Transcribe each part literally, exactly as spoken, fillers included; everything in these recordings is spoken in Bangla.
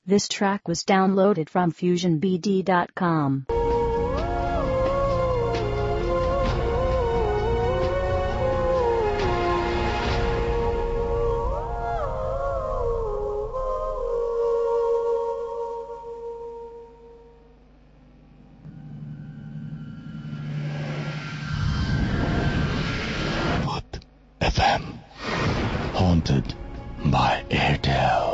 This track was downloaded from fusion b d dot com. F M, haunted by Airtel.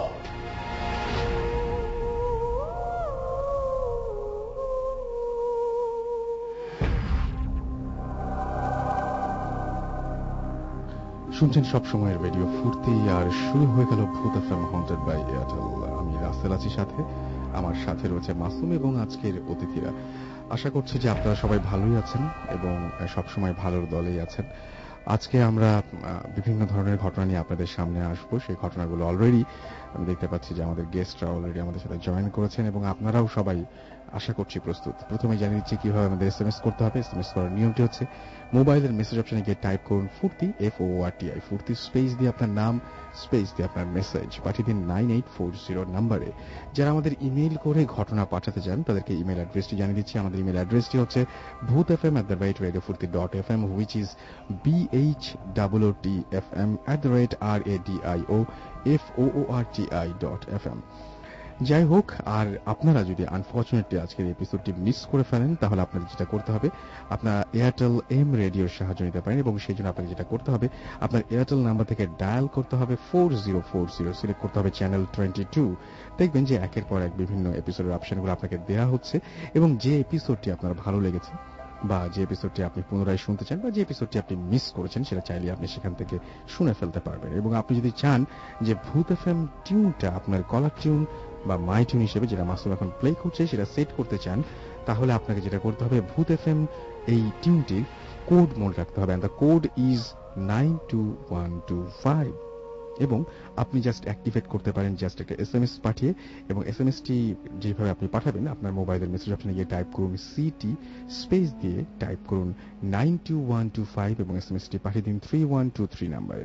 শুনছেন সব সময়ের রেডিও ফুর্তি, আর শুরু হয়ে গেল ভূত এফএম হন্টেড বাই এয়ারটেল। আমি রাসেল আছি সাথে, আমার সাথে রয়েছে মাসুম এবং আজকের অতিথিরা। আশা করছি যে আপনারা সবাই ভালোই আছেন এবং সবসময় ভালোর দলেই আছেন। আজকে আমরা বিভিন্ন ধরনের ঘটনা নিয়ে আপনাদের সামনে আসবো। সেই ঘটনাগুলো অলরেডি আমি দেখতে পাচ্ছি যে আমাদের গেস্টরা অলরেডি আমাদের সাথে জয়েন করেছেন এবং আপনারাও সবাই আশা করছি প্রস্তুত। প্রথমে জানিয়ে দিচ্ছি কিভাবে আমাদের এসএমএস করতে হবে। এসএমএস করার নিয়মটি হচ্ছে মোবাইলের মেসেজ অপশনে গিয়ে টাইপ করুন Foorti, F O R T I, Foorti space দিয়ে আপনার নাম, স্পেস দিয়ে আপনার মেসেজ পাঠিয়ে দিন নাইন এইট ফোর জিরো নাম্বারে। যারা আমাদের ইমেইল করে ঘটনা পাঠাতে চান তাদেরকে ইমেল অ্যাড্রেসটি জানিয়ে দিচ্ছি। আমাদের ইমেল অ্যাড্রেসটি হচ্ছে Bhoot F M at the rate radio Foorti dot F M, which is B H double O T F M at the rate R A D I O F O O R T I dot F M. যাই হোক, আর আপনারা যদি আনফর্চুনেটলি আজকের এপিসোডটি মিস করে ফেলেন তাহলে আপনাদের যেটা করতে হবে, আপনারা এয়ারটেল এম রেডিওর সাহায্য নিতে পারেন এবং সেই জন্য আপনাকে যেটা করতে হবে, আপনার এয়ারটেল নাম্বার থেকে ডায়াল করতে হবে four zero four zero, select করতে হবে চ্যানেল টোয়েন্টি টু। দেখবেন যে একের পর এক বিভিন্ন এপিসোডের অপশনগুলো আপনাকে দেওয়া হচ্ছে এবং যে এপিসোডটি আপনার ভালো লেগেছে বা যে এপিসোডটি আপনি পুনরায় শুনতে চান বা যে এপিসোডটি আপনি মিস করেছেন সেটা চাইলে আপনি সেখান থেকে শুনে ফেলতে পারবেন। এবং আপনি যদি চান যে ভূত এফএম টিউনটা আপনার কলার টিউন বা মাই টিউন হিসেবে, যেটা মাসুম এখন প্লে করছে, সেটা সেট করতে চান, তাহলে আপনাকে যেটা করতে হবে, ভূত এফএম এই টিউনটির কোড মনে রাখতে হবে। The code is nine two one two five এবং আপনি জাস্ট অ্যাক্টিভেট করতে পারেন জাস্ট একটা এসএমএস পাঠিয়ে। এবং এসএমএসটি যেভাবে আপনি পাঠাবেন, আপনার মোবাইলের মেসেজ অপশনে গিয়ে টাইপ করুন সিটি স্পেস দিয়ে টাইপ করুন nine two one two five এবং এসএমএসটি পাঠিয়ে দিন থ্রি ওয়ান টু থ্রি নাম্বারে।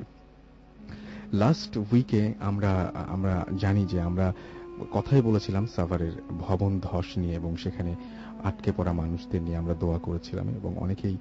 লাস্ট উইকে আমরা আমরা জানি যে আমরা কথাই বলেছিলাম সাভারের ভবন ধস নিয়ে এবং সেখানে আটকে পড়া মানুষদের নিয়ে আমরা দোয়া করেছিলাম এবং অনেকেই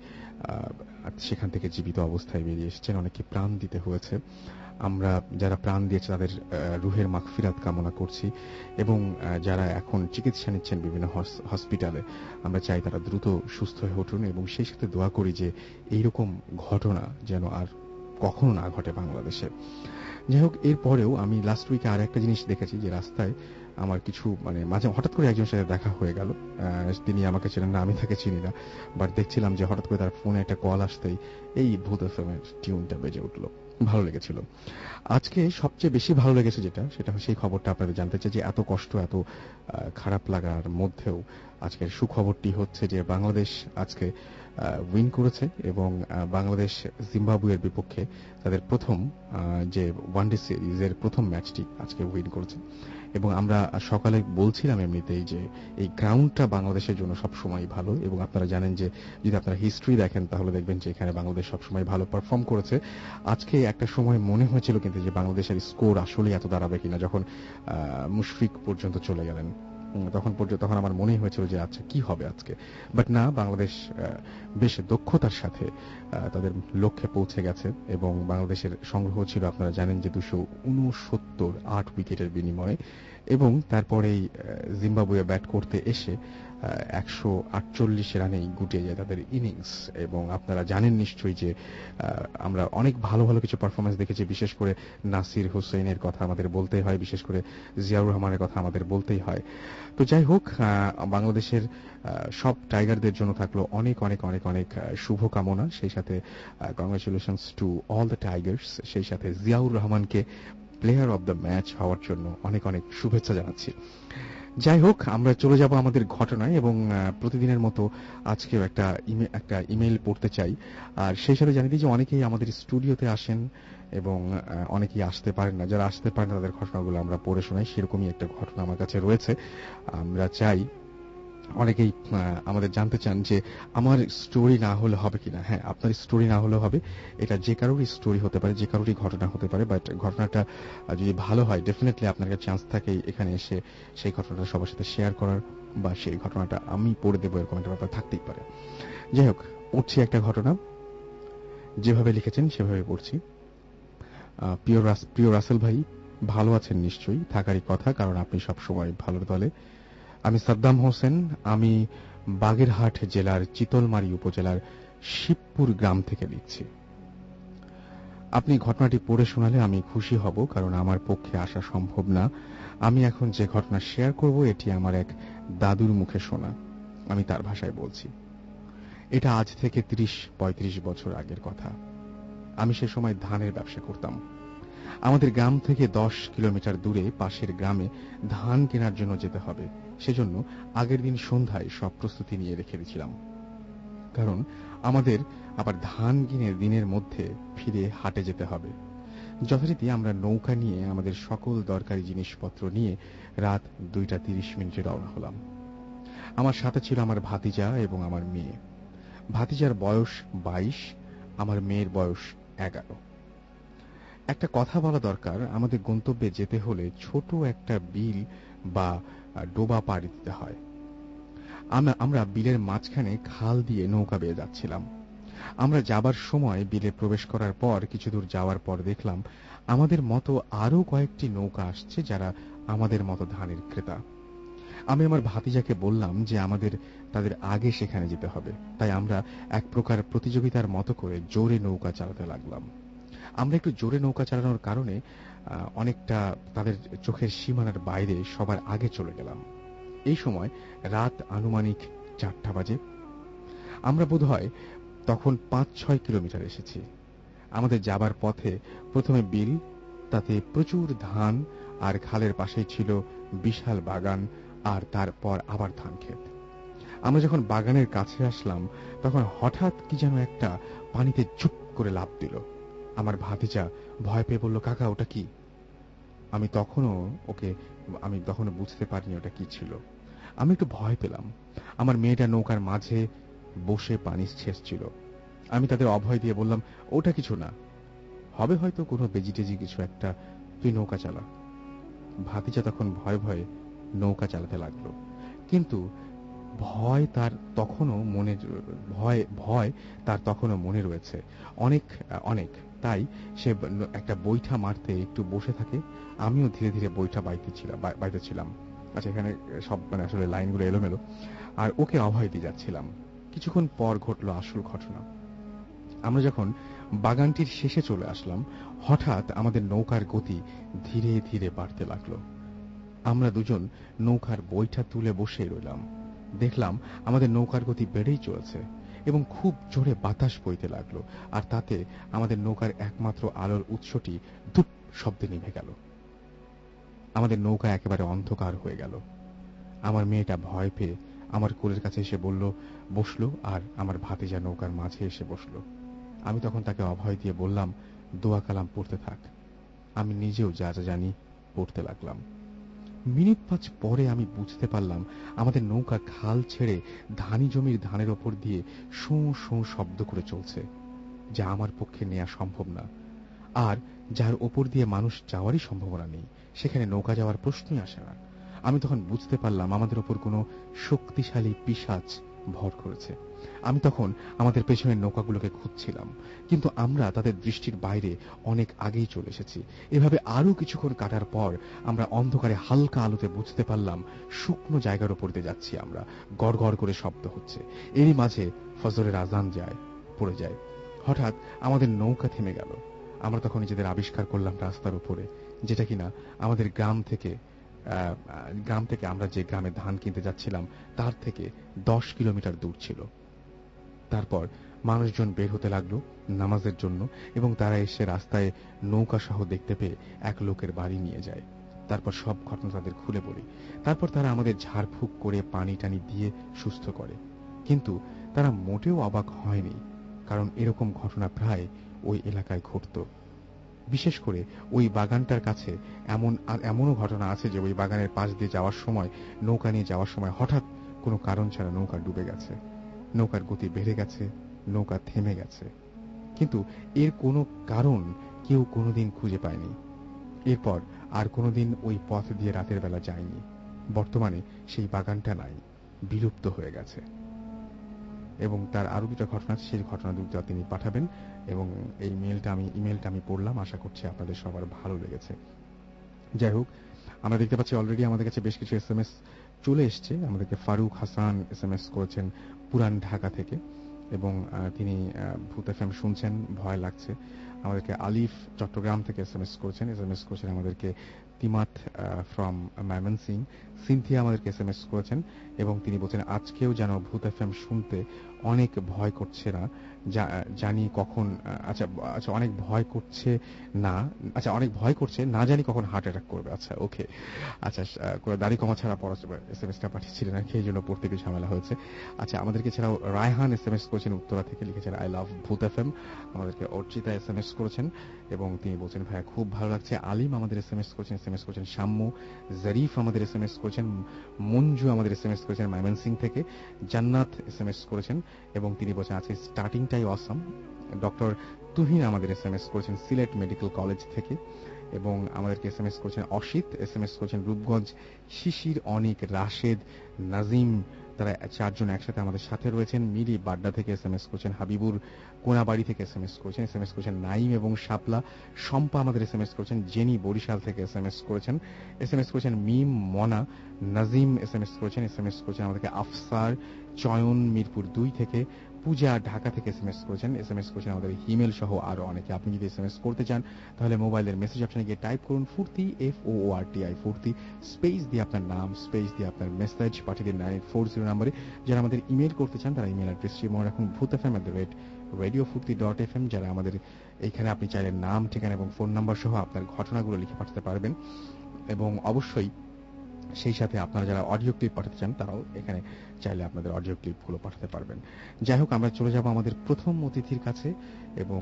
সেখান থেকে জীবিত অবস্থায় বেরিয়ে এসেছেন, অনেকে প্রাণ দিতে হয়েছে। আমরা যারা প্রাণ দিয়েছে তাদের রুহের মাগফিরাত কামনা করছি এবং যারা এখন চিকিৎসা নিচ্ছেন বিভিন্ন হসপিটালে, আমরা চাই তারা দ্রুত সুস্থ হয়ে উঠুন এবং সেই সাথে দোয়া করি যে এইরকম ঘটনা যেন আর কখনো না ঘটে বাংলাদেশে। যাই হোক, এরপরেও আমি লাস্ট উইকে আর একটা জিনিস দেখেছি যে রাস্তায় আমার কিছু মানে মাঝে হঠাৎ করে একজনের সাথে দেখা হয়ে গেল। তিনি আমাকে চেনেন না, আমি তাকে চিনি না, বাট দেখছিলাম যে হঠাৎ করে তার ফোনে একটা কল আসতেই এই ভূত এফএমের টিউনটা বেজে উঠলো। ভালো লেগেছিল। আজকে সবচেয়ে বেশি ভালো লেগেছে যেটা, সেটা সেই খবরটা আপনাদের জানতে চাই যে এত কষ্ট এত খারাপ লাগার মধ্যেও আজকের সুখবরটি হচ্ছে যে বাংলাদেশ আজকে উইন করেছে এবং বাংলাদেশ জিম্বাবুয়ের বিপক্ষে তাদের প্রথম যে ওয়ানডে সিরিজের প্রথম ম্যাচটি আজকে উইন করেছে। এবং আমরা সকালে বলছিলাম এমনিতেই যে এই গ্রাউন্ডটা বাংলাদেশের জন্য সবসময় ভালো এবং আপনারা জানেন যে যদি আপনারা হিস্ট্রি দেখেন তাহলে দেখবেন যে এখানে বাংলাদেশ সবসময় ভালো পারফর্ম করেছে। আজকে একটা সময় মনে হয়েছিল কিন্তু যে বাংলাদেশের স্কোর আসলে এত দাঁড়াবে কিনা, যখন মুশফিক পর্যন্ত চলে গেলেন তখন পর্যন্ত তখন আমার মনেই হয়েছিল যে আচ্ছা কি হবে আজকে, বাট না, বাংলাদেশ বেশ দক্ষতার সাথে তাদের লক্ষ্যে পৌঁছে গেছে এবং বাংলাদেশের সংগ্রহ ছিল আপনারা জানেন যে দুশো উনসত্তর আট উইকেটের বিনিময়ে এবং তারপরেই জিম্বাবুয়ে ব্যাট করতে এসে একশো আটচল্লিশ রানেই গুটিয়ে যায় তাদের ইনিংস। এবং আপনারা জানেন নিশ্চয়ই যে আমরা অনেক ভালো ভালো কিছু পারফরমেন্স দেখেছি, বিশেষ করে নাসির হোসেনের কথা আমাদের বলতেই হয়, বিশেষ করে জিয়াউর রহমানের কথা আমাদের বলতেই হয়। তো যাই হোক, বাংলাদেশের সব টাইগারদের জন্য থাকলো অনেক অনেক অনেক অনেক শুভকামনা, সেই সাথে congratulations to all the Tigers, সেই সাথে জিয়াউর রহমানকে প্লেয়ার অব দ্য ম্যাচ হওয়ার জন্য অনেক অনেক শুভেচ্ছা জানাচ্ছি। যাই হোক, আমরা চলে যাব আমাদের ঘটনায় এবং প্রতিদিনের মতো আজকেও একটা একটা ইমেইল পড়তে চাই। আর সেই সাথে জানিয়ে দিই যে অনেকেই আমাদের স্টুডিওতে আসেন এবং অনেকেই আসতে পারেন না। যারা আসতে পারেন না তাদের ঘটনাগুলো আমরা পড়ে শোনাই, সেরকমই একটা ঘটনা আমার কাছে রয়েছে। আমরা চাই অনেকেই আমাদের জানতে চান যে আমার স্টোরি না হলে হবে কিনা। হ্যাঁ, আপনার স্টোরি না হলে হবে। এটা যে কারোরই স্টোরি হতে পারে, যে কারোরই ঘটনা হতে পারে, বাট ঘটনাটা যদি ভালো হয় ডেফিনেটলি আপনার কাছে চান্স থাকে এখানে এসে সেই ঘটনাটা সবার সাথে শেয়ার করার, বা সেই ঘটনাটা আমি পড়ে দেবো এরকম একটা ব্যাপার থাকতেই পারে। যাই হোক, পড়ছি একটা ঘটনা, যেভাবে লিখেছেন সেভাবে পড়ছি। প্রিয় প্রিয় রাসেল ভাই, ভালো আছেন নিশ্চয়ই, থাকারই কথা, কারণ আপনি সবসময় ভালোর দলে। আমি সাদ্দাম হোসেন, আমি বাগেরহাট জেলার চিতলমারী উপজেলার শিবপুর গ্রাম থেকে লিখছি। আপনি ঘটনাটি পড়ে শোনালে আমি খুশি হব, কারণ আমার পক্ষে আসা সম্ভব না। আমি এখন যে ঘটনা শেয়ার করব এটি আমার এক দাদুর মুখে শোনা। আমি তার ভাষায় বলছি। এটা আজ থেকে ত্রিশ পঁয়ত্রিশ বছর আগের কথা। আমি সে সময় ধানের ব্যবসা করতাম। আমাদের গ্রাম থেকে দশ কিলোমিটার দূরে পাশের গ্রামে ধান কেনার জন্য যেতে হবে। সেজন্য আগের দিন সন্ধ্যায় সব প্রস্তুতি নিয়ে রেখে দিয়েছিলাম, কারণ আমাদের আবার ধান কিনে দিনের মধ্যে ফিরে হাটে যেতে হবে। যথারীতি আমরা নৌকা নিয়ে আমাদের সকল দরকারি জিনিসপত্র নিয়ে রাত দুইটা তিরিশ মিনিটে রওনা হলাম। আমার সাথে ছিল আমার ভাতিজা এবং আমার মেয়ে। ভাতিজার বয়স বাইশ, আমার মেয়ের বয়স এগারো। একটা কথা বলা দরকার, আমাদের গন্তব্যে যেতে হলে ছোট একটা বিল বা ডোবা পাড়ি দিতে হয়। আমরা বিলের মাঝখানে খাল দিয়ে নৌকা বেয়ে যাচ্ছিলাম। আমরা যাবার সময় বিলে প্রবেশ করার পর কিছু দূর যাওয়ার পর দেখলাম আমাদের মতো আরো কয়েকটি নৌকা আসছে, যারা আমাদের মতো ধানের ক্রেতা। আমি আমার ভাতিজাকে বললাম যে আমাদের তাদের আগে সেখানে যেতে হবে, তাই আমরা এক প্রকার প্রতিযোগিতার মতো করে জোরে নৌকা চালাতে লাগলাম। আমরা একটু জোরে নৌকা চালানোর কারণে অনেকটা তাদের চোখের সীমানার বাইরে সবার আগে চলে গেলাম। এই সময় রাত আনুমানিক চারটা বাজে। আমরা বোধহয় তখন পাঁচ ছয় কিলোমিটার এসেছি। আমাদের যাবার পথে প্রথমে বিল, তাতে প্রচুর ধান, আর খালের পাশেই ছিল বিশাল বাগান, আর তারপর আবার ধান ক্ষেত। আমরা যখন বাগানের কাছে আসলাম তখন হঠাৎ কি যেন একটা পানিতে চুপ করে লাফ দিল। আমার ভাতিজা ভয় পেয়ে বলল, কাকা ওটা কি? আমি তখনও ওকে আমি তখনও বুঝতে পারিনি ওটা কি ছিল। আমি একটু ভয় পেলাম। আমার মেয়েটা নৌকার মাঝে বসে পানি ছেঁচছিল। আমি তাদের অভয় দিয়ে বললাম, ওটা কিছু না, হবে হয়তো কোনো বেজিটেজি কিছু একটা, তুই নৌকা চালা। ভাতিজা তখন ভয় ভয়ে নৌকা চালাতে লাগলো, কিন্তু ভয় তার তখনও মনে ভয় ভয় তার তখনও মনে রয়েছে অনেক অনেক তাই সে একটা বৈঠা মারতে একটু বসে থাকে। আমিও ধীরে ধীরে বৈঠা বাইতেছিলাম বাইতেছিলাম আচ্ছা, এখানে সব মানে আসলে লাইনগুলো এলোমেলো। আর ওকে অভয় দিয়ে যাচ্ছিলাম। কিছুক্ষণ পর ঘটলো আসল ঘটনা। আমরা যখন বাগানটির শেষে চলে আসলাম, হঠাৎ আমাদের নৌকার গতি ধীরে ধীরে বাড়তে লাগলো। আমরা দুজন নৌকার বৈঠা তুলে বসে রইলাম। দেখলাম আমাদের নৌকার গতি বেড়েই চলেছে এবং খুব জোরে বাতাস বইতে লাগলো, আর তাতে আমাদের নৌকার একমাত্র আলোর উৎসটি ধুপ শব্দে নিভে গেল। আমাদের নৌকা একেবারে অন্ধকার হয়ে গেল। আমার মেয়েটা ভয় পেয়ে আমার কোলের কাছে এসে বলল বসলো, আর আমার ভাতিজা নৌকার মাঝে এসে বসলো। আমি তখন তাকে অভয় দিয়ে বললাম, দোয়া কালাম পড়তে থাক। আমি নিজেও যা যা জানি পড়তে লাগলাম। মিনিট পাঁচ পরে আমি বুঝতে পারলাম আমাদের নৌকা খাল ছেড়ে ধানি জমির ধানের ওপর দিয়ে শোঁ শোঁ শব্দ করে চলছে, যা আমার পক্ষে নেওয়া সম্ভব না। আর যার ওপর দিয়ে মানুষ যাওয়ারই সম্ভাবনা নেই, সেখানে নৌকা যাওয়ার প্রশ্নই আসে না। আমি তখন বুঝতে পারলাম আমাদের ওপর কোনো শক্তিশালী পিশাচ ভর করেছে। আমি তখন আমাদের পেছনের নৌকাগুলোকে খুঁজছিলাম, কিন্তু আমরা তাদের দৃষ্টির বাইরে অনেক আগেই চলে এসেছি। এভাবে আরো কিছুক্ষণ কাটার পর আমরা অন্ধকারে হালকা আলোতে বুঝতে পারলাম শুকনো জায়গার উপর দিয়ে যাচ্ছি আমরা। গড় গড় করে শব্দ হচ্ছে। এরই মাঝে ফজরের আজান যায় পড়ে যায়। হঠাৎ আমাদের নৌকা থেমে গেল। আমরা তখন নিজেদের আবিষ্কার করলাম রাস্তার উপরে, যেটা কিনা আমাদের গ্রাম থেকে গ্রাম থেকে আমরা যে গ্রামে ধান কিনতে যাচ্ছিলাম তার থেকে দশ কিলোমিটার দূর ছিল। তারপর মানুষজন বের হতে লাগলো নামাজের জন্য, এবং তারা এসে রাস্তায় নৌকা সহ দেখতে পেয়ে এক লোকের বাড়ি নিয়ে যায়। তারপর সব ঘটনা তাদের খুলে বলি। তারপর তারা আমাদের ঝাড়ফুঁক করে পানি টানি দিয়ে সুস্থ করে। কিন্তু তারা মোটেও অবাক হয়নি, কারণ এরকম ঘটনা প্রায় ওই এলাকায় ঘটত। বিশেষ করে ওই বাগানটার কাছে এমন এমনও ঘটনা আছে যে ওই বাগানের পাশ দিয়ে যাওয়ার সময়, নৌকা নিয়ে যাওয়ার সময় হঠাৎ কোনো কারণ ছাড়া নৌকা ডুবে গেছে, নৌকার গতি বেড়ে গেছে, নৌকা থেমে গেছে, কিন্তু এর কোনো কারণ কেউ কোনোদিন খুঁজে পায়নি। এরপর আর কোনোদিন ওই পথ দিয়ে রাতের বেলা যায়নি। বর্তমানে সেই বাগানটা নাই, বিলুপ্ত হয়ে গেছে। এবং তার আরো দুটা ঘটনা আছে, সেই ঘটনা দুটো তিনি পাঠাবেন এবং এই মেলটা আমি ইমেলটা আমি পড়লাম, আশা করছি আপনাদের সবার ভালো লেগেছে। যাই হোক, আমরা দেখতে পাচ্ছি অলরেডি আমাদের কাছে বেশ কিছু এস এম এস চলে এসছে। আমাদেরকে Faruk Hasan S M S করেছেন পুরান ঢাকা থেকে এবং তিনি ভূত এফ এম শুনছেন, ভয় লাগছে। আমাদেরকে আলিফ চট্টগ্রাম থেকে এস এম এস করেছেন এস এম এস করেছেন আমাদেরকে তিমাত ফ্রম ময়মনসিং। সিনথিয়া আমাদেরকে এস এম এস করেছেন এবং তিনি বলছেন আজকেও যেন ভূত এফ এম শুনতে অনেক ভয় করছে না, জানি কখন আচ্ছা আচ্ছা অনেক ভয় করছে না আচ্ছা অনেক ভয় করছে না জানি কখন হার্ট অ্যাটাক করবে। আচ্ছা ওকে, আচ্ছা কোনো দাড়ি কমা ছাড়া পড়া এস এম এসটা পাঠিয়েছিলেন আর কি, এই জন্য পড়তে কিছু ঝামেলা হয়েছে। আচ্ছা, আমাদেরকে ছাড়াও রায়হান এস এম এস করেছেন উত্তরা থেকে, লিখেছেন আই লাভ ভূত এফ এম। আমাদেরকে অর্চিতা এস এম এস করেছেন এবং তিনি বলছেন ভাইয়া খুব ভালো লাগছে। আলিম আমাদের এস এম এস করেছেন, এস এম এস করেছেন শাম্য। জরিফ আমাদের এস এম এস করেছেন, মঞ্জু আমাদের এস এম এস করেছেন ময়মনসিং থেকে, জান্নাত এস এম এস করেছেন এবং তিনি বলছেন আজকে স্টার্টিংটাই অসাম। ডক্টর তুহিন আমাদের এস এম এস করেছেন সিলেট মেডিকেল কলেজ থেকে এবং আমাদেরকে এস এম এস করেছেন অসিত, এস এম এস করেছেন রূপগঞ্জ, শিশির, অনিক, রাশেদ, নাজিম, তারা চারজন একসাথে আমাদের সাথে রয়েছেন। মিলি বাড্ডা থেকে এস এম এস করেছেন, হাবিবুর কোনাবাড়ি থেকে এস এম এস করেছেন, এস এম এস করেছেন নাইম এবং শাপলা। শম্পা আমাদের এস এম এস করেছেন, জেনি বরিশাল থেকে এস এম এস করেছেন, এস এম এস করেছেন Mim, Mona, Nazim S M S করেছেন, এস এম এস করেছেন আমাদেরকে আফসার, চয়ন মিরপুর দুই থেকে, পূজা ঢাকা থেকে এস এম এস করেছেন, এস এম এস করেছেন আমাদের হিমেল সহ আরো অনেকে। আপনি যদি এস এম এস করতে চান তাহলে মোবাইলের মেসেজ অপশনে গিয়ে টাইপ করুন Foorti, F O R T I Foorti, space দিয়ে আপনার নাম, স্পেস দিয়ে আপনার মেসেজ পাঠিয়ে দিন নাইন এইট ফোর জিরো নাম্বারে। যারা আমাদের ইমেল করতে চান তারা ইমেল অ্যাড্রেসটি মনে রাখুন Bhoot F M at the rate radio Foorti dot F M. যারা আমাদের এইখানে আপনি চাইলে নাম, ঠিকানা এবং ফোন নাম্বার সহ আপনার ঘটনাগুলো লিখে পাঠাতে পারবেন এবং অবশ্যই সেই সাথে আপনারা যারা অডিও ক্লিপ পাঠাতে চান তারাও এখানে চাইলে আপনাদের অডিও ক্লিপগুলো পাঠাতে পারবেন। যাই হোক, আমরা চলে যাব আমাদের প্রথম অতিথির কাছে এবং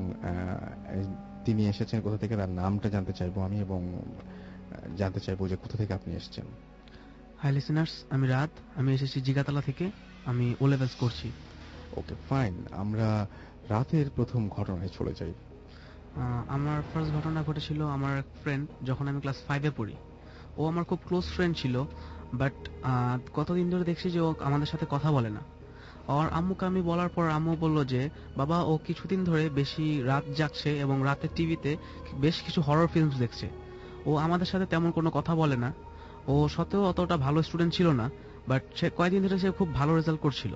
তিনি এসেছেন কোথা থেকে তার নামটা জানতে চাইবো আমি এবং জানতে চাইবো যে কোথা থেকে আপনি এসেছেন। হাই লিসেনার্স, আমি রাত, আমি এসেছি জিগাতলা থেকে, আমি ও লেভেলস করছি। ওকে ফাইন, আমরা রাতের প্রথম ঘটনায় চলে যাই। আমার ফার্স্ট ঘটনা ঘটেছিল আমার এক ফ্রেন্ড, যখন আমি ক্লাস ফাইভে পড়ি। ও আমার খুব ক্লোজ ফ্রেন্ড ছিল, বাট কতদিন ধরে দেখছি যে ও আমাদের সাথে কথা বলে না। আর আম্মুকে আমি বলার পর আম্মু বলল যে বাবা ও কিছুদিন ধরে বেশি রাত জাগছে এবং রাতে টিভিতে বেশ কিছু হরর ফিল্মস দেখছে। ও আমাদের সাথে তেমন কোনো কথা বলে না। ও সত্ত্বেও অতটা ভালো স্টুডেন্ট ছিল না, বাট সে কয়েকদিন ধরে সে খুব ভালো রেজাল্ট করছিল।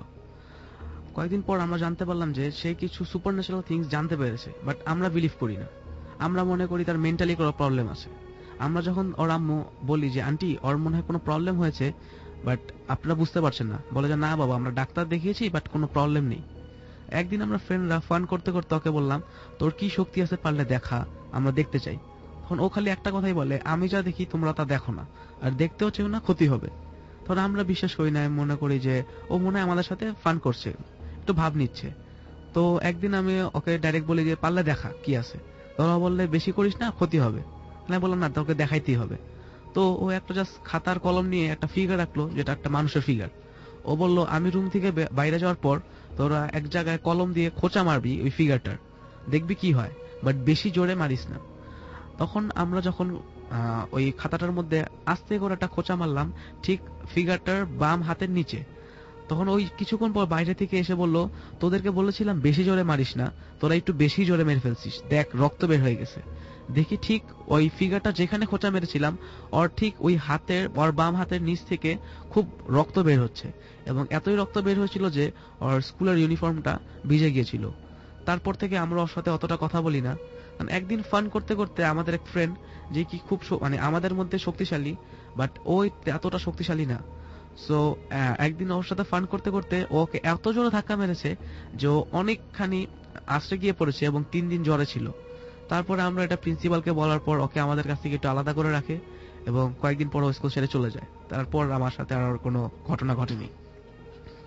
কয়েকদিন পর আমরা জানতে পারলাম যে সে কিছু সুপার ন্যাচারাল থিংস জানতে পেরেছে, বাট আমরা বিলিভ করি না। আমরা মনে করি তার মেন্টালি কোনো প্রবলেম আছে। আমরা যখন ওর আম্মু বলি যে আন্টি ওর মনে হয় কোনো প্রবলেম হয়েছে, বাট আপনারা বুঝতে পারছেন না, বলে যে না বাবা আমরা ডাক্তার দেখিয়েছি বাট কোনো প্রবলেম নেই। একদিন আমরা ফ্রেন্ডরা ফান করতে করতে ওকে বললাম তোর কি শক্তি আছে পারলে দেখা, আমরা দেখতে চাই। তখন ও খালি একটা কথাই বলে, আমি যা দেখি তোমরা তা দেখো না, আর দেখতেও চেও না, ক্ষতি হবে। তখন আমরা বিশ্বাস করি না, মনে করি যে ও মনে হয় আমাদের সাথে ফান করছে, একটু ভাব নিচ্ছে। তো একদিন আমি ওকে ডাইরেক্ট বলি যে পারলে দেখা কি আছে। তখন ও বললে বেশি করিস না, ক্ষতি হবে। আমি বললাম না, তোকে দেখাইতেই হবে। তো ও একটা জাস্ট খাতার কলম নিয়ে একটা ফিগার রাখলো, যেটা একটা মানুষের ফিগার। ও বললো আমি রুম থেকে বাইরে যাওয়ার পর তোরা এক জায়গায় কলম দিয়ে খোঁচা মারবি ওই ফিগারটার, দেখবি কি হয়, বাট বেশি জোরে মারিস না। তখন আমরা যখন ওই খাতাটার মধ্যে আস্তে করে একটা খোঁচা মারলাম ঠিক ফিগারটার বাম হাতের নিচে। তখন ওই কিছুক্ষণ পর বাইরে থেকে এসে বললো তোদেরকে বলেছিলাম বেশি জোরে মারিস না, তোরা একটু বেশি জোরে মেরে ফেলছিস, দেখ রক্ত বের হয়ে গেছে। দেখি ঠিক ওই ফিগারটা যেখানে খোঁচা মেরেছিলাম ওর ঠিক ওই হাতের ওর বাম হাতের নিচ থেকে খুব রক্ত বের হচ্ছে, এবং এতই রক্ত বের হয়েছিল যে ওর স্কুলের ইউনিফর্মটা ভিজে গিয়েছিল। তারপর থেকে আমরা ওর সাথে অতটা কথা বলি না। একদিন ফান করতে করতে আমাদের এক ফ্রেন্ড, যে কি খুব মানে আমাদের মধ্যে শক্তিশালী, বাট ও এতটা শক্তিশালী না। সো একদিন ওর সাথে ফান করতে করতে ওকে এত জোরে ধাক্কা মেরেছে যে ও অনেকখানি আশ্রে গিয়ে পড়েছে এবং তিন দিন জ্বরে ছিল। তারপরে আমরা এটা প্রিন্সিপালকে বলার পর ওকে আমাদের কাছ থেকে একটু আলাদা করে রাখে এবং কয়েকদিন পর ও স্কুল ছেড়ে চলে যায়। তারপর আমার সাথে আর কোনো ঘটনা ঘটেনি।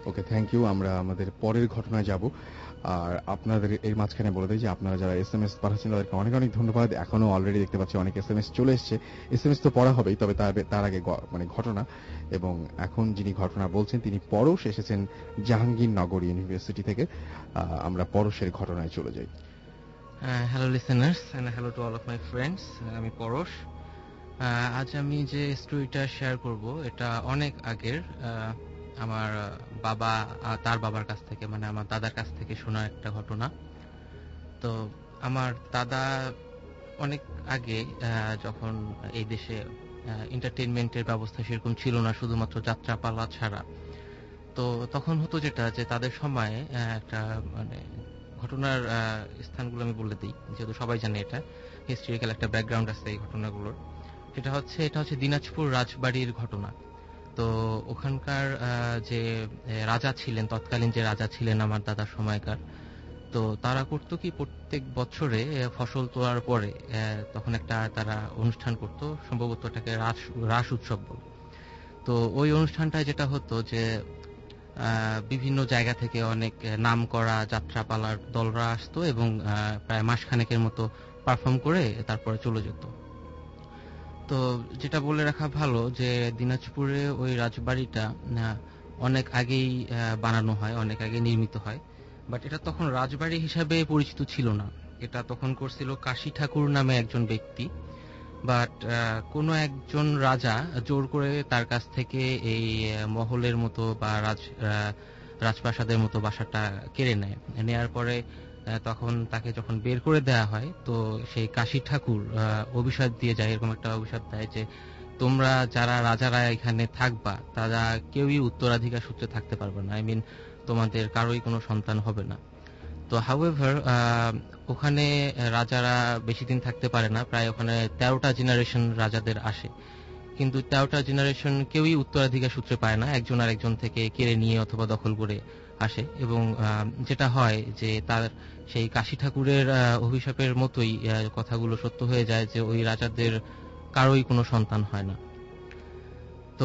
Okay, thank you. আমরা আমাদের পরের ঘটনায় যাব। আর আপনাদের এর মাঝখানে বলে দিই যে আপনারা যারা এস এম এস পাঠাচ্ছেন তাদেরকে অনেক অনেক ধন্যবাদ। এখনো অলরেডি দেখতে পাচ্ছি অনেক এস এম এস চলে এসছে। এস এম এস তো পড়া হবেই, তবে তার- তার আগে গ- মানে ঘটনা। এবং এখন যিনি ঘটনা বলছেন তিনি পরশ, এসেছেন জাহাঙ্গীরনগর ইউনিভার্সিটি থেকে। আহ, আমরা পরশের ঘটনায় চলে যাই। Hello listeners and hello to all of my friends, আমি পরশ। আহ, আজ আমি যে স্টোরিটা শেয়ার করব এটা অনেক আগের, আহ, আমার বাবা আহ, তার বাবার কাছ থেকে, মানে আমার দাদার কাছ থেকে শোনা একটা ঘটনা। তো আমার দাদা অনেক আগে, আহ, যখন এই দেশে এন্টারটেইনমেন্টের ব্যবস্থা সেরকম ছিল না, শুধুমাত্র যাত্রাপালা ছাড়া, তো তখন হতো যেটা, যে তাদের সময়ে আহ, একটা মানে ঘটনার আহ, স্থানগুলো আমি বলে দিই, যেহেতু সবাই জানে এটা হিস্ট্রিক্যাল একটা ব্যাকগ্রাউন্ড আছে এই ঘটনাগুলোর। সেটা হচ্ছে এটা হচ্ছে দিনাজপুর রাজবাড়ির ঘটনা। তো ওখানকার আহ, যে আহ, রাজা ছিলেন, তৎকালীন যে রাজা ছিলেন আমার দাদার সময়কার, তো তারা করতো কি, প্রত্যেক বছরে আহ, ফসল তোলার পরে আহ, তখন একটা তারা অনুষ্ঠান করতো, সম্ভবত এটাকে রাস রাস উৎসব বলে। তো ওই অনুষ্ঠানটায় যেটা হতো যে আহ, বিভিন্ন জায়গা থেকে অনেক আহ, নাম করা যাত্রাপালার দলরা আসতো এবং আহ, প্রায় মাসখানেকের মতো পারফর্ম করে তারপরে চলে যেত। তো যেটা বলে রাখা ভালো যে দিনাজপুরে ওই রাজবাড়িটা আহ, অনেক আগেই আহ, বানানো হয়, অনেক আগে নির্মিত হয়। বাট এটা তখন রাজবাড়ি হিসাবে পরিচিত ছিল না। এটা তখন করছিল কাশী ঠাকুর নামে একজন ব্যক্তি। বাট কোনো একজন রাজা জোর করে তার কাছ থেকে এই আহ, মহলের মতো বা রাজ আহ, রাজপ্রাসাদের মতো বাসাটা কেড়ে নেয়। নেয়ার পরে আহ, তখন তাকে যখন বের করে দেওয়া হয়, তো সেই কাশী ঠাকুর আহ, অভিশাপ দিয়ে যায়, এরকম একটা অভিশাপ দেয় যে তোমরা যারা রাজারা এখানে থাকবা তারা কেউই উত্তরাধিকার সূত্রে থাকতে পারবে না, আই মিন তোমাদের কারোই কোনো সন্তান হবে না। তো হাউএভার ওখানে রাজারা বেশি দিন থাকতে পারে না, প্রায় ওখানে তেরোটা জেনারেশন রাজাদের আসে, কিন্তু তেরোটা জেনারেশন কেউই উত্তরাধিকার সূত্রে পায় না, একজন আর একজন থেকে কেড়ে নিয়ে অথবা দখল করে আসে। এবং আহ, যেটা হয় যে তার সেই কাশী ঠাকুরের আহ, অভিশাপের মতোই আহ, কথাগুলো সত্য হয়ে যায় যে ওই রাজাদের কারোই কোনো সন্তান হয় না। তো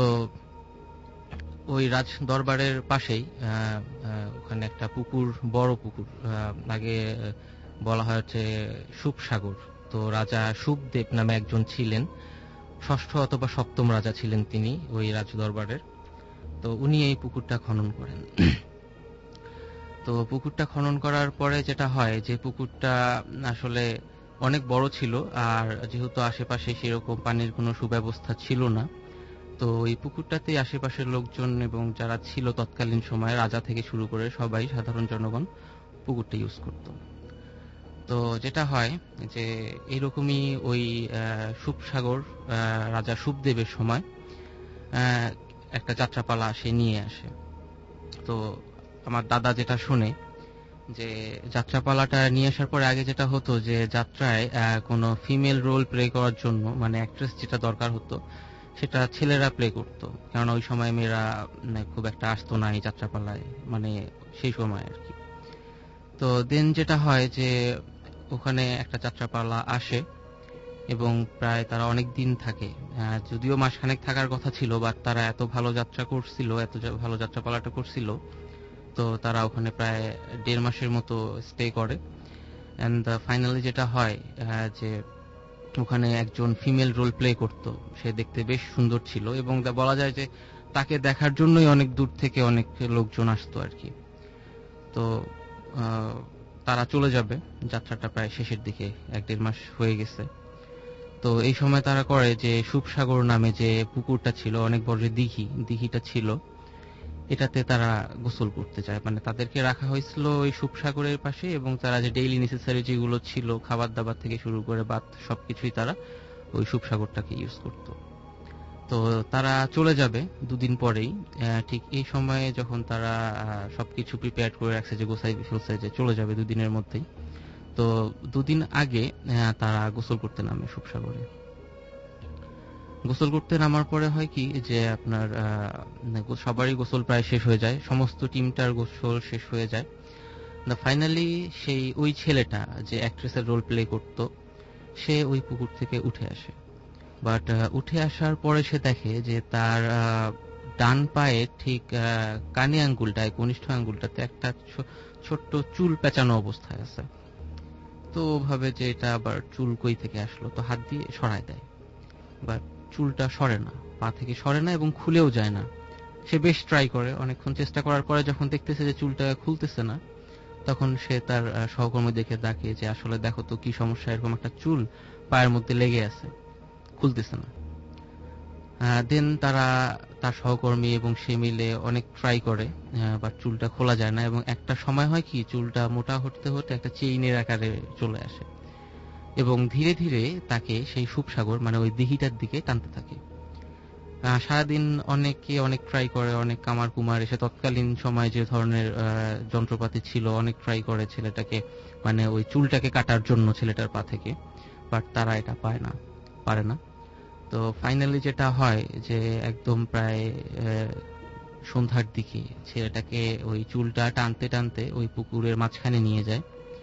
ওই রাজ দরবারের পাশেই আহ, আহ, ওখানে একটা পুকুর, বড় পুকুর, আহ, আগে আহ, বলা হয় হচ্ছে সুপসাগর। তো রাজা সুপদেব নামে একজন ছিলেন, ষষ্ঠ অথবা সপ্তম রাজা ছিলেন তিনি ওই রাজ দরবারের। তো উনি এই পুকুরটা খনন করেন। তো পুকুরটা খনন করার পরে যেটা হয় যে পুকুরটা আসলে অনেক বড় ছিল, আর যেহেতু আশেপাশে সেরকম পানির কোনো সুব্যবস্থা ছিল না, তো এই পুকুরটাতে আশেপাশের লোকজন এবং যারা ছিল তৎকালীন সময়ে, রাজা থেকে শুরু করে সবাই, সাধারণ জনগণ পুকুরটা ইউজ করত। তো যেটা হয় যে এইরকমই ওই আহ, সুপসাগর আহ, রাজা সুপদেবের সময় আহ, একটা যাত্রাপালা সে নিয়ে আসে। তো আমার দাদা যেটা শুনে যে যাত্রাপালাটা নিয়ে আসার পরে আগে যেটা হতো যে যাত্রায় আহ, কোনো ফিমেল রোল প্লে করার জন্য, মানে অ্যাক্ট্রেস যেটা দরকার হতো, সেটা ছেলেরা প্লে করতো, কারণ ওই সময় মেয়েরা মানে খুব একটা আসতো না এই যাত্রাপালায়, মানে সেই সময় আর কি। তো দেন যেটা হয় যে ওখানে একটা যাত্রাপালা আসে এবং প্রায় তারা অনেক দিন থাকে, আহ, যদিও মাসখানেক থাকার কথা ছিল, বাট তারা এত ভালো যাত্রা করছিল, এত যা- ভালো যাত্রাপালাটা করছিল, তো তারা ওখানে প্রায় দেড় মাসের মতো স্টে করে। অ্যান্ড ফাইনালি যেটা হয় আহ, যে ওখানে একজন ফিমেল রোল প্লে করত, সে দেখতে বেশ সুন্দর ছিল এবং দা- বলা যায় যে তাকে দেখার জন্যই অনেক দূর থেকে অনেক লোকজন আসতো আর কি। তো আহ, তারা চলে যাবে, যাত্রাটা প্রায় শেষের দিকে, এক দেড় মাস হয়ে গেছে। তো এই সময় তারা করে যে সুপসাগর নামে যে পুকুরটা ছিল, অনেক বড় যে দিঘি দিঘিটা ছিল, এটাতে তারা গোসল করতে যায়। মানে তাদেরকে রাখা হয়েছিল ওই সুপসাগরের পাশে, এবং তারা যে ডেইলি নেসেসারি যেগুলো ছিল, খাবার দাবার থেকে শুরু করে বাথ, সবকিছুই তারা ওই সুপসাগরটাকে ইউজ করতো। তো তারা চলে যাবে দুদিন পরেই, আহ, ঠিক এই সময়ে যখন তারা আহ, সবকিছু প্রিপেয়ার করে রাখছে, যে গোছাই ফেলছে যে চলে যাবে দুদিনের মধ্যেই, তো দুদিন আগে আহ, তারা গোসল করতে নামে সুপসাগরে। গোসল করতে নামার পরে হয় কি যে আপনার আহ, সবারই গোসল প্রায় শেষ হয়ে যায়, সমস্ত টিমটার গোসল শেষ হয়ে যায়। ফাইনালি সেই ওই ছেলেটা যে অ্যাক্ট্রেসের রোল প্লে করতো, সে ওই পুকুর থেকে উঠে আসে। বাট উঠে আসার পরে সে দেখে যে তার ডান পায়ে ঠিক আহ, কানে আঙ্গুলটায় কনিষ্ঠ আঙ্গুলটাতে একটা ছো- ছোট্ট চুল পেঁচানো অবস্থায় আছে। তো ও ভাবে যে এটা আবার চুল কই থেকে আসলো, তো হাত দিয়ে সরায় দেয়, বাট চুলটা সরে না, পা থেকে সরে না এবং খুলেও যায় না। সে বেশ ট্রাই করে, অনেকক্ষণ চেষ্টা করার পরে যখন দেখতেছে যে চুলটা খুলতেছে না, তখন সে তার আহ, সহকর্মীদেরকে ডাকে যে আসলে দেখো তো কি সমস্যা, এরকম একটা চুল পায়ের মধ্যে লেগে আছে, খুলতেছে না। দেন তারা, তার সহকর্মী এবং সে মিলে অনেক ট্রাই করে, বাট চুলটা খোলা যায় না, এবং একটা সময় হয় কি চুলটা মোটা হতে হতে একটা চেইনের আকারে চলে আসে এবং ধীরে ধীরে তাকে সেই সুপসাগর মানে ওই দিঘিটার দিকে টানতে থাকে। আহ, সারাদিন অনেকে অনেক ট্রাই করে, অনেক কামার কুমার এসে তৎকালীন সময় যে ধরনের আহ, যন্ত্রপাতি ছিল অনেক ট্রাই করে ছেলেটাকে, মানে ওই চুলটাকে কাটার জন্য ছেলেটার পা থেকে, বাট তারা এটা পায় না, পারে না। তো ফাইনালি যেটা হয় যে একদম প্রায় আহ, সন্ধ্যার দিকে ছেলেটাকে ওই চুলটা টানতে টানতে ওই পুকুরের মাঝখানে নিয়ে যায়।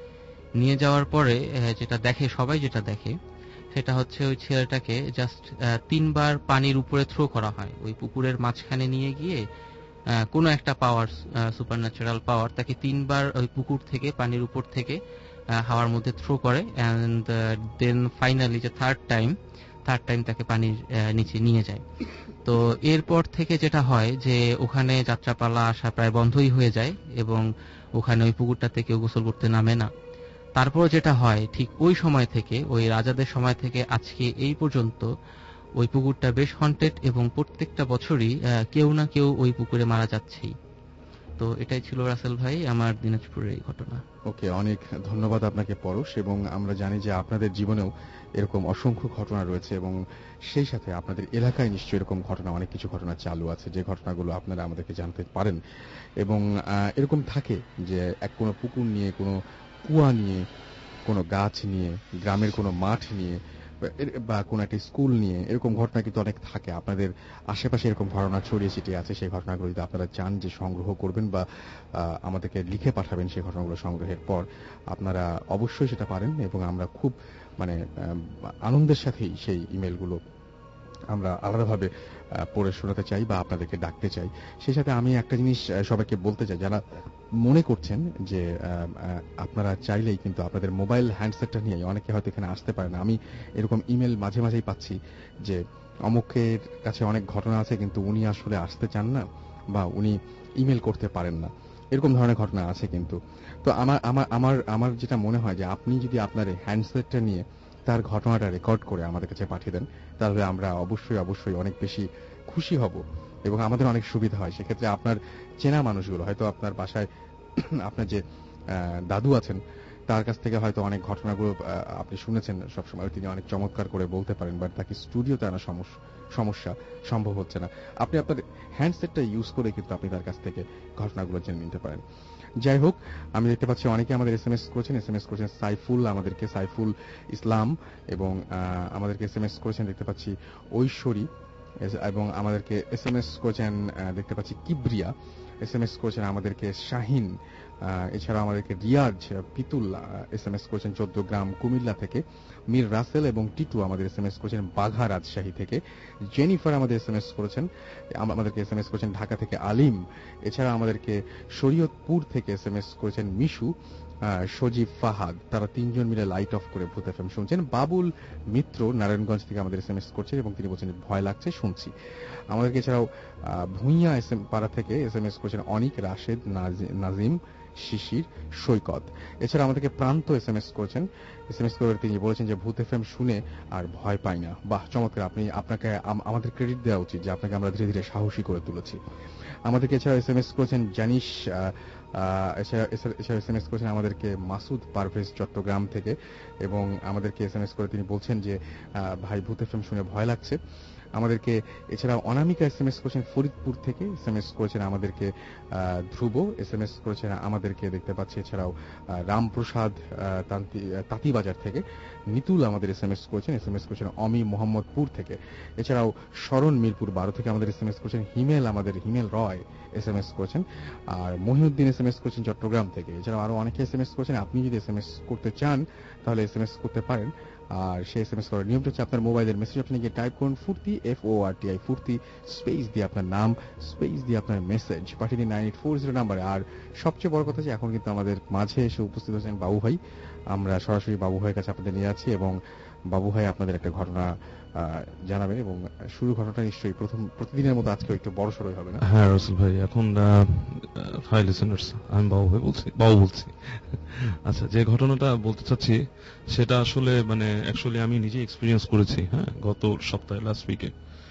নিয়ে যাওয়ার পরে আহ, যেটা দেখে, সবাই যেটা দেখে সেটা হচ্ছে ওই ছেলেটাকে জাস্ট তিনবার পানির উপরে থ্রো করা হয়। ওই পুকুরের মাঝখানে নিয়ে গিয়ে আহ, কোনো একটা পাওয়ার, সুপার ন্যাচারাল পাওয়ার, তাকে তিনবার ওই পুকুর থেকে পানির উপর থেকে আহ, হাওয়ার মধ্যে থ্রো করে, অ্যান্ড দেন ফাইনালি যে থার্ড টাইম থার্ড টাইম তাকে পানির আহ, নিচে নিয়ে যায়। তো এরপর থেকে যেটা হয় যে ওখানে যাত্রাপালা আসা প্রায় বন্ধই হয়ে যায় এবং ওখানে ওই পুকুরটাতে কেউ গোসল করতে নামে না। তারপর যেটা হয় ঠিক ওই সময় থেকে, ওই রাজাদের সময় থেকে আজকে এই পর্যন্ত ওই পুকুরটা বেশ হন্টেড এবং প্রত্যেকটা বছরই আহ, কেউ না কেউ ওই পুকুরে মারা যাচ্ছেই। তো এটাই ছিল রাসেল ভাই আমার দিনাজপুরের এই ঘটনা। ওকে, অনেক ধন্যবাদ আপনাকে পরশ। এবং আমরা জানি যে আপনাদের জীবনেও এরকম অসংখ্য ঘটনা রয়েছে এবং সেই সাথে আপনাদের এলাকায় নিশ্চয়ই এরকম ঘটনা, অনেক কিছু ঘটনা চালু আছে যে ঘটনাগুলো আপনারা আমাদেরকে জানতে পারেন। এবং আহ, এরকম থাকে যে এক কোনো পুকুর নিয়ে, কোনো কুয়া নিয়ে, কোনো গাছ নিয়ে, গ্রামের কোনো মাঠ নিয়ে বা এর- বা কোনো একটা স্কুল নিয়ে এরকম ঘটনা কিন্তু অনেক থাকে। আপনাদের আশেপাশে এরকম ঘটনা ছড়িয়ে ছিটিয়ে আছে। সেই ঘটনাগুলো যদি আপনারা চান যে সংগ্রহ করবেন বা আহ, আমাদেরকে লিখে পাঠাবেন সেই ঘটনাগুলো সংগ্রহের পর, আপনারা অবশ্যই সেটা পারেন এবং আমরা খুব মানে আহ, আনন্দের সাথেই সেই ইমেলগুলো আমরা আলাদাভাবে আহ, পড়ে শোনাতে চাই বা আপনাদেরকে ডাকতে চাই। সেই সাথে আমি একটা জিনিস আহ, সবাইকে বলতে চাই, যারা মনে করছেন যে আহ, আহ, আপনারা চাইলেই কিন্তু আপনাদের মোবাইল হ্যান্ডসেটটা নিয়ে অনেকে হয়তো এখানে আসতে পারে না। আমি এরকম ইমেল মাঝে মাঝেই পাচ্ছি যে অমুকের কাছে অনেক ঘটনা আছে কিন্তু উনি আসলে আসতে চান না বা উনি ইমেল করতে পারেন না, এরকম ধরনের ঘটনা আছে কিন্তু। তো আমার আমার আমার আমার যেটা মনে হয় যে আপনি যদি আপনার হ্যান্ডসেটটা নিয়ে তার ঘটনাটা রেকর্ড করে আমাদের কাছে পাঠিয়ে দেন, তাহলে আমরা অবশ্যই অবশ্যই অনেক বেশি খুশি হব এবং আমাদের অনেক সুবিধা হয়। সেক্ষেত্রে আপনার চেনা মানুষগুলো, হয়তো আপনার বাসায় আপনার যে আহ, দাদু আছেন তার কাছ থেকে হয়তো অনেক ঘটনাগুলো আহ, আপনি শুনেছেন সবসময়, তিনি অনেক চমৎকার করে বলতে পারেন, বাট তাকে স্টুডিওতে আনা সমস্যা সমস্যা সম্ভব হচ্ছে না। আপনি আপনার হ্যান্ডসেটটা ইউজ করে কিন্তু আপনি তার কাছ থেকে ঘটনাগুলো জেনে নিতে পারেন। যাই হোক, আমি দেখতে পাচ্ছি অনেকে আমাদের এস এম এস করেছেন। এস এম এস করেছেন সাইফুল, আমাদেরকে সাইফুল ইসলাম, এবং আহ, আমাদেরকে এস এম এস করেছেন দেখতে পাচ্ছি ঐশ্বরী, এস- এবং আমাদেরকে এস এম এস করেছেন আহ, দেখতে পাচ্ছি কিবরিয়া, এস এম এস করেছেন আমাদেরকে শাহিন, আহ, এছাড়া আমাদেরকে Riyaz Pitul S M S করেছেন চোদ্দ গ্রাম কুমিল্লা থেকে, মীর রাসেল এবং টিটু আমাদের এস এম এস করেছেন বাঘা রাজশাহী থেকে, জেনিফার আমাদের এস এম এস করেছেন, আম- আমাদেরকে এস এম এস করেছেন ঢাকা থেকে আলিম, এছাড়া আমাদেরকে শরীয়তপুর থেকে এস এম এস করেছেন মিশু, আহ, সজীব ফাহাদ, তারা তিনজন মিলে লাইট অফ করে ভূত এফএম শুনছেন। বাবুল মিত্র নারায়ণগঞ্জ থেকে আমাদের এস এম এস করছেন এবং তিনি বলছেন যে ভয় লাগছে, শুনছি। আমাদেরকে এছাড়াও আহ, ভুঁইয়া এস এম পাড়া থেকে এস এম এস করছেন অনিক, রাশেদ, নাজি- নাজিম, শিশির, সৈকত। এছাড়া আমাদেরকে প্রান্ত এস এম এস করেছেন। এস এম এস করে তিনি বলেছেন যে ভূত এফএম শুনে আর ভয় পাই না। বাহ, চমৎকার! আপনি, আপনাকে আম- আমাদের ক্রেডিট দেওয়া উচিত যে আপনাকে আমরা ধীরে ধীরে সাহসী করে তুলেছি। আমাদেরকে এছাড়া এস এম এস করেছেন জানিস, আহ, আহ, এছাড়া এছাড়া এস এম এস করেছেন আমাদেরকে মাসুদ পারভেজ চট্টগ্রাম থেকে, এবং আমাদেরকে এস এম এস করে তিনি বলছেন যে আহ, ভাই ভূত এফএম শুনে ভয় লাগছে। আমাদেরকে এছাড়া অনামিকা এস এম এস করেছেন ফরিদপুর থেকে, এস এম এস করেছেন আমাদেরকে আহ, ধ্রুব, এস এম এস করেছেন আমাদেরকে দেখতে পাচ্ছি এছাড়াও আহ, রামপ্রসাদ আহ, তান্তি- আহ, তাঁতিবাজার থেকে, নিতুল আমাদের এস এম এস করেছেন, এস এম এস করেছেন অমি মোহাম্মদপুর থেকে, এছাড়াও শরণ মিরপুর বারো থেকে আমাদের এস এম এস করেছেন হিমেল, আমাদের Himel Roy S M S করেছেন, আর মহিউদ্দিন এস এম এসএমএস করেছেন চট্টগ্রাম থেকে, এছাড়াও আরো অনেকে এসএমএস করেছেন। আপনি যদি এসএমএস করতে চান তাহলে এসএমএস করতে পারেন। আর সেই এসএমএস করার নিয়মটা হচ্ছে আপনার মোবাইলের মেসেজ অপশনে গিয়ে টাইপ করুন Foorti, F O R T I Foorti, space দিয়ে আপনার নাম, স্পেস দিয়ে আপনার মেসেজ পাঠিয়ে দিন নাইন এইট ফোর জিরো নাম্বারে। আর সবচেয়ে বড় কথা যে এখন কিন্তু আমাদের মাঝে এসে উপস্থিত হয়েছেন বাবু ভাই। আমরা সরাসরি বাবু ভাইয়ের কাছে আপনাদের নিয়ে যাচ্ছি এবং বাবু ভাই আপনাদের একটা ঘটনা জানাবেন এবং শুরু ঘটনাটা নিশ্চয়ই প্রথম প্রতিদিনের মতো আজকে একটু বড় সড়ই হবে না? হ্যাঁ রাসেল ভাই, এখন হাই লিসেনার্স, আমি বাবু ভাই বলছি, বাবু বলছি। আচ্ছা, যে ঘটনাটা বলতে চাচ্ছি সেটা আসলে মানে অ্যাকচুয়ালি আমি নিজে এক্সপিরিয়েন্স করেছি। হ্যাঁ, গত সপ্তাহে লাস্ট উইকে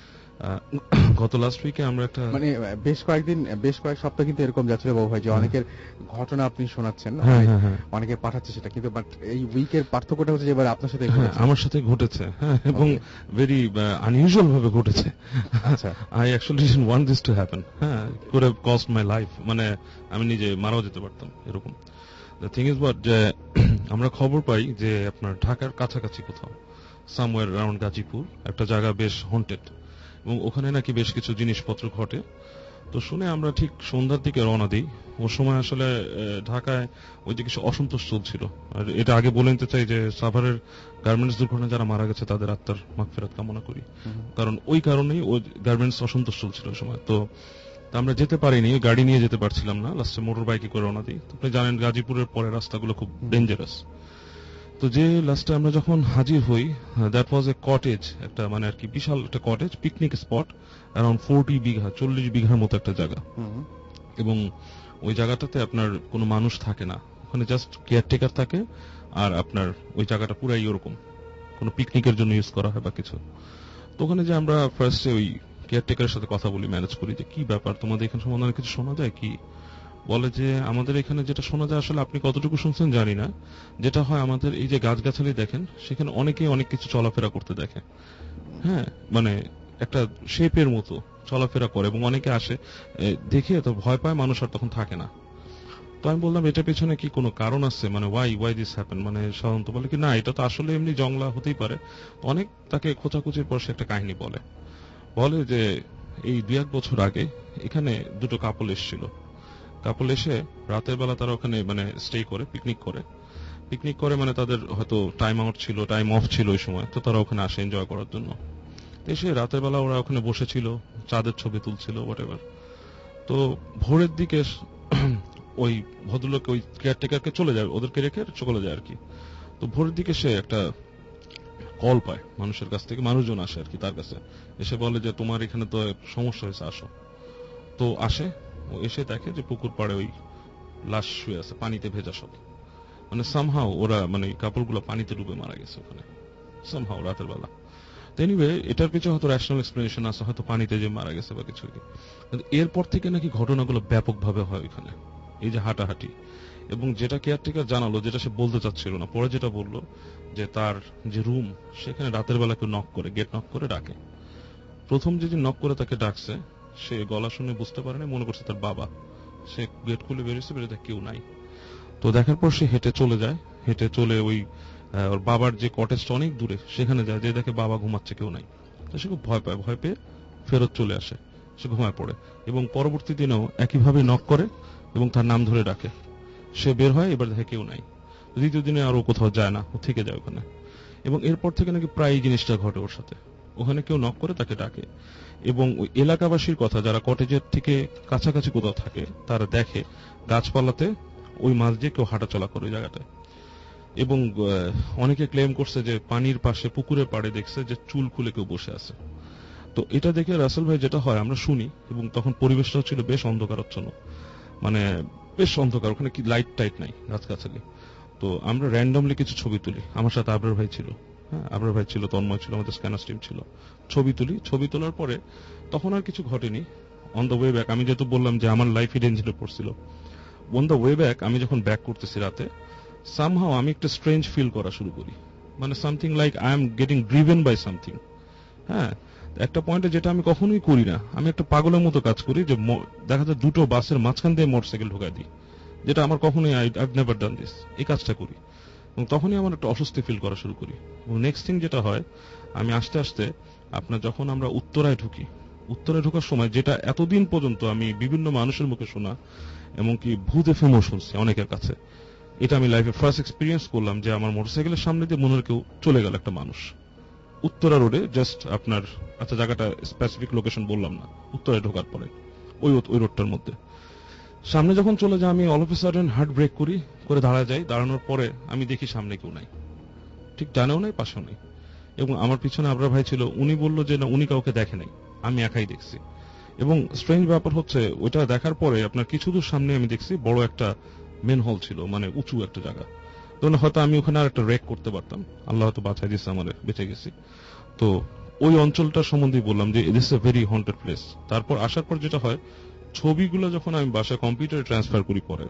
গত লাস্ট উইকে আমরা একটা মানে বেশ কয়েকদিন বেশ কয়েক সপ্তাহ কিন্তু এরকম যাচ্ছিল বাবু ভাই যে অনেকের ঘটনা আপনি শোনাচ্ছেন, অনেকে পাঠাচ্ছে সেটা, কিন্তু বাট এই উইকের পার্থক্যটা হচ্ছে যে এবার আপনার সাথে আমার সাথে ঘটেছে। হ্যাঁ, এবং ভেরি আনইউজুয়াল ভাবে ঘটেছে। আচ্ছা, I actually didn't want this to happen. হ্যাঁ, could have cost my life, মানে আমি নিজে মারাও যেতে পারতাম এরকম। দ্য থিং ইজ হোয়াট, যে আমরা খবর পাই যে আপনার ঢাকার কাছাকাছি কোথাও সামওয়্যার অ্যারাউন্ড গাজীপুর একটা জায়গা বেশ হন্টেড এবং ওখানে নাকি বেশ কিছু জিনিসপত্র ঘটে। তো শুনে আমরা ঠিক সন্ধ্যার দিকে রওনা দিই। ওই সময় আসলে ঢাকায় ওই যে কিছু অসন্তোষ চলছিল। আর এটা আগে বলে নিতে চাই যে সাভারের গার্মেন্টস দুর্ঘটনায় যারা মারা গেছে তাদের আত্মার মাগফিরাত কামনা করি, কারণ ওই কারণেই ওই গার্মেন্টস অসন্তোষ চলছিল ওই সময়। তো আমরা যেতে পারিনি, গাড়ি নিয়ে যেতে পারছিলাম না, লাস্টে মোটর বাইকে করে রওনা দিই। আপনি জানেন গাজীপুরের পরে রাস্তাগুলো খুব ডেঞ্জারাস। তো যে লাস্টে আমরা যখন হাজির হই, দ্যাট ওয়াজ এ কটেজ, একটা মানে আর কি বিশাল একটা cottage, picnic spot, around forty বিঘা, চল্লিশ বিঘার মতো একটা জায়গা। এবং ওই জায়গাটাতে আপনার কোনো মানুষ থাকে না, ওখানে জাস্ট কেয়ারটেকার থাকে। আর আপনার ওই জায়গাটা পুরাই ওরকম কোনো পিকনিকের জন্য ইউজ করা হয় বা কিছু। তো ওখানে যে আমরা ফার্স্টে ওই কেয়ারটেকারের সাথে কথা বলি, ম্যানেজ করি যে কি ব্যাপার, তোমাদের এখানে সম্বন্ধে কিছু শোনা যায় কি? বলে যে আমাদের এখানে যেটা শোনা যায়, আসলে আপনি কতটুকু শুনছেন জানি না, যেটা হয় আমাদের এই যে গাছগাছালি দেখেন সেখানে অনেকেই অনেক কিছু চলাফেরা করতে দেখে। হ্যাঁ, মানে একটা শেপের মতো চলাফেরা করে এবং অনেকে আসে দেখে তো ভয় পায়, মানুষ আর তখন থাকে না। তো আমি বললাম এটা পেছনে কি কোনো কারণ আছে, মানে ওয়াই ওয়াই দিস হ্যাপেন, মানে সাধারণত বলে কি না এটা তো আসলে এমনি জংলা হতেই পারে। অনেক তাকে খোঁচাখুচির পর সে একটা কাহিনী বলে বলে যে এই দুই এক বছর আগে এখানে দুটো কাপল এসেছিল। কাপল এসে রাতের বেলা তারা ওখানে মানে স্টে করে পিকনিক করে পিকনিক করে মানে তাদের হয়তো টাইম আউট ছিল, টাইম অফ ছিল ওই সময়, তো তারা ওখানে আসে এনজয় করার জন্য। এসে রাতের বেলা ওরা ওখানে বসেছিল, চাঁদের ছবি তুলছিল হোয়াটএভার। তো ভোরের দিকে ওই ভদ্রলোক ওই কেয়ারটেকারকে চলে যায়, ওদেরকে রেখে চলে যায় আর কি। তো ভোরের দিকে সে একটা কল পায় মানুষের কাছ থেকে, মানুষজন আসে আর কি তার কাছে, এসে বলে যে তোমার এখানে তো সমস্যা হয়েছে, আসো। তো আসে, ও এসে দেখে যে পুকুর পাড়ে ওই লাশ শুয়ে আছে, পানিতে ভেজা সব, মানে সামহাও ওরা মানে কাপড়গুলো পানিতে ডুবে মারা গেছে ওখানে সামহাও রাতের বেলা। এনিওয়ে এটার পিছনে হয়তো ন্যাশনাল এক্সপ্লেনেশন আছে, হয়তো পানিতে যে মারা গেছে বা কিছু। কিন্তু এরপর থেকে নাকি ঘটনাগুলো ব্যাপকভাবে হয় ওইখানে, এই যে হাঁটাহাঁটি। এবং যেটা কেয়ারটেকার জানালো, যেটা সে বলতে চাচ্ছিল না, পরে যেটা বললো যে তার যে রুম সেখানে রাতের বেলা কেউ নক করে, গেট নক করে ডাকে। প্রথম যেদিন নক করে তাকে ডাকছে, সে গলা শুনে বুঝতে পারেনি, মনে করছে তার বাবা। সে গেট খুলে বেরিয়েছে, বেরিয়ে দেখ কেউ নাই। তো দেখার পর সে হেঁটে চলে যায়, হেঁটে চলে ওই ওর বাবার যে কটেজটা অনেক দূরে সেখানে যায়, যে দেখে বাবা ঘুমাচ্ছে, কেউ নাই। তো সে খুব ভয় পায়, ভয় পেয়ে ফেরত চলে আসে, সে ঘুমায় পড়ে। এবং পরবর্তী দিনেও একইভাবে নক করে এবং তার নাম ধরে ডাকে। সে বের হয়, এবার দেখে কেউ নাই। দ্বিতীয় দিনে আরো কোথাও যায় না, ও থেকে যায় ওখানে। এবং এরপর থেকে নাকি প্রায় এই জিনিসটা ঘটে ওর সাথে, ওখানে কেউ নক করে তাকে ডাকে। এবং ওই এলাকাবাসীর কথা, যারা কটেজের থেকে কাছাকাছি কোথাও থাকে, তারা দেখে গাছপালাতে ওই মাছ দিয়ে কেউ হাঁটাচলা করে ওই জায়গাটায়। এবং অনেকে ক্লেম করছে যে পানির পাশে পুকুরের পাড়ে দেখছে যে চুল খুলে কেউ বসে আছে। তো এটা দেখে রাসেল ভাই যেটা হয়, আমরা শুনি, এবং তখন পরিবেশটা ছিল বেশ অন্ধকারাচ্ছন্ন, মানে বেশ অন্ধকার, ওখানে কি লাইট টাইট নাই, গাছগাছালি। তো আমরা র্যান্ডমলি কিছু ছবি তুলি, আমার সাথে আবরার ভাই ছিল, হ্যাঁ আবরার ভাই ছিল, তন্ময় ছিল, আমাদের স্ক্যানার টিম ছিল। ছবি তুলি, ছবি তোলার পরে তখন আর কিছু ঘটেনি। অন দ্য ওয়ে ব্যাক, আমি যেহেতু বললাম যে আমার লাইফ ডেঞ্জারে পড়ছিল, অন দ্য ওয়ে ব্যাক আমি যখন ব্যাক করতেছি রাতে, সামহাও আমি একটা স্ট্রেঞ্জ ফিল করা শুরু করি, মানে something like I am getting driven by something. হ্যাঁ, একটা পয়েন্টে যেটা আমি কখনোই করি না, আমি একটা পাগলের মতো কাজ করি, যে দেখা যায় দুটো বাসের মাঝখান দিয়ে মোটরসাইকেল ঢোকায় দিই, যেটা আমার কখনোই I have never done this, এই কাজটা করি। এবং তখনই আমার একটা অস্বস্তি ফিল করা শুরু করি। এবং নেক্সট থিং যেটা হয়, আমি আস্তে আস্তে আপনার যখন আমরা উত্তরায় ঢুকি, উত্তরে ঢোকার সময়, যেটা এতদিন পর্যন্ত আমি বিভিন্ন মানুষের মুখে শোনা, এমনকি ভূত এফএমও শুনছি অনেকের কাছে, এটা আমি লাইফে ফার্স্ট এক্সপিরিয়েন্স করলাম যে আমার মোটরসাইকেলের সামনে দিয়ে মনে হয় কেউ চলে গেল একটা মানুষ উত্তরা রোডে, জাস্ট আপনার, আচ্ছা জায়গাটা স্পেসিফিক লোকেশন বললাম না, উত্তরে ঢোকার পরে ওই ওই রোডটার মধ্যে সামনে যখন চলে যায় আমি all of a sudden heart break করি, করে দাঁড়া যাই। দাঁড়ানোর পরে আমি দেখি সামনে কেউ নাই, ঠিক ডানেও নাই পাশেও নেই, এবং আমার পিছনে আবরার ভাই ছিল, উনি বলল যে না উনি কাউকে দেখে নাই, আমি একাই দেখছি। এবং স্ট্রেঞ্জ ব্যাপার হচ্ছে ওইটা দেখার পরে আপনার কিছু দূর সামনে আমি দেখছি বড় একটা মেন হল ছিল, মানে উঁচু একটা জায়গা, তখন হয়তো আমি ওখানে আর একটা রেক করতে পারতাম, আল্লাহ হয়তো বাঁচাই দিচ্ছে, আমার বেঁচে গেছি। তো ওই অঞ্চলটা সম্বন্ধে বললাম যে this a very haunted place. তারপর আসার পর যেটা হয়, ছবিগুলো যখন আমি বাসায় কম্পিউটারে ট্রান্সফার করি পরে,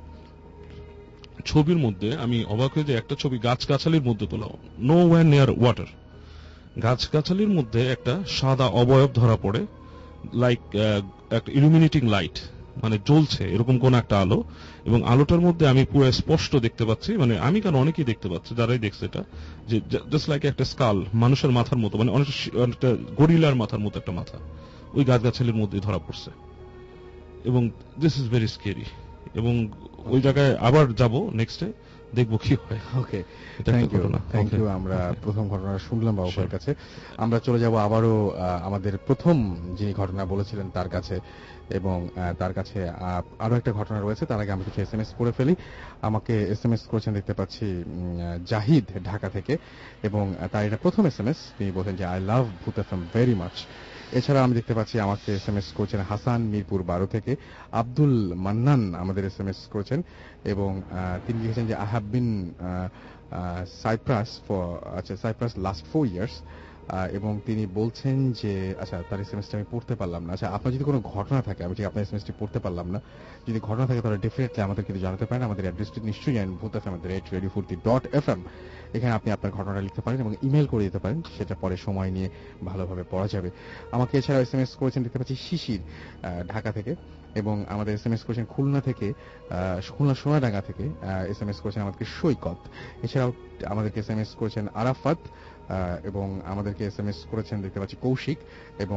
ছবির মধ্যে আমি অবাক হয়ে যে একটা ছবি গাছগাছালির মধ্যে তোলা, নো ওয়্যার নিয়ার ওয়াটার, গাছগাছালির মধ্যে একটা সাদা অবয়ব ধরা পড়ে, লাইক একটা ইলুমিনেটিং লাইট, মানে জ্বলছে এরকম কোন একটা আলো, এবং আলোটার মধ্যে আমি পুরো স্পষ্ট দেখতে পাচ্ছি, মানে আমি কেন অনেকেই দেখতে পাচ্ছি যারাই দেখছে এটা, যে জাস্ট লাইক একটা স্কাল, মানুষের মাথার মতো, মানে অনেকটা গরিলার মাথার মতো একটা মাথা ওই গাছগাছালির মধ্যে ধরা পড়ছে। এবং দিস ইজ ভেরি স্কেরি, এবং ওই জায়গায় আবার যাব নেক্সটে, দেখবো কি হয়। Okay, thank you thank you আমরা প্রথম ঘটনা শুনলাম বাবুর কাছে। আমরা চলে যাব আবারও আমাদের প্রথম যিনি ঘটনা বলেছিলেন তার কাছে, এবং তার কাছে আরো একটা ঘটনা রয়েছে। তার আগে আমি কিছু এসএমএস করে ফেলি। আমাকে এসএমএস করেছেন দেখতে পাচ্ছি জাহিদ ঢাকা থেকে, এবং তার এটা প্রথম এসএমএস। তিনি বলেন যে আই লাভ ভূত এফএম ভেরি মাচ। এছাড়া আমি দেখতে পাচ্ছি আমাকে এসএমএস করেছেন হাসান মিরপুর বারো থেকে, আব্দুল মান্নান আমাদের এসএমএস করেছেন, এবং তিনি লিখেছেন যে I have been Cyprus for আচ্ছা সাইপ্রাস লাস্ট ফোর ইয়ার্স, এবং তিনি বলছেন যে আচ্ছা তার এসএমএসটা আমি পড়তে পারলাম না। আচ্ছা আপনার যদি কোনো ঘটনা থাকে, আমি ঠিক আপনার এসএমএসটি পড়তে পারলাম না, যদি ঘটনা থাকে তাহলে ডেফিনেটলি আমাদের কিন্তু জানাতে পারেন। আমাদের অ্যাড্রেসটি নিশ্চয়ই জানেন, ভূত এফএম আমাদের rate radio Foorti dot F M. এখানে আপনি আপনার ঘটনাটা লিখতে পারেন এবং ইমেল করে দিতে পারেন, সেটা পরে সময় নিয়ে ভালোভাবে পড়া যাবে। আমাকে এছাড়া এসএমএস করেছেন দেখতে পাচ্ছি শিশির ঢাকা থেকে, এবং আমাদের এসএমএস করেছেন খুলনা থেকে, খুলনা সোনাডাঙ্গা থেকে এসএমএস করেছেন আমাদেরকে সৈকত। এছাড়াও আমাদেরকে এসএমএস করেছেন আরাফাত, এবং আমাদেরকে এসএমএস করেছেন দেখতে পাচ্ছি কৌশিক, এবং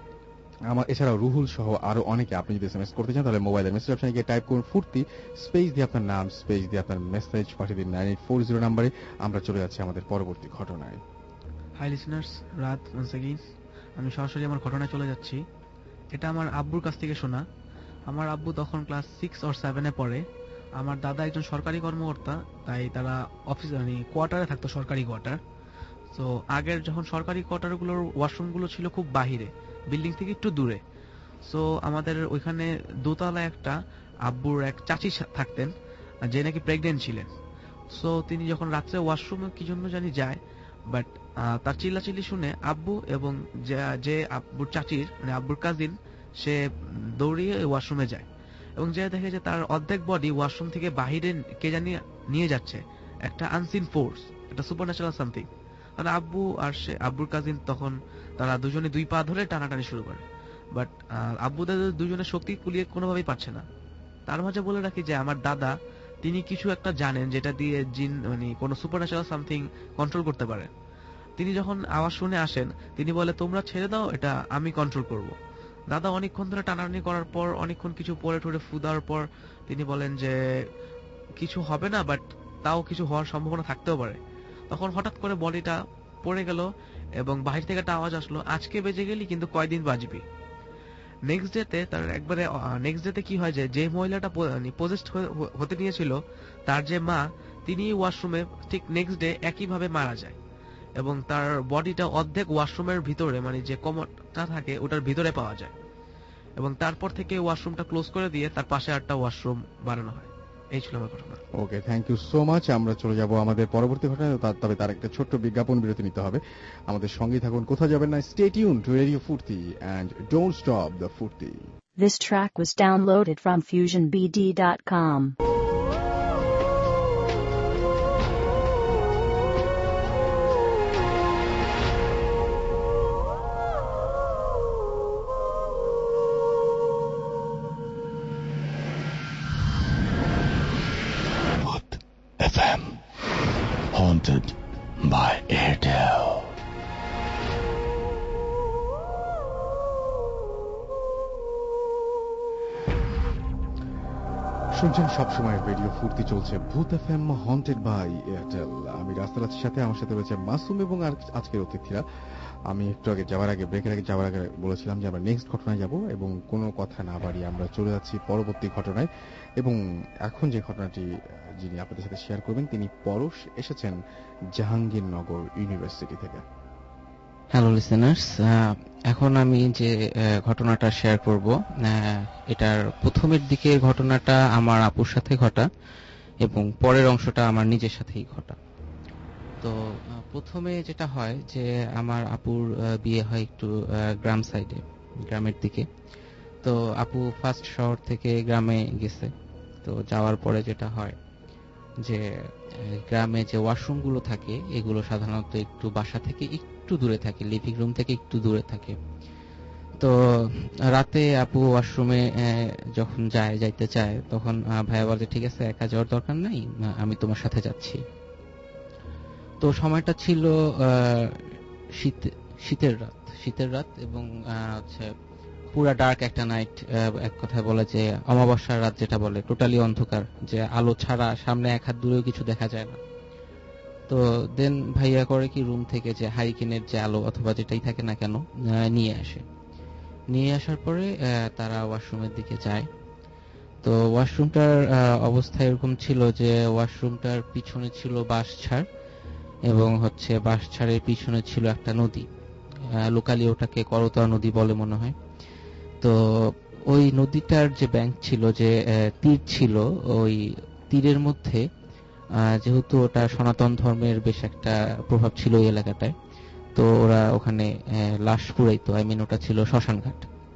আমার এছাড়াও রুহুল সহ আরো অনেকে। আপনি যদি এসএমএস করতে চান তাহলে মোবাইলের মেসেজ অপশনে গিয়ে টাইপ করুন ফুর্তি, স্পেস দিয়ে আপনার নাম, স্পেস দিয়ে আপনার মেসেজ পাঠিয়ে দিন নাইন এইট ফোর জিরো নাম্বারে। আমরা চলে যাচ্ছি আমাদের পরবর্তী ঘটনায়। হাই লিসেনার্স, রাত ওয়ান্স এগেইন আমি সরাসরি আমার ঘটনায় চলে যাচ্ছি। এটা আমার আব্বুর কাছ থেকে শোনা। আমার আব্বু তখন ক্লাস সিক্স অর সেভেনে পড়ে। আমার দাদা একজন সরকারি কর্মকর্তা, তাই তারা অফিস মানে কোয়ার্টারে থাকতো, সরকারি কোয়ার্টার। তো আগের যখন সরকারি কোয়ার্টারগুলোর ওয়াশরুমগুলো ছিল খুব বাহিরে, বিল্ডিং থেকে একটু দূরে। সো আমাদের ওইখানে দোতলায় একটা আব্বুর এক চাচি থাকতেন, যে নাকি প্রেগনেন্ট ছিলেন। সো তিনি যখন রাত্রে ওয়াশরুমে কি জন্য জানি যায়, বাট তার চিল্লাচিল্লি শুনে আব্বু এবং যে আব্বুর চাচির মানে আব্বুর কাজিন, সে দৌড়িয়ে ওয়াশরুমে যায় এবং যে দেখে যে তার অর্ধেক বডি ওয়াশরুম থেকে বাহিরে কে জানি নিয়ে যাচ্ছে, একটা আনসিন ফোর্স, একটা সুপারন্যাচারাল সামথিং। মানে আব্বু আর সে আব্বুর কাজিন তখন তারা দুজনে দুই পা ধরে টানাটানি শুরু করে, বাট আব্বু দাদা দুজনের শক্তি কুলিয়ে কোনোভাবেই পাচ্ছে না। তার মাঝে বলে রাখি যে আমার দাদা তিনি কিছু একটা জানেন যেটা দিয়ে জিন মানে কোনো সুপারন্যাচারাল সামথিং কন্ট্রোল করতে পারে। তিনি যখন আওয়াজ শুনে আসেন, তিনি বলে তোমরা ছেড়ে দাও, এটা আমি কন্ট্রোল করব। দাদা অনেকক্ষণ ধরে টানাটানি করার পর, অনেকক্ষণ কিছু পরে ঠরে ফুদার পর তিনি বলেন যে কিছু হবে না, বাট তাও কিছু হওয়ার সম্ভাবনা থাকতেও পারে। তখন হঠাৎ করে বডিটা পড়ে গেল এবং বাহির থেকে একটা আওয়াজ আসলো, আজকে বেজে গেলি কিন্তু কয়দিন বাজবি। নেক্সট ডেতে তার একবারে নেক্সট ডেতে কি হয় যে যে মহিলাটা পজেস্ট হতে নিয়েছিল তার যে মা, তিনি ওয়াশরুমে ঠিক নেক্সট ডে একইভাবে মারা যায় এবং তার বডিটা অর্ধেক ওয়াশরুমের ভিতরে, মানে যে কমোডটা থাকে ওটার ভিতরে পাওয়া যায়, এবং তারপর থেকে ওয়াশরুমটা ক্লোজ করে দিয়ে তার পাশে একটা ওয়াশরুম বানানো হয়। এই ছিল আমার ঘটনা। Okay, thank you so much. আমরা চলে যাব আমাদের পরবর্তী ঘটনায়, তবে তার একটা ছোট্ট বিজ্ঞাপন বিরতি নিতে হবে। আমাদের সঙ্গেই থাকুন, কোথাও যাবেন না। Stay tune to radio Foorti and don't stop the Foorti. This track was downloaded from fusion b d dot com. F M, haunted by Airtel. শুনছেন সবসময় রেডিও ফুর্তি, চলছে ভূত এফএম হন্টেড বাই এয়ারটেল। আমি রাস্তার সাথে, আমার সাথে রয়েছে মাসুম এবং আর আজকের অতিথিরা। আমি একটু আগে যাওয়ার আগে ব্রেকের আগে যাওয়ার আগে বলেছিলাম যে আমরা নেক্সট ঘটনায় যাব এবং কোনো কথা না বাড়িয়ে আমরা চলে যাচ্ছি পরবর্তী ঘটনায়। এবং এখন যে ঘটনাটি যিনি আপনাদের সাথে শেয়ার করবেন তিনি পরশ, এসেছেন জাহাঙ্গীরনগর ইউনিভার্সিটি থেকে। হ্যালো লিসেনার্স, এখন আমি যে ঘটনাটা শেয়ার করব এটার প্রথমের দিকের ঘটনাটা আমার আপুর সাথে ঘটা এবং পরের অংশটা আমার নিজের সাথেই ঘটা। তো প্রথমে যেটা হয় যে আমার আপুর বিয়ে হয় একটু গ্রাম সাইডে, গ্রামের দিকে। তো আপু ফার্স্ট শহর থেকে গ্রামে গেছে। তো যাওয়ার পরে যেটা হয় যে গ্রামে যে ওয়াশরুমগুলো থাকে এগুলো সাধারণত একটু বাসা থেকে একটু দূরে থাকে, লিভিং রুম থেকে একটু দূরে থাকে। তো রাতে আপু ওয়াশরুমে যখন যায় যাইতে চায় তখন ভাইয়া বলে ঠিক আছে একা যাওয়ার দরকার নাই, আমি তোমার সাথে যাচ্ছি। তো সময়টা ছিল শীত শীতের রাত শীতের রাত এবং হচ্ছে পুরা ডার্ক একটা নাইট। এক কথায় বলে যে অমাবস্যার রাত যেটা বলে, টোটালি অন্ধকার, যে আলো ছাড়া সামনে এক হাত দূরেও কিছু দেখা যায় না। তো দেন ভাইয়া করে কি রুম থেকে যে হারিকেনের যে আলো অথবা যেটাই থাকে না কেন নিয়ে আসে। নিয়ে আসার পরে তারা ওয়াশরুমের দিকে যায়। তো ওয়াশরুমটার অবস্থা এরকম ছিল যে ওয়াশরুমটার পিছনে ছিল বাঁশঝাড় এবং হচ্ছে বাঁশঝাড়ের পিছনে ছিল একটা নদী, লোকালি ওটাকে করতোয়া নদী বলে মনে হয়। তো ওই নদীটার যে ব্যাংক ছিল, যে তীর ছিল, ওই তীরের মধ্যে যেহেতু ওটা সনাতন ধর্মের বেশ একটা প্রভাব ছিল ওই এলাকাটায়, তো ওরা ওখানে লাশ পুড়াইতো। আই মিন ওটা ছিল শ্মশান ঘাট।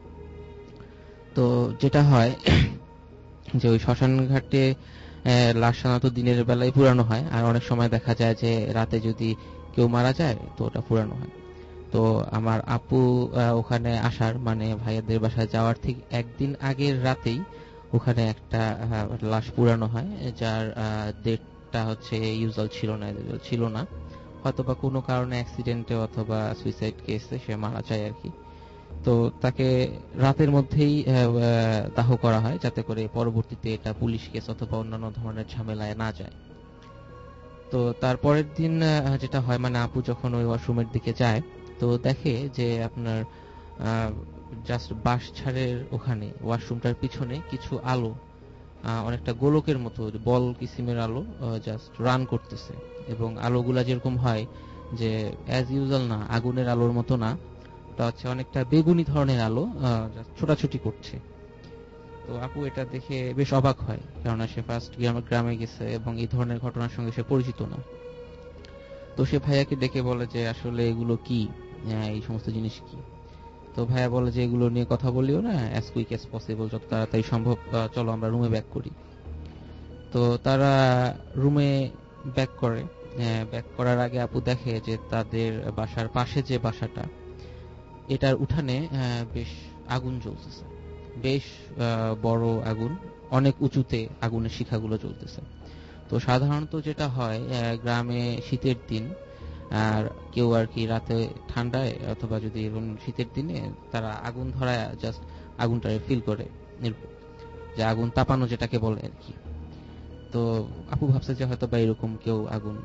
তো যেটা হয় যে ওই শ্মশান ঘাটে লাশ সাধারণত দিনের বেলায় পুরানো হয়, আর অনেক সময় দেখা যায় যে রাতে যদি কেউ মারা যায় তো ওটা পুরানো হয়। তো আমার আপু ওখানে আসার মানে ভাইয়াদের বাসায় যাওয়ার ঠিক একদিন আগের রাতেই ওখানে একটা লাশ পুরানো হয়, যার ডেটটা হচ্ছে ইউজুয়াল ছিল না ছিল না হয়তো বা কোনো কারণে অ্যাক্সিডেন্টে অথবা সুইসাইড কেসে সে মারা যায় আর কি। তো তাকে রাতের মধ্যেই দাহ করা হয় যাতে করে পরবর্তীতে এটা পুলিশ কেস অথবা অন্যান্য ধরনের ঝামেলায় না যায়। তো তারপরের দিন যেটা হয় মানে আপু যখন ওই ওয়াশরুমের দিকে যায় তো দেখে যে আপনার জাস্ট বাঁশঝাড়ের ওখানে ওয়াশরুমটার পিছনে কিছু আলো, অনেকটা গোলকের মতো বল কিসিমের আলো জাস্ট রান করতেছে। এবং আলোগুলা যেরকম হয় যে অ্যাজ ইউজুয়াল না, আগুনের আলোর মতো না, এটা হচ্ছে অনেকটা বেগুনি ধরনের আলো ছোটাছুটি করছে। তো আপু এটা দেখে বেশ অবাক হয়, কেননা সে ফার্স্ট গ্রামে গেছে এবং এই ধরনের ঘটনার সঙ্গে সে পরিচিত না। তো সে ভাইয়াকে ডেকে বলে যে আসলে এগুলো কি, এই সমস্ত জিনিস কি। তো ভাইয়া বলে যে এগুলো নিয়ে কথা বলিও না, অ্যাজ কুইক অ্যাজ পসিবল, যত তাড়াতাড়ি সম্ভব চলো আমরা রুমে ব্যাক করি। তো তারা রুমে ব্যাক করে। ব্যাক করার আগে আপু দেখে যে তাদের বাসার পাশে যে বাসাটা, এটার উঠানে বেশ আগুন জ্বলতেছে, বেশ বড় আগুন, অনেক উঁচুতে আগুনের শিখাগুলো জ্বলতেছে। তো সাধারণত যেটা হয় গ্রামে শীতের দিন আর কেউ আর কি রাতে ঠান্ডায় অথবা যদি এরকম শীতের দিনে তারা আগুন ধরায় জাস্ট আগুনটারে ফিল করে, যে আগুন তাপানো যেটাকে বলে আর কি। তো আপু ভাবছে যে হয়তো বা এরকম কেউ আগুন।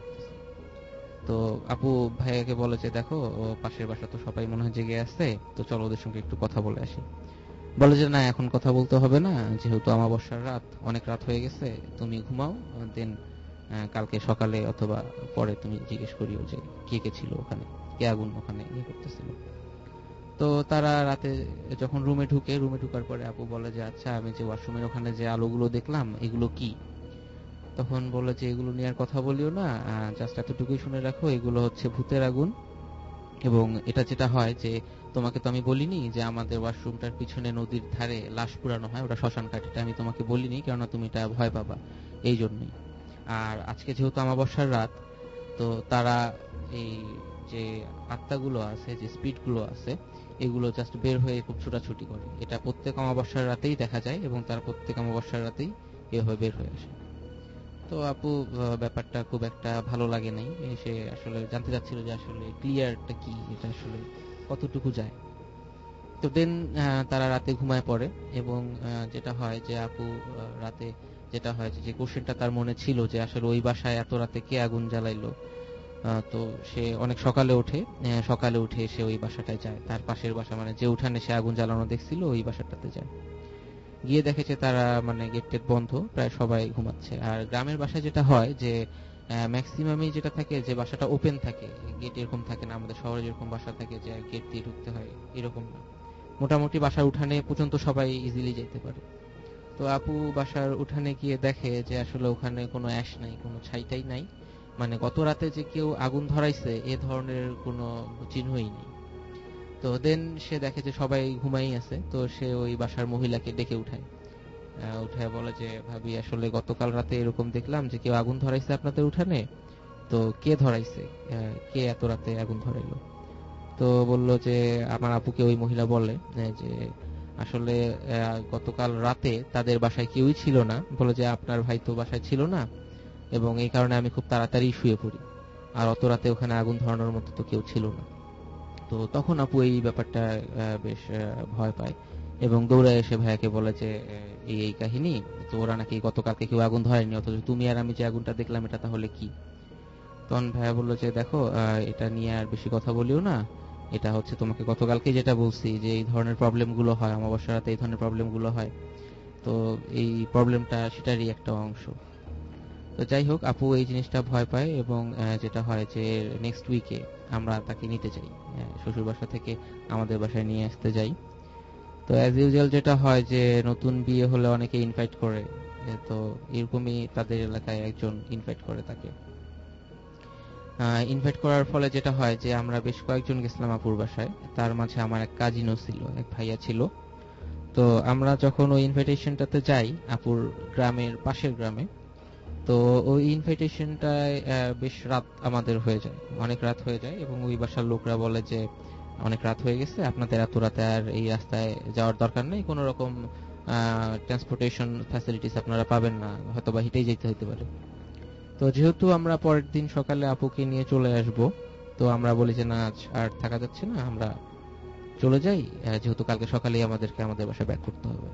তো আপু ভাইয়াকে বলে যে দেখো ও পাশের বাসা তো সবাই মনে হয় জেগে আছে, তো চলো ওদের সঙ্গে একটু কথা বলে আসি। বলে যে না এখন কথা বলতে হবে না, যেহেতু অমাবস্যার রাত, অনেক রাত হয়ে গেছে, তুমি ঘুমাও, দেন কালকে সকালে অথবা পরে তুমি জিজ্ঞেস করিও যে কে কে ছিল ওখানে, কে আগুন ওখানে ইয়ে করতেছিল। তো তারা রাতে যখন রুমে ঢুকে, রুমে ঢুকার পরে আপু বলে যে আচ্ছা আমি যে ওয়াশরুমের ওখানে যে আলোগুলো দেখলাম এগুলো কি। তখন বলে যে এগুলো নিয়ে আর কথা বলিও না, জাস্ট এতটুকুই শুনে রাখো, এগুলো হচ্ছে ভূতের আগুন। এবং এটা যেটা হয় যে তোমাকে তো আমি বলিনি যে আমাদের ওয়াশরুমটার পিছনে নদীর ধারে লাশ পুরানো হয়, ওটা শ্মশান ঘাট, এটা আমি তোমাকে বলিনি কেননা তুমি এটা ভয় পাবা এই জন্যই। আর আজকে যেহেতু অমাবস্যার রাত, তো তারা এই যে আত্মাগুলো আছে, যে স্পিরিটগুলো আছে, এগুলো জাস্ট বের হয়ে খুব ছোটাছুটি করে। এটা প্রত্যেক অমাবস্যার রাতেই দেখা যায় এবং তার প্রত্যেক অমাবস্যার রাতেই এভাবে বের হয়ে আসে। তো আপু ব্যাপারটা খুব একটা ভালো লাগে নাই, সে আসলে জানতে চাচ্ছিল যে আসলে ক্লিয়ারটা কি, এটা আসলে কতটুকু যায়। তো দেন তারা রাতে ঘুমায় পড়ে এবং যেটা হয় যে আপু রাতে যেটা হয় যে কোশ্চেনটা তার মনে ছিল যে আসলে ওই বাসায় এত রাতে কে আগুন জ্বালাইলো, তো সে অনেক সকালে ওঠে, সকালে উঠে সে ওই বাসাটায় যায়, তার পাশের বাসা মানে যে উঠানে সে আগুন জ্বালানো দেখছিল ওই বাসাটাতে যায়। গিয়ে দেখেছে তারা মানে গেট টেট বন্ধ, প্রায় সবাই ঘুমাচ্ছে। আর গ্রামের বাসায় যেটা হয় যে ম্যাক্সিমামই যেটা থাকে যে বাসাটা ওপেন থাকে, গেট এরকম থাকে না আমাদের শহরে যেরকম বাসা থাকে যে গেট দিয়ে ঢুকতে হয়, এরকম না, মোটামুটি বাসার উঠানে পর্যন্ত সবাই ইজিলি যেতে পারে। তো আপু বাসার উঠানে গিয়ে দেখে যে আসলে ওখানে কোনো অ্যাশ নাই, কোনো ছাইটাই নাই, মানে গত রাতে যে কেউ আগুন ধরাইছে এ ধরনের কোনো চিহ্নই নেই। তো দেন সে দেখে যে সবাই ঘুমাই আছে, তো সে ওই বাসার মহিলাকে ডেকে উঠায়, উঠায় বলে যে ভাবি আসলে গতকাল রাতে এরকম দেখলাম যে কেউ আগুন ধরাইছে আপনাদের উঠানে, তো কে ধরাইছে, কে এত রাতে আগুন ধরাইলো? তো বলল যে আমার আপুকে ওই মহিলা বলে যে আসলে গতকাল রাতে তাদের বাসায় কেউই ছিল না, বলে যে আপনার ভাই তো বাসায় ছিল না এবং এই কারণে আমি খুব তাড়াতাড়ি শুয়ে পড়ি, আর অত রাতে ওখানে আগুন ধরানোর মতো তো কেউ ছিল না। তো তখন আপু এই ব্যাপারটা বেশ ভয় পায় এবং দৌড়ে এসে ভাইয়াকে বলে যে এই এই কাহিনী, তো ওরা নাকি গতকালকে কেউ আগুন ধরেনি, অথচ তুমি আর আমি যে আগুনটা দেখলাম এটা তাহলে কি? তখন ভাইয়া বললো যে দেখো এটা নিয়ে আর বেশি কথা বলিও না, এটা হচ্ছে তোমাকে গতকালকে যেটা বলছি যে এই ধরনের প্রবলেম গুলো হয়, অমাবস্যার রাতে এই ধরনের প্রবলেম গুলো হয়, তো এই প্রবলেমটা সেটারই একটা অংশ। তো যাই হোক আপু এই জিনিসটা ভয় পায় এবং যেটা হয় যে নেক্সট উইকে আমরা তাকে নিতে যাই, শ্বশুর বাসা থেকে আমাদের বাসায় নিয়ে আসতে যাই। তো অ্যাজ ইউজুয়াল যেটা হয় যে নতুন বিয়ে হলে অনেকে ইনভাইট করে, তো এরকমই তাদের এলাকায় একজন ইনভাইট করে তাকে। ইনভাইট করার ফলে যেটা হয় যে আমরা বেশ কয়েকজন গেছিলাম আপুর বাসায়, তার মাঝে আমার এক কাজিনও ছিল, এক ভাইয়া ছিল। তো আমরা যখন ওই ইনভাইটেশনটাতে যাই আপুর গ্রামের পাশের গ্রামে, তো ওই ইনভাইটেশনটায় বেশ রাত আমাদের হয়ে যায়, অনেক রাত হয়ে যায় এবং ওই বাসার লোকরা বলে যে অনেক রাত হয়ে গেছে, আপনাদের এত রাতে আর এই রাস্তায় যাওয়ার দরকার নেই, কোনো রকম ট্রান্সপোর্টেশন ফ্যাসিলিটিস আপনারা পাবেন না, হয়তো বা হেঁটেই যেতে হতে পারে। তো যেহেতু আমরা পরের দিন সকালে আপুকে নিয়ে চলে আসব, তো আমরা বলি যে না আজ আর থাকা যাচ্ছে না, আমরা চলে যাই, যেহেতু কালকে সকালেই আমাদেরকে আমাদের বাসায় ব্যাক করতে হবে।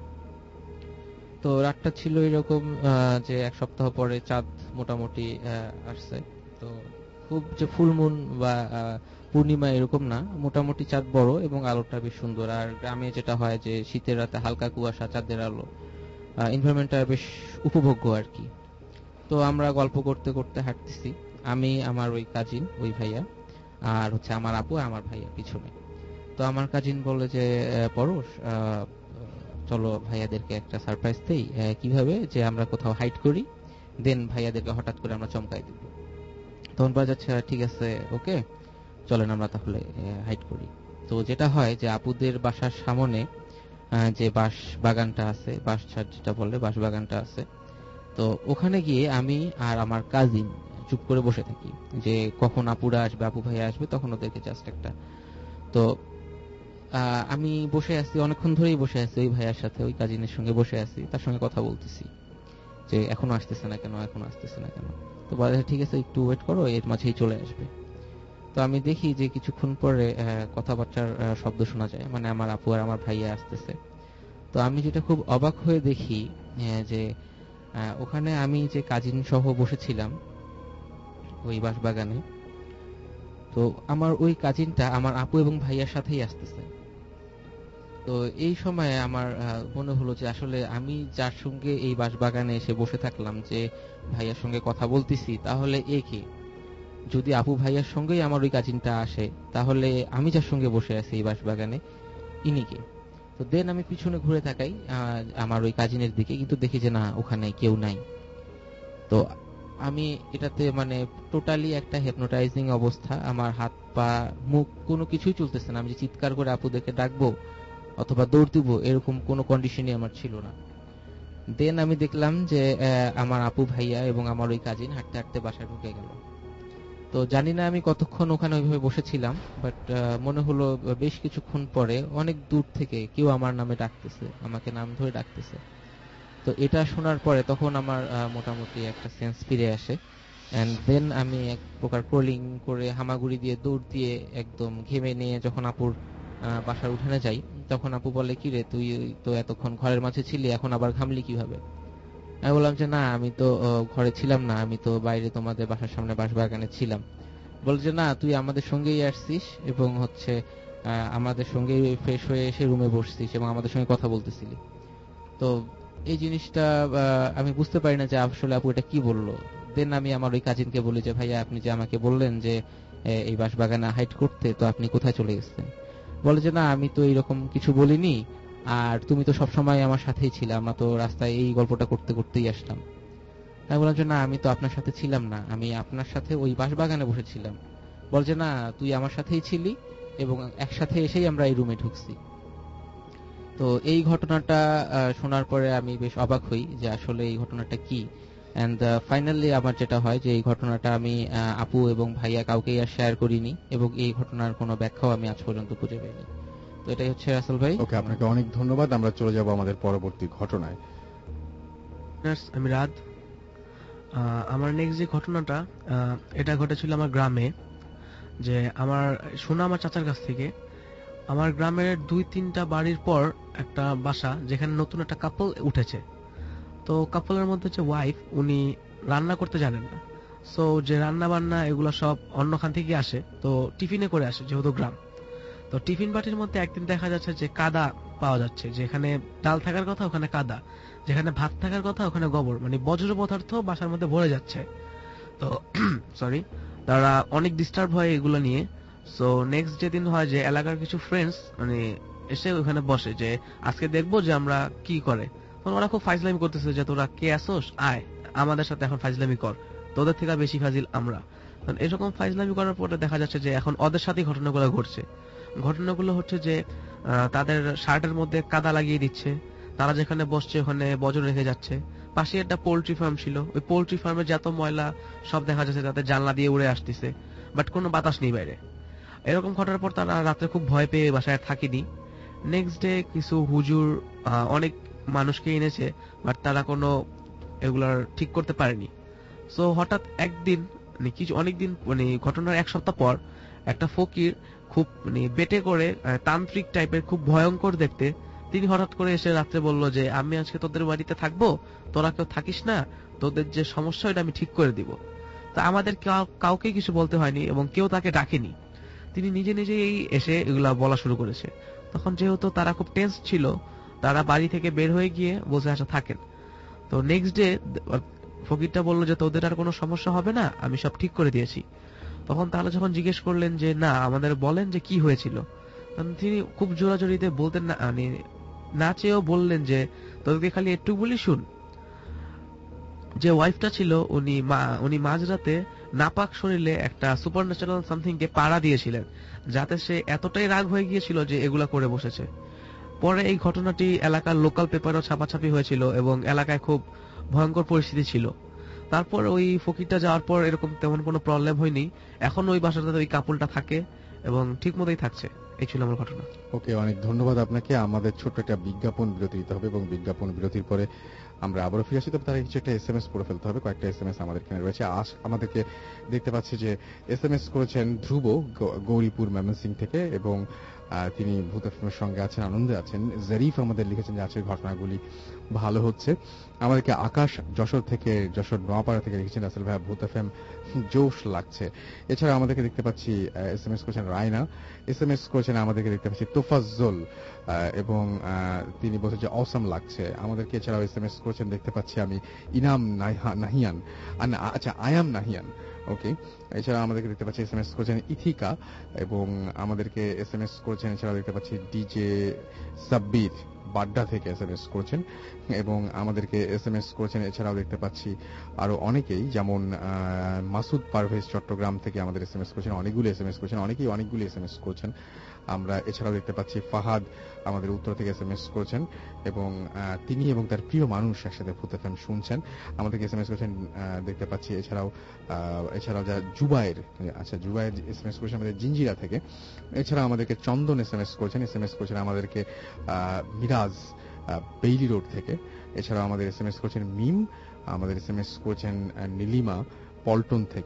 তো রাতটা ছিল এরকম যে এক সপ্তাহ পরে চাঁদ মোটামুটি আসছে, তো খুব যে ফুল মুন বা পূর্ণিমা এরকম না, মোটামুটি চাঁদ বড় এবং আলোটা বেশ সুন্দর। আর গ্রামে যেটা হয় যে শীতের রাতে হালকা কুয়াশা, চাঁদের আলো, এনভায়রনমেন্টটা বেশ উপভোগ্য আর কি। তো আমরা গল্প করতে করতে হাঁটতেছি, আমি আমার ওই কাজিন ওই ভাইয়া আর হচ্ছে আমার আপু আমার ভাইয়া পিছনে। তো আমার কাজিন বলে যে পরশ চলো ভাইয়াদেরকে একটা সারপ্রাইজ দেই, কিভাবে যে আমরা কোথাও হাইড করি, দেন ভাইয়াদেরকে হঠাৎ করে আমরা চমকাই দিব। তখন বলা যাচ্ছে ঠিক আছে ওকে চলেন আমরা তাহলে হাইড করি। তো যেটা হয় যে আপুদের বাসার সামনে যে বাঁশ বাগানটা আছে, বাঁশ ছাড় যেটা বলে, বাঁশ বাগানটা আছে, তো ওখানে গিয়ে আমি আর আমার কাজিন চুপ করে বসে থাকি যে কখন আপুরা আসবে, আপু ভাইয়া আসবে, তখন ওদেরকে জাস্ট একটা। তো আমি বসে আছি, অনেকক্ষণ ধরেই বসে আছি ওই ভাইয়ার সাথে, ওই কাজিনের সঙ্গে বসে আছি, তার সঙ্গে কথা বলতেছি যে এখনো আসতেছে না কেন, এখনো আসতেছে না কেন। তো বলে ঠিক আছে একটু ওয়েট করো, এর মাঝেই চলে আসবে। তো আমি দেখি যে কিছুক্ষণ পরে কথাবার্তার শব্দ শোনা যায়, মানে আমার আপু আর আমার ভাইয়া আসতেছে। তো আমি যেটা খুব অবাক হয়ে দেখি যে ওখানে আমি যে কাজিন সহ বসেছিলাম ওই বাঁশবাগানে, তো আমার ওই কাজিনটা আমার আপু এবং ভাইয়ার সাথেই আসতেছে। তো এই সময়ে আমার মনে হলো যে আসলে আমি যার সঙ্গে এই বাঁশবাগানে এসে বসে থাকলাম, যে ভাইয়ার সঙ্গে কথা বলতেছি, তাহলে এ কে? যদি আপু ভাইয়ার সঙ্গেই আমার ওই কাজিনটা আসে, তাহলে আমি যার সঙ্গে বসে আছি এই বাঁশবাগানে ইনি কে? তো দেন আমি পিছনে ঘুরে তাকাই আমার ওই কাজিনের দিকে, কিন্তু দেখি যে না ওখানে কেউ নাই। তো আমি এটাতে মানে টোটালি একটা হিপনোটাইজিং অবস্থা, আমার হাত পা মুখ কোনো কিছুই চলতেছে না, আমি যে চিৎকার করে আপুদেরকে ডাকবো অথবা দৌড় দিব এরকম কোনো কন্ডিশনই আমার ছিল না। দেন আমি দেখলাম যে আমার আপু ভাইয়া এবং আমার ওই কাজিন হাঁটতে হাঁটতে বাসায় ঢুকে গেল। তো জানি না আমি কতক্ষণ ওখানে ওইভাবে বসেছিলাম, বাট মনে হলো বেশ কিছুক্ষণ পরে অনেক দূর থেকে কেউ আমার নামে ডাকতেছে, আমাকে নাম ধরে ডাকতেছে। তো এটা শোনার পরে তখন আমার মোটামুটি একটা সেন্স ফিরে আসে, এন্ড দেন আমি এক প্রকার ক্রলিং করে হামাগুড়ি দিয়ে দৌড় দিয়ে একদম ঘেমে নিয়ে যখন আপুর বাসার উঠানে যাই, তখন আপু বলে, কি রে তুই তো এতক্ষণ ঘরের মাঝে ছিলি, এখন আবার ঘামলি কিভাবে? আমি বললাম যে না, আমি তো ঘরে ছিলাম না, আমি তো বাইরে তোমাদের বাসার সামনে বাঁশবাগানে ছিলাম। বলে যে না, তুই আমাদের সঙ্গেই আসছিস এবং হচ্ছে আমাদের সঙ্গে ফ্রেশ হয়ে এসে রুমে বসছিস এবং আমাদের সঙ্গে কথা বলতেছিলি। তো এই জিনিসটা আমি বুঝতে পারি না যে আসলে আপু এটা কি বললো। দেন আমি আমার ওই কাজিনকে বলি যে ভাইয়া, আপনি যে আমাকে বললেন যে এই বাঁশবাগানে হাইড করতে, তো আপনি কোথায় চলে গেছেন? বলে যে না, আমি তো এইরকম কিছু বলিনি, আর তুমি তো সবসময় আমার সাথেই ছিলে, আমরা তো রাস্তায় এই গল্পটা করতে করতেই আসলাম। আমি বললাম যে না, আমি তো আপনার সাথে ছিলাম না, আমি আপনার সাথে ওই বাঁশবাগানে বসেছিলাম। বল যে না, তুই আমার সাথেই ছিলি এবং একসাথে এসেই আমরা এই রুমে ঢুকছি। তো এই ঘটনাটা শোনার পরে আমি বেশ অবাক হই যে আসলে এই ঘটনাটা কি। এন্ড ফাইনালি আমার যেটা হয় যে এই ঘটনাটা আমি আপু এবং ভাইয়া কাউকেই আর শেয়ার করিনি এবং এই ঘটনার কোনো ব্যাখ্যাও আমি আজ পর্যন্ত খুঁজে পাইনি। তো এটাই হচ্ছে রাসেল ভাই। ওকে, আপনাকে অনেক ধন্যবাদ। আমরা চলে যাব আমাদের পরবর্তী ঘটনায়। আমি রাত আমার নেক্সট যে ঘটনাটা, এটা ঘটেছিল আমার গ্রামে। যে আমার শোনা আমার চাচার কাছ থেকে, আমার গ্রামের দুই তিনটা বাড়ির পর একটা বাসা যেখানে নতুন একটা কাপল উঠেছে। তো কাপলের মধ্যে যে ওয়াইফ, উনি রান্না করতে জানেন না। সো যে রান্না বান্না এগুলো সব অন্যখান থেকে আসে, তো টিফিনে করে আসে যেহেতু গ্রাম। তো টিফিন বাটির মধ্যে একদিন দেখা যাচ্ছে যে কাদা পাওয়া যাচ্ছে, যেখানে ডাল থাকার কথা ওখানে কাদা, যেখানে ভাত থাকার কথা ওখানে গোবর, মানে বজ্র পদার্থ বাসার মধ্যে ভরে যাচ্ছে। তো সরি, তারা অনেক ডিস্টার্ব হয় এগুলো নিয়ে। সো নেক্সট যেদিন হয় যে এলাকার কিছু ফ্রেন্ডস মানে এসে ওখানে বসে যে আজকে দেখবো যে আমরা কি করে। তখন ওরা খুব ফাইজলামি করতেছে যে তোরা কে আসোস, আয় আমাদের সাথে এখন ফাইজলামি কর, তোদের থেকে বেশি ফাজিল আমরা। এরকম ফাইজলামি করার পরে দেখা যাচ্ছে যে এখন ওদের সাথেই ঘটনাগুলো ঘটছে। ঘটনাগুলো হচ্ছে যে তাদের শার্টের মধ্যে কাদা লাগিয়ে দিচ্ছে, তারা যেখানে বসছে ওখানে বজ্র রেখে যাচ্ছে। পাশে একটা পোল্ট্রি ফার্ম ছিল, ওই পোল্ট্রি ফার্মের যত ময়লা সব দেখা যাচ্ছে তাদের জানলা দিয়ে উড়ে আসতেছে, বাট কোনো বাতাস নেই বাইরে। এরকম ঘটার পর তারা রাত্রে খুব ভয় পেয়ে বাসায় থাকেনি। নেক্সট ডে কিছু হুজুর অনেক মানুষকে এনেছে, বাট তারা কোনো এগুলার ঠিক করতে পারেনি। সো হঠাৎ একদিন মানে কিছু অনেকদিন মানে ঘটনার এক সপ্তাহ পর একটা ফকির খুব মানে বেটে করে তান্ত্রিক টাইপের, খুব ভয়ঙ্কর দেখতে, তিনি হঠাৎ করে এসে রাত্রে বললো যে আমি আজকে তোদের বাড়িতে থাকবো, তোরা কেউ থাকিস না, তোদের যে সমস্যা এটা আমি ঠিক করে দিব। তা আমাদের কাউকে কিছু বলতে হয়নি এবং কেউ তাকে ডাকেনি, তিনি নিজে নিজেই এসে এগুলা বলা শুরু করেছে। তখন যেহেতু তারা খুব টেন্স ছিল, তারা বাড়ি থেকে বের হয়ে গিয়ে বসে আসা থাকেন। তো নেক্সট ডে ফকিরটা বললো যে তোদের আর কোনো সমস্যা হবে না, আমি সব ঠিক করে দিয়েছি। তখন তারা যখন জিজ্ঞেস করলেন যে না আমাদের বলেন যে কি হয়েছিল, তখন তিনি খুব জোরাজোরিতে বলতেন না, মানে না চেয়েও বললেন যে তোদেরকে খালি একটু বলি শুন। যে ওয়াইফটা ছিল উনি উনি মাঝরাতে নাপাক শরীরে একটা সুপারন্যাচারাল সামথিং কে পাড়া দিয়েছিলেন, যাতে সে এতটাই রাগ হয়ে গিয়েছিল যে এগুলা করে বসেছে। পরে এই ঘটনাটি এলাকার লোকাল পেপারও ছাপাছাপি হয়েছিল এবং এলাকায় খুব ভয়ঙ্কর পরিস্থিতি ছিল। তারপর ওই ফকিরটা যাওয়ার পর এরকম তেমন কোনো প্রবলেম হয়নি, এখন ওই বাসাটাতে ওই কাপড়টা থাকে এবং ঠিক মতোই থাকছে। এই ছিল আমার ঘটনা। ওকে, অনেক ধন্যবাদ আপনাকে। আমাদের ছোট্ট একটা বিজ্ঞাপন বিরতি দিতে হবে এবং বিজ্ঞাপন বিরতির পরে আমরা আবারও ফিরে আসি। তবে তার কিছু একটা এস এম এস পড়ে ফেলতে হবে। কয়েকটা এস এম এস আমাদের এখানে রয়েছে। আজ আমাদেরকে দেখতে পাচ্ছি যে এস এম এস করেছেন ধ্রুব গৌরীপুর ময়মনসিং থেকে এবং তিনি ভূত এফএমের সঙ্গে আছেন, আনন্দে আছেন। জরিফ আমাদের লিখেছেন যে আজকের ঘটনাগুলি ভালো হচ্ছে। আমাদেরকে আকাশ যশোর থেকে, যশোর নোয়াপাড়া থেকে লিখেছেন রাসেল ভাই ভূত এফএম জোশ লাগছে। এছাড়া আমাদেরকে দেখতে পাচ্ছি এস এম এস করেছেন রায়না, এস এম এস করেছেন আমাদেরকে দেখতে পাচ্ছি তোফাজ্জল এবং তিনি বলছেন যে অসম লাগছে। আমাদেরকে এছাড়াও এস এম এস করেছেন দেখতে পাচ্ছি আমি ইনাম নাহিয়ান, আচ্ছা আয়াম নাহিয়ান। ওকে, এছাড়া আমাদেরকে দেখতে পাচ্ছি এস এম এস করেছেন ইথিকা এবং আমাদেরকে এস এম এস করেছেন এছাড়া দেখতে পাচ্ছি ডিজে সাব্বির বাড্ডা থেকে এস এম এস করেছেন এবং আমাদেরকে এস এম এস করেছেন এছাড়াও দেখতে পাচ্ছি আরো অনেকেই, যেমন মাসুদ পারভেজ চট্টগ্রাম থেকে আমাদের এস এম এস করেছেন, অনেকগুলো এস এম এস করেছেন, অনেকেই অনেকগুলো এস এম এস করেছেন। আমরা এছাড়াও দেখতে পাচ্ছি ফাহাদ আমাদের উত্তর থেকে এস এম এস করেছেন এবং তিনি এবং তার প্রিয় মানুষ একসাথে ভূত এফএম শুনছেন, আমাদেরকে এস এম এস করেছেন দেখতে পাচ্ছি। এছাড়াও এছাড়াও যা জুবাইর, আচ্ছা জুবাইর এস এম এস করেছেন আমাদের জিঞ্জিরা থেকে। এছাড়া আমাদেরকে চন্দন এস এম এস করেছেন, এস এম এস করেছেন আমাদেরকে মিরাজ বেইলি রোড থেকে। এছাড়াও আমাদের এস এম এস করেছেন মিম, আমাদের এস এম এস করেছেন নীলিমা পল্টন থেকে।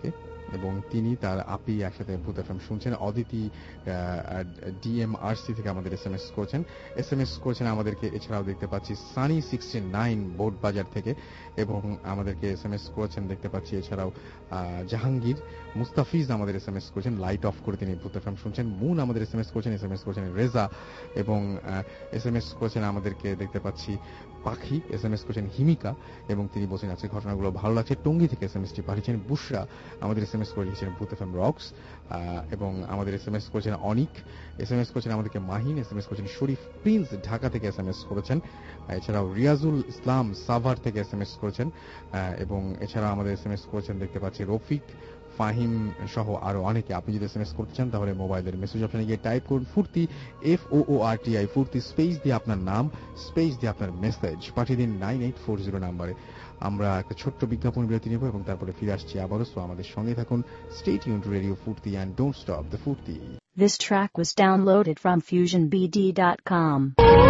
এবং তিনি তার আপি একসাথে ভূত এফএম শুনছেন। অদিতি ডিএমআরসি থেকে আমাদের এস এম এস করছেন এস এম এস করছেন আমাদেরকে। এছাড়াও দেখতে পাচ্ছি সানি সিক্সটি নাইন বোর্ড বাজার থেকে এবং আমাদেরকে এস এম এস করেছেন দেখতে পাচ্ছি। এছাড়াও জাহাঙ্গীর মুস্তাফিজ আমাদের এস এম এস করেছেন, লাইট অফ করে তিনি ভূত এফএম শুনছেন। মুন আমাদের এস এম এস করছেন, এস এম এস করছেন রেজা এবং এস এম এস করেছেন আমাদেরকে দেখতে পাচ্ছি পাখি, এস এম এস করেছেন হিমিকা এবং তিনি বলছেন আজকের ঘটনাগুলো ভালো লাগছে। টঙ্গী থেকে এস এম এস টি পাঠিয়েছেন বুশরা, আমাদের এস এম এস করে লিখেছেন ভূত এফএম রক্স এবং আমাদের এস এম এস করেছেন অনিক, এস এম এস করেছেন আমাদেরকে মাহিন, এস এম এস করেছেন শরীফ প্রিন্স ঢাকা থেকে এস এম এস করেছেন। এছাড়াও রিয়াজুল ইসলাম সাভার থেকে এস এম এস করেছেন এবং এছাড়া আমাদের এস এম এস করেছেন দেখতে পাচ্ছি রফিক, ফাহিম সহ আরো অনেকে। আপনি যদি এস এম এস করতে চান তাহলে মোবাইলের মেসেজ অপশনে গিয়ে টাইপ করুন Foorti, F O O R T I Foorti, space দিয়ে আপনার নাম, স্পেস দিয়ে আপনার মেসেজ পাঠিয়ে দিন নাইন এইট ফোর জিরো নাম্বারে। আমরা একটা ছোট্ট বিজ্ঞাপন বিরতি নেব এবং তারপরে ফিরে আসছি আবারও। সো আমাদের সঙ্গে থাকুন, stay tuned to radio Foorti and don't stop the ফুর্তি। This track was downloaded from fusion b d dot com.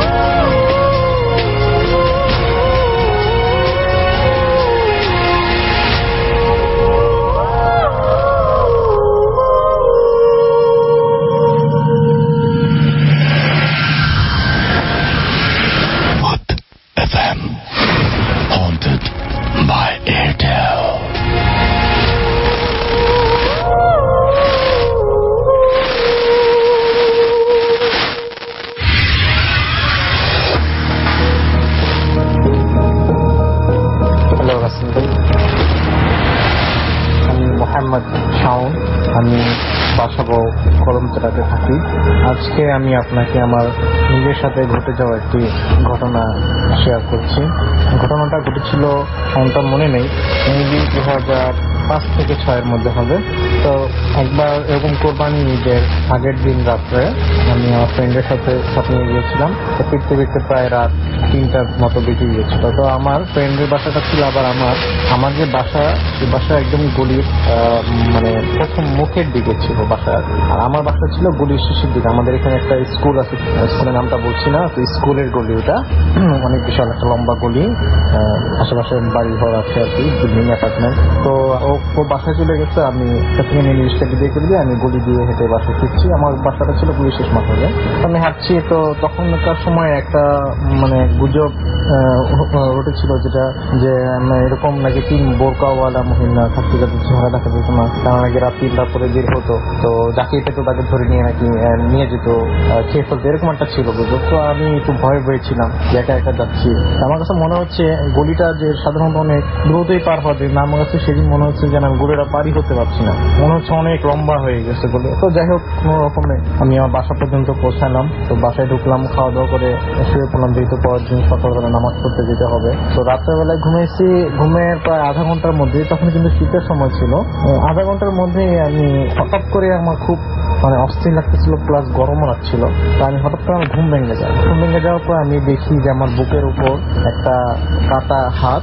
Haunted by Airtel. Hello Rasel ভাই, আমি মোহাম্মদ শাওন, আমি বাসাবো কলমতলাতে থাকি। আজকে আমি আপনাকে আমার নিজের সাথে ঘটে যাওয়া একটি ঘটনা শেয়ার করছি। ঘটনাটা ঘটেছিল আমার মনে নেই, মেবি দু হাজার পাঁচ থেকে ছয়ের মধ্যে হবে। তো একবার এরকম কোরবানি ঈদের আগের দিন রাত্রে আমি আমার ফ্রেন্ডের সাথে শপিং এ গিয়েছিলাম। তো ফিরতে ফিরতে প্রায় রাত তিনটার মতো বেজে গিয়েছিল। তো আমার ফ্রেন্ডের বাসাটা ছিল আবার আমার আমার যে বাসা, সেই বাসা একদম গলির মানে প্রথম মুখের দিকে ছিল বাসার, আর আমার বাসা ছিল গলির শেষের দিকে। আমাদের এখানে একটা স্কুল আছে, স্কুলের নামটা বলছি না, তো স্কুলের গলি ওটা, অনেক বিশাল একটা লম্বা গলি, আশেপাশে বাড়ি ঘর আছে আর কি, বিল্ডিং অ্যাপার্টমেন্ট। তো ও বাসায় চলে গেছে, আমি সেখানে মিনি রিক্সাটি দিয়ে করে দিয়ে আমি গলি দিয়ে হেঁটে বাসায় ফিরছি। আমার বাসাটা ছিল গলি শেষ মাথায়, আমি হাঁটছি। তো তখনকার সময় একটা মানে গুজব উঠেছিল যেটা যে এরকম নাকি তিন বোরকাওয়ালা মহিলা থাকতে যাদের চেহারা দেখা যেত না, তারা নাকি রাত তিনটা করে বের হতো, তো যাকে পেতো তাকে ধরে নিয়ে নাকি নিয়ে যেত, খেয়ে ফেলতো, এরকম একটা ছিল গুজব। তো আমি একটু ভয় পেয়েছিলাম, একা একা যাচ্ছি। আমার কাছে মনে হচ্ছে গলিটা যে সাধারণত অনেক দ্রুতই পার হবে না, আমার কাছে সেদিন মনে হচ্ছে যেন আমি গলিটা পারই হতে পারছি না, মনে হচ্ছে অনেক লম্বা হয়ে গেছে গলি। তো যাই হোক, কোন রকমে আমি আমার বাসা পর্যন্ত পৌঁছালাম। তো বাসায় ঢুকলাম, খাওয়া দাওয়া করে শুয়ে পড়লাম, যেহেতু পরের দিন সকালবেলা নামাজ পড়তে যেতে হবে। তো রাত্রেবেলায় ঘুমিয়েছি, ঘুমের প্রায় আধা ঘন্টার মধ্যে, তখন কিন্তু শীতের সময় ছিল, আধা ঘন্টার মধ্যেই আমি হঠাৎ করে আমার খুব মানে অস্থির লাগতেছিল, প্লাস গরমও লাগছিল। তো আমি হঠাৎ করে আমার ঘুম ভেঙে যায়। ঘুম ভেঙে যাওয়ার পর আমি দেখি যে আমার বুকের উপর একটা কাটা হাত,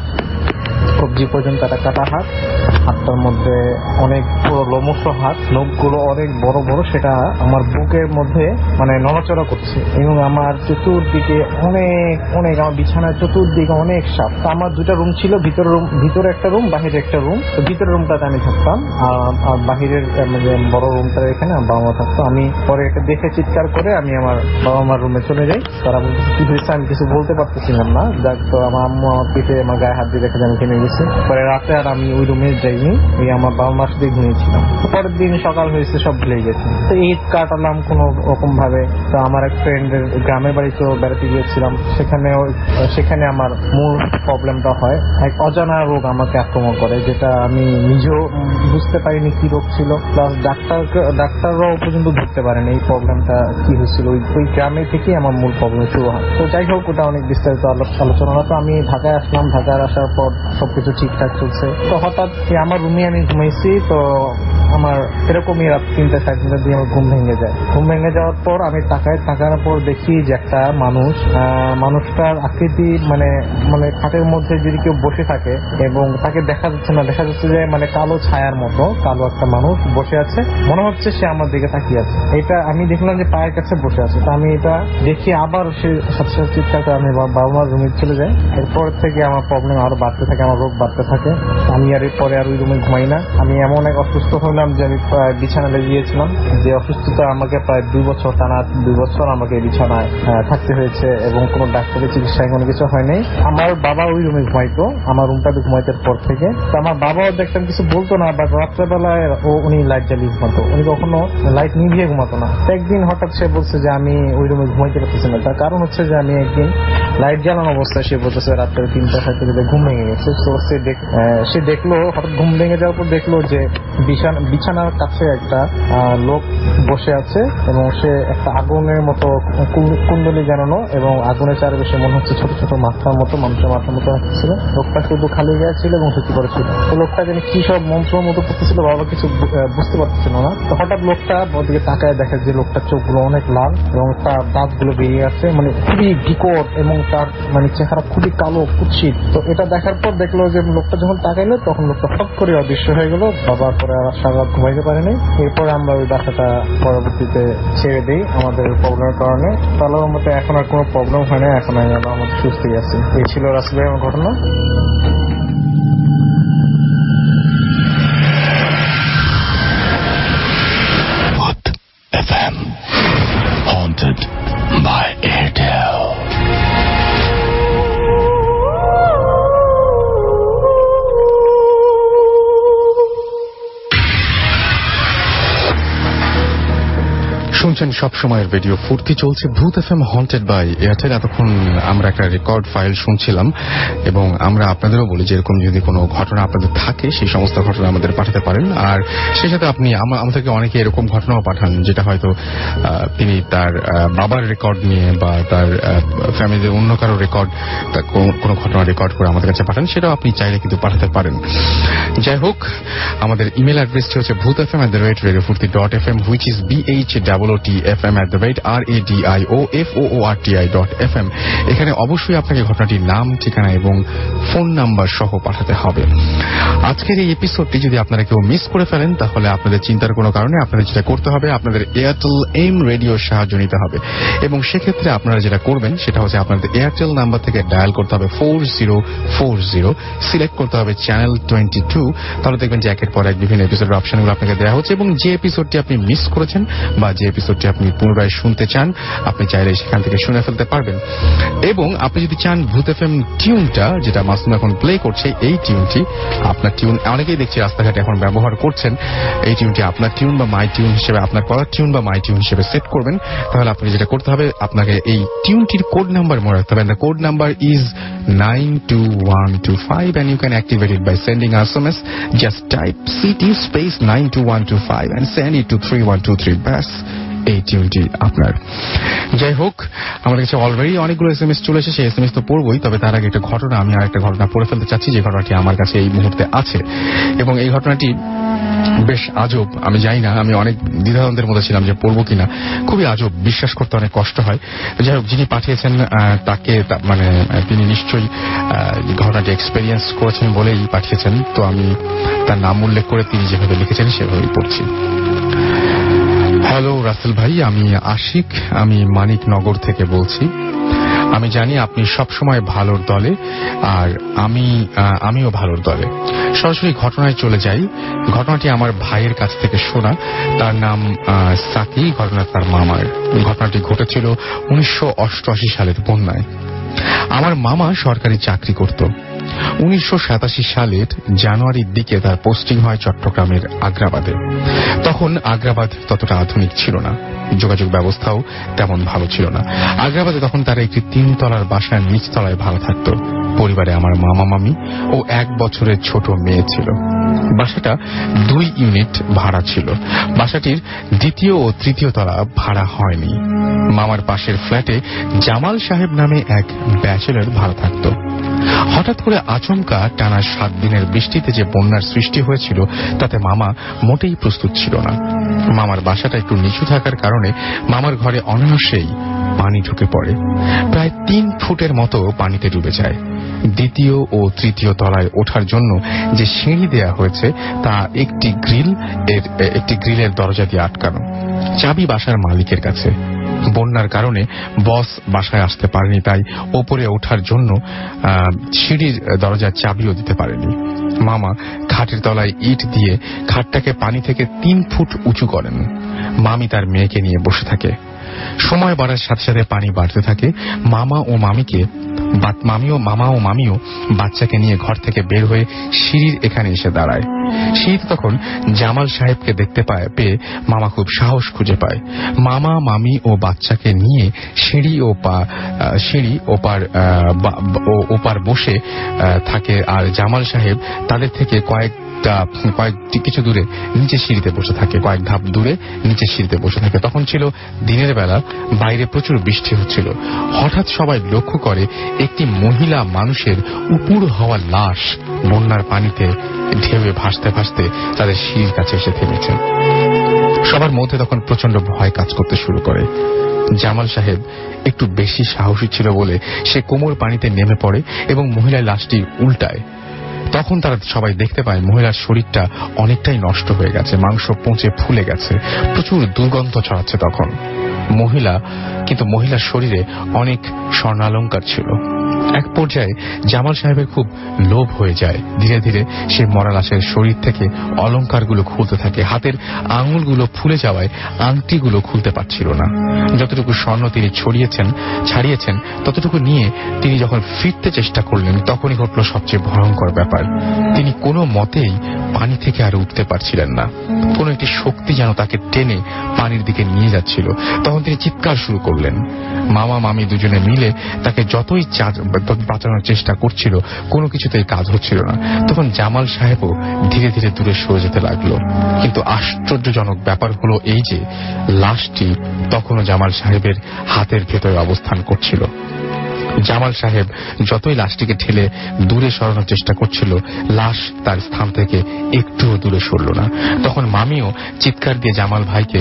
কবজি পর্যন্ত একটা কাটা হাত, হাতটার মধ্যে অনেক পুরো লোমশ হাত, নখগুলো অনেক বড় বড়, সেটা আমার বুকের মধ্যে মানে নড়াচড়া করছে। এবং আমার চতুর্দিকে অনেক অনেক আমার বিছানার চতুর্দিকে অনেক সাপ। আমার দুটা রুম ছিল, ভিতরে রুম, ভিতরে একটা রুম, বাহিরে একটা রুম। তো ভিতরের রুমটাতে আমি থাকতাম, আর বাহিরের মানে বড় রুমটা এখানে বাবা মা থাকতো। আমি পরে এটা দেখে চিৎকার করে আমি আমার বাবা মার রুমে চলে যাই। তারা কি হয়েছে আমি কিছু বলতে পারতেছিলাম না, যাক তো আমার আম্মু আমার পিঠে আমার গায়ে হাত দিয়ে দেখে আমি কিনে গেছি। পরে রাতে আর আমি ওই রুমে যাইনি, ওই আমার বাবা মার সাথে ঘুমিয়েছিলাম। পরের দিন সকাল হয়েছে, সব ভুলে গেছে। তো ঈদ কাটালাম কোন রকম ভাবে। তো আমার এক ফ্রেন্ডের গ্রামের বাড়িতেও বেড়াতে গিয়েছিলাম, সেখানেও সেখানে আমার মূল প্রবলেমটা হয়, এক অজানা রোগ আমাকে আক্রমণ করে, যেটা আমি নিজেও বুঝতে পারিনি কি রোগ ছিল, প্লাস ডাক্তার ডাক্তাররাও পর্যন্ত ধরতে পারেনি এই প্রবলেমটা কি হয়েছিল। ওই গ্রামে থেকে আমার মূল প্রবলেম শুরু হয়। তো যাই হোক, ওটা অনেক বিস্তারিত আলোচনা। তো আমি ঢাকায় আসলাম, ঢাকায় আসার পর সবকিছু ঠিকঠাক চলছে। তো হঠাৎ আমার রুমে আমি ঘুমাইছি, তো আমার এরকমই রাত তিনটা সাড়ে তিনটা দিয়ে আমার ঘুম ভেঙে যায়। ঘুম ভেঙে যাওয়ার পর আমি তাকায়, তাকার পর দেখি যে একটা মানুষ, মানুষটার আকৃতি মানে মানে খাটের মধ্যে যদি কেউ বসে থাকে এবং তাকে দেখা যাচ্ছে না, দেখা যাচ্ছে যে মানে কালো ছায়ার মতো কালো একটা মানুষ বসে আছে, মনে হচ্ছে সে আমার দিকে তাকিয়ে আছে। এটা আমি দেখলাম যে পায়ের কাছে বসে আছে। তো আমি এটা দেখি, আবার সে সাথে সাথে চিৎকার করে আমি বাবা মার রুমে চলে যাই। এরপর থেকে আমার প্রবলেম আরো বাড়তে থাকে, আমার রোগ বাড়তে থাকে। আমি আর এরপরে আর ওই রুমে ঘুমাই না। আমি এমন এক অসুস্থ হলাম যে আমি প্রায় বিছানা লেগে গিয়েছিলাম, যে অসুস্থতা আমাকে প্রায় দুই বছর টানা দুই বছর আমাকে বিছানায় থাকতে হয়েছে এবং কোনো ডাক্তারের চিকিৎসায় কোনো কিছু হয়নি। আমার বাবা ওই রুমে ঘুমাইতো, আমার রুমটাতে ঘুমাইতে পর থেকে। তো আমার বাবাও দেখতাম কিছু বলতো না, বাট রাত্রেবেলায় ও উনি লাইট জ্বালিয়ে ঘুমাতো, উনি কখনো লাইট নিভিয়ে ঘুমাতো না। একদিন হঠাৎ সে বলছে যে আমি ওই রুমে ঘুমাইতে পারতেছি না। তার কারণ হচ্ছে যে আমি একদিন লাইট জ্বালানো অবস্থায় সে বলতেছে রাত্রে তিনটা সাড়ে তিনটা ঘুম ভেঙে গেছে। তো সে সে দেখলো, হঠাৎ ঘুম ভেঙে যাওয়ার পর দেখলো যে বিছানার কাছে একটা লোক বসে আছে এবং সে একটা আগুনের মতো কুণ্ডলি জানানো এবং আগুনের চারপাশে মনে হচ্ছে ছোট ছোট মাথার মতো মানুষের মাথার মতো আসছিল। লোকটা শুধু খালি গায়ে ছিল এবং সত্যি করেছিল। তো লোকটা যেন কি সব মন্ত্রের মতো করতেছিল, বাবা কিছু বুঝতে পারছিল না। তো হঠাৎ লোকটা ওদিকে তাকায় দেখে যে লোকটার চোখগুলো অনেক লাল এবং তার দাঁত গুলো বেরিয়ে আছে, মানে খুবই বিকট এবং তার মানে চেহারা খুবই কালো কুৎসিত। তো এটা দেখার পর দেখলো যে লোকটা যখন তাকাইলো তখন লোকটা হঠাৎ করে অদৃশ্য হয়ে গেল। বাবা পরে আর সারা রাত ঘুমাইতে পারেনি। এরপরে আমরা ওই বাসাটা পরবর্তীতে ছেড়ে দিই আমাদের প্রবলেমের কারণে। তাহলে মতে এখন আর কোনো প্রবলেম হয় না, এখন আমি আমাদের সুস্থই আছি। এই ছিল রাসেল ভাই আমার ঘটনা। F M Haunted by Airtel. শুনছেন সব সময়ের রেডিও ফুর্তি, চলছে ভূত এফএম হন্টেড বাই এয়ারটেল। এতক্ষণ আমরা একটা রেকর্ড ফাইল শুনছিলাম এবং আমরা আপনাদেরও বলি যে এরকম যদি কোনো ঘটনা আপনাদের থাকে সেই সমস্ত ঘটনা আমাদের পাঠাতে পারেন। আর সেই সাথে আপনি আমাদেরকে অনেকে এরকম ঘটনাও পাঠান যেটা হয়তো তিনি তার বাবার রেকর্ড নিয়ে বা তার ফ্যামিলির অন্য কারো রেকর্ড, কোনো ঘটনা রেকর্ড করে আমাদের কাছে পাঠান, সেটাও আপনি চাইলে কিন্তু পাঠাতে পারেন। যাই হোক, আমাদের ইমেল অ্যাড্রেসটি হচ্ছে Bhoot FM at the rate radio Foorti dot F M, which is B H double O T F M at the rate R A D I O F O O R T I dot F M. এখানে অবশ্যই আপনাকে ঘটনাটির নাম, ঠিকানা এবং ফোন নাম্বার সহ পাঠাতে হবে। আজকের এই এপিসোডটি যদি আপনারা কেউ মিস করে ফেলেন তাহলে আপনাদের চিন্তার কোনো কারণে আপনাদের যেটা করতে হবে, আপনাদের এয়ারটেল এম রেডিওর সাহায্য নিতে হবে এবং সেক্ষেত্রে আপনারা যেটা করবেন সেটা হচ্ছে আপনাদের এয়ারটেল নাম্বার থেকে ডায়াল করতে হবে four zero four zero, select করতে হবে চ্যানেল টোয়েন্টি টু। তাহলে দেখবেন যে একের পর এক বিভিন্ন এপিসোডের অপশনগুলো আপনাকে দেওয়া হচ্ছে এবং যে এপিসোডটি আপনি মিস করেছেন বা যে এপিসোডটি আপনি পুনরায় শুনতে চান আপনি চাইলে সেখান থেকে শুনে ফেলতে পারবেন। এবং আপনি যদি চান ভূত এফএম টিউনটা, যেটা মাসুম এখন প্লে করছে, এই টিউনটি আপনার টিউন, অনেকেই দেখছি রাস্তাঘাটে এখন ব্যবহার করছেন, এই টিউনটি আপনার টিউন বা মাই টিউন হিসেবে, আপনার কলার টিউন বা মাই টিউন হিসেবে সেট করবেন। তাহলে আপনি যেটা করতে হবে, আপনাকে এই টিউনটির কোড নাম্বার মনে রাখতে হবে। The code number is nine two one two five and you can activate it by sending S M S. Just type C T space nine two one two five and send it to three one two three. ব্যাস, এই টিউনটি আপনার। যাই হোক, আমার কাছে অলরেডি অনেকগুলো এস এম এস চলে এসেছে, এস এম এস তো পড়বই, তবে তার আগে একটা ঘটনা, আমি আর একটা ঘটনা পড়ে ফেলতে চাচ্ছি যে ঘটনাটি আমার কাছে এই মুহূর্তে আছে এবং এই ঘটনাটি বেশ আজব। আমি জানি না, আমি অনেক দ্বিধাদ্বন্দ্বের মধ্যে ছিলাম যে পড়বো কিনা। খুবই আজব, বিশ্বাস করতে অনেক কষ্ট হয়। যাই হোক, যিনি পাঠিয়েছেন তাকে মানে তিনি নিশ্চয়ই ঘটনাটি এক্সপেরিয়েন্স করেছেন বলেই পাঠিয়েছেন, তো আমি তার নাম উল্লেখ করে তিনি যেভাবে লিখেছেন সেভাবেই পড়ছি। হ্যালো রাসেল ভাই, আমি আশিক, আমি মানিকনগর থেকে বলছি। আমি জানি আপনি সবসময় ভালোর দলে আর আমি আমিও ভালোর দলে। সরাসরি ঘটনায় চলে যাই। ঘটনাটি আমার ভাইয়ের কাছ থেকে শোনা, তার নাম সাকি, ঘটনা তার মামার। ঘটনাটি ঘটেছিল উনিশশো অষ্টআশি সালের বন্যায়। আমার মামা সরকারি চাকরি করত। উনিশশো সাতাশি সালের জানুয়ারির দিকে তার পোস্টিং হয় চট্টগ্রামের আগ্রাবাদে। তখন আগ্রাবাদ ততটা আধুনিক ছিল না, যোগাযোগ ব্যবস্থাও তেমন ভালো ছিল না। আগ্রাবাদে তখন তার একটি তিনতলার বাসার নিচতলায় ভাড়া থাকত। পরিবারে আমার মামা মামি ও এক বছরের ছোট মেয়ে ছিল। বাসাটা দুই ইউনিট ভাড়া ছিল। বাসাটির দ্বিতীয় ও তৃতীয় তলা ভাড়া হয়নি। মামার পাশের ফ্ল্যাটে জামাল সাহেব নামে এক ব্যাচেলর ভাড়া থাকত। হঠাৎ করে আচমকা টানা সাত দিনের বৃষ্টিতে যে বন্যার সৃষ্টি হয়েছিল তাতে মামা মোটেই প্রস্তুত ছিল না। মামার বাসাটা একটু নিচু থাকার কারণে মামার ঘরে অনায়াসেই পানি ঢুকে পড়ে। প্রায় তিন ফুটের মতো পানিতে ডুবে যায়। দ্বিতীয় ও তৃতীয় তলায় ওঠার জন্য যে সিঁড়ি দেয়া হয়েছে তা একটি গ্রিল এর একটি গ্রিলের দরজা দিয়ে আটকানো। চাবি বাসার মালিকের কাছে। বন্যার কারণে বস বাসায় আসতে পারেনি, তাই ওপরে ওঠার জন্য সিঁড়ির দরজার চাবিও দিতে পারেনি। মামা খাটের তলায় ইট দিয়ে খাটটাকে পানি থেকে তিন ফুট উঁচু করেন। মামি তার মেয়েকে নিয়ে বসে থাকে। সময় বাড়ার সাথে সাথে পানি বাড়তে থাকে। মামা ও মামিকে মামিও মামা ও মামিও বাচ্চাকে নিয়ে ঘর থেকে বের হয়ে সিঁড়ির এখানে এসে দাঁড়ায়। সিঁড়িতে তখন জামাল সাহেবকে দেখতে পায় পেয়ে মামা খুব সাহস খুঁজে পায়। মামা মামি ও বাচ্চাকে নিয়ে সিঁড়ি ও পা সিঁড়ি ওপার ওপার বসে থাকে আর জামাল সাহেব তাদের থেকে কয়েক কয়েক কিছু দূরে নিচে সিঁড়িতে বসে থাকে কয়েক ধাপ দূরে নিচে সিঁড়িতে বসে থাকে। তখন ছিল দিনের বেলা, বাইরে প্রচুর বৃষ্টি হচ্ছিল। হঠাৎ সবাই লক্ষ্য করে একটি মহিলা মানুষের উপুর হওয়া লাশ বন্যার পানিতে ঢেউয়ে ভাসতে ভাসতে তাদের সিঁড়ির কাছে এসে থেমেছে। সবার মধ্যে তখন প্রচন্ড ভয় কাজ করতে শুরু করে। জামাল সাহেব একটু বেশি সাহসী ছিল বলে সে কোমর পানিতে নেমে পড়ে এবং মহিলার লাশটি উল্টায়। তখন তারা সবাই দেখতে পায় মহিলার শরীরটা অনেকটাই নষ্ট হয়ে গেছে, মাংস পচে ফুলে গেছে, প্রচুর দুর্গন্ধ ছড়াচ্ছে তখন মহিলা কিন্তু মহিলার শরীরে অনেক স্বর্ণালঙ্কার ছিল। এক পর্যায়ে জামাল সাহেবের খুব লোভ হয়ে যায়। ধীরে ধীরে সে মরা লাশের শরীর থেকে অলঙ্কারগুলো খুলতে থাকে। হাতের আঙুলগুলো ফুলে যাওয়ায় আংটিগুলো খুলতে পারছিল না। যতটুকু স্বর্ণ তিনি ছড়িয়েছেন ছাড়িয়েছেন ততটুকু নিয়ে তিনি যখন ফিরতে চেষ্টা করলেন তখনই ঘটল সবচেয়ে ভয়ঙ্কর ব্যাপার। তিনি কোনো মতেই পানি থেকে আর উঠতে পারছিলেন না। কোন একটি শক্তি যেন তাকে টেনে পানির দিকে নিয়ে যাচ্ছিল। তখন তিনি চিৎকার শুরু করলেন। মামা মামি দুজনে মিলে তাকে যতই বাঁচানোর চেষ্টা করছিল কোনো কিছুতেই কাজ হচ্ছিল না। তখন জামাল সাহেবও ধীরে ধীরে দূরে সরে যেতে লাগলো। কিন্তু আশ্চর্যজনক ব্যাপার হলো এই যে লাশটি তখনও জামাল সাহেবের হাতের ভেতরে অবস্থান করছিল। জামাল সাহেব যতই লাশটিকে ঠেলে দূরে সরানোর চেষ্টা করছিল লাশ তার স্থান থেকে একটুও দূরে সরল না। তখন মামিও চিৎকার দিয়ে জামাল ভাইকে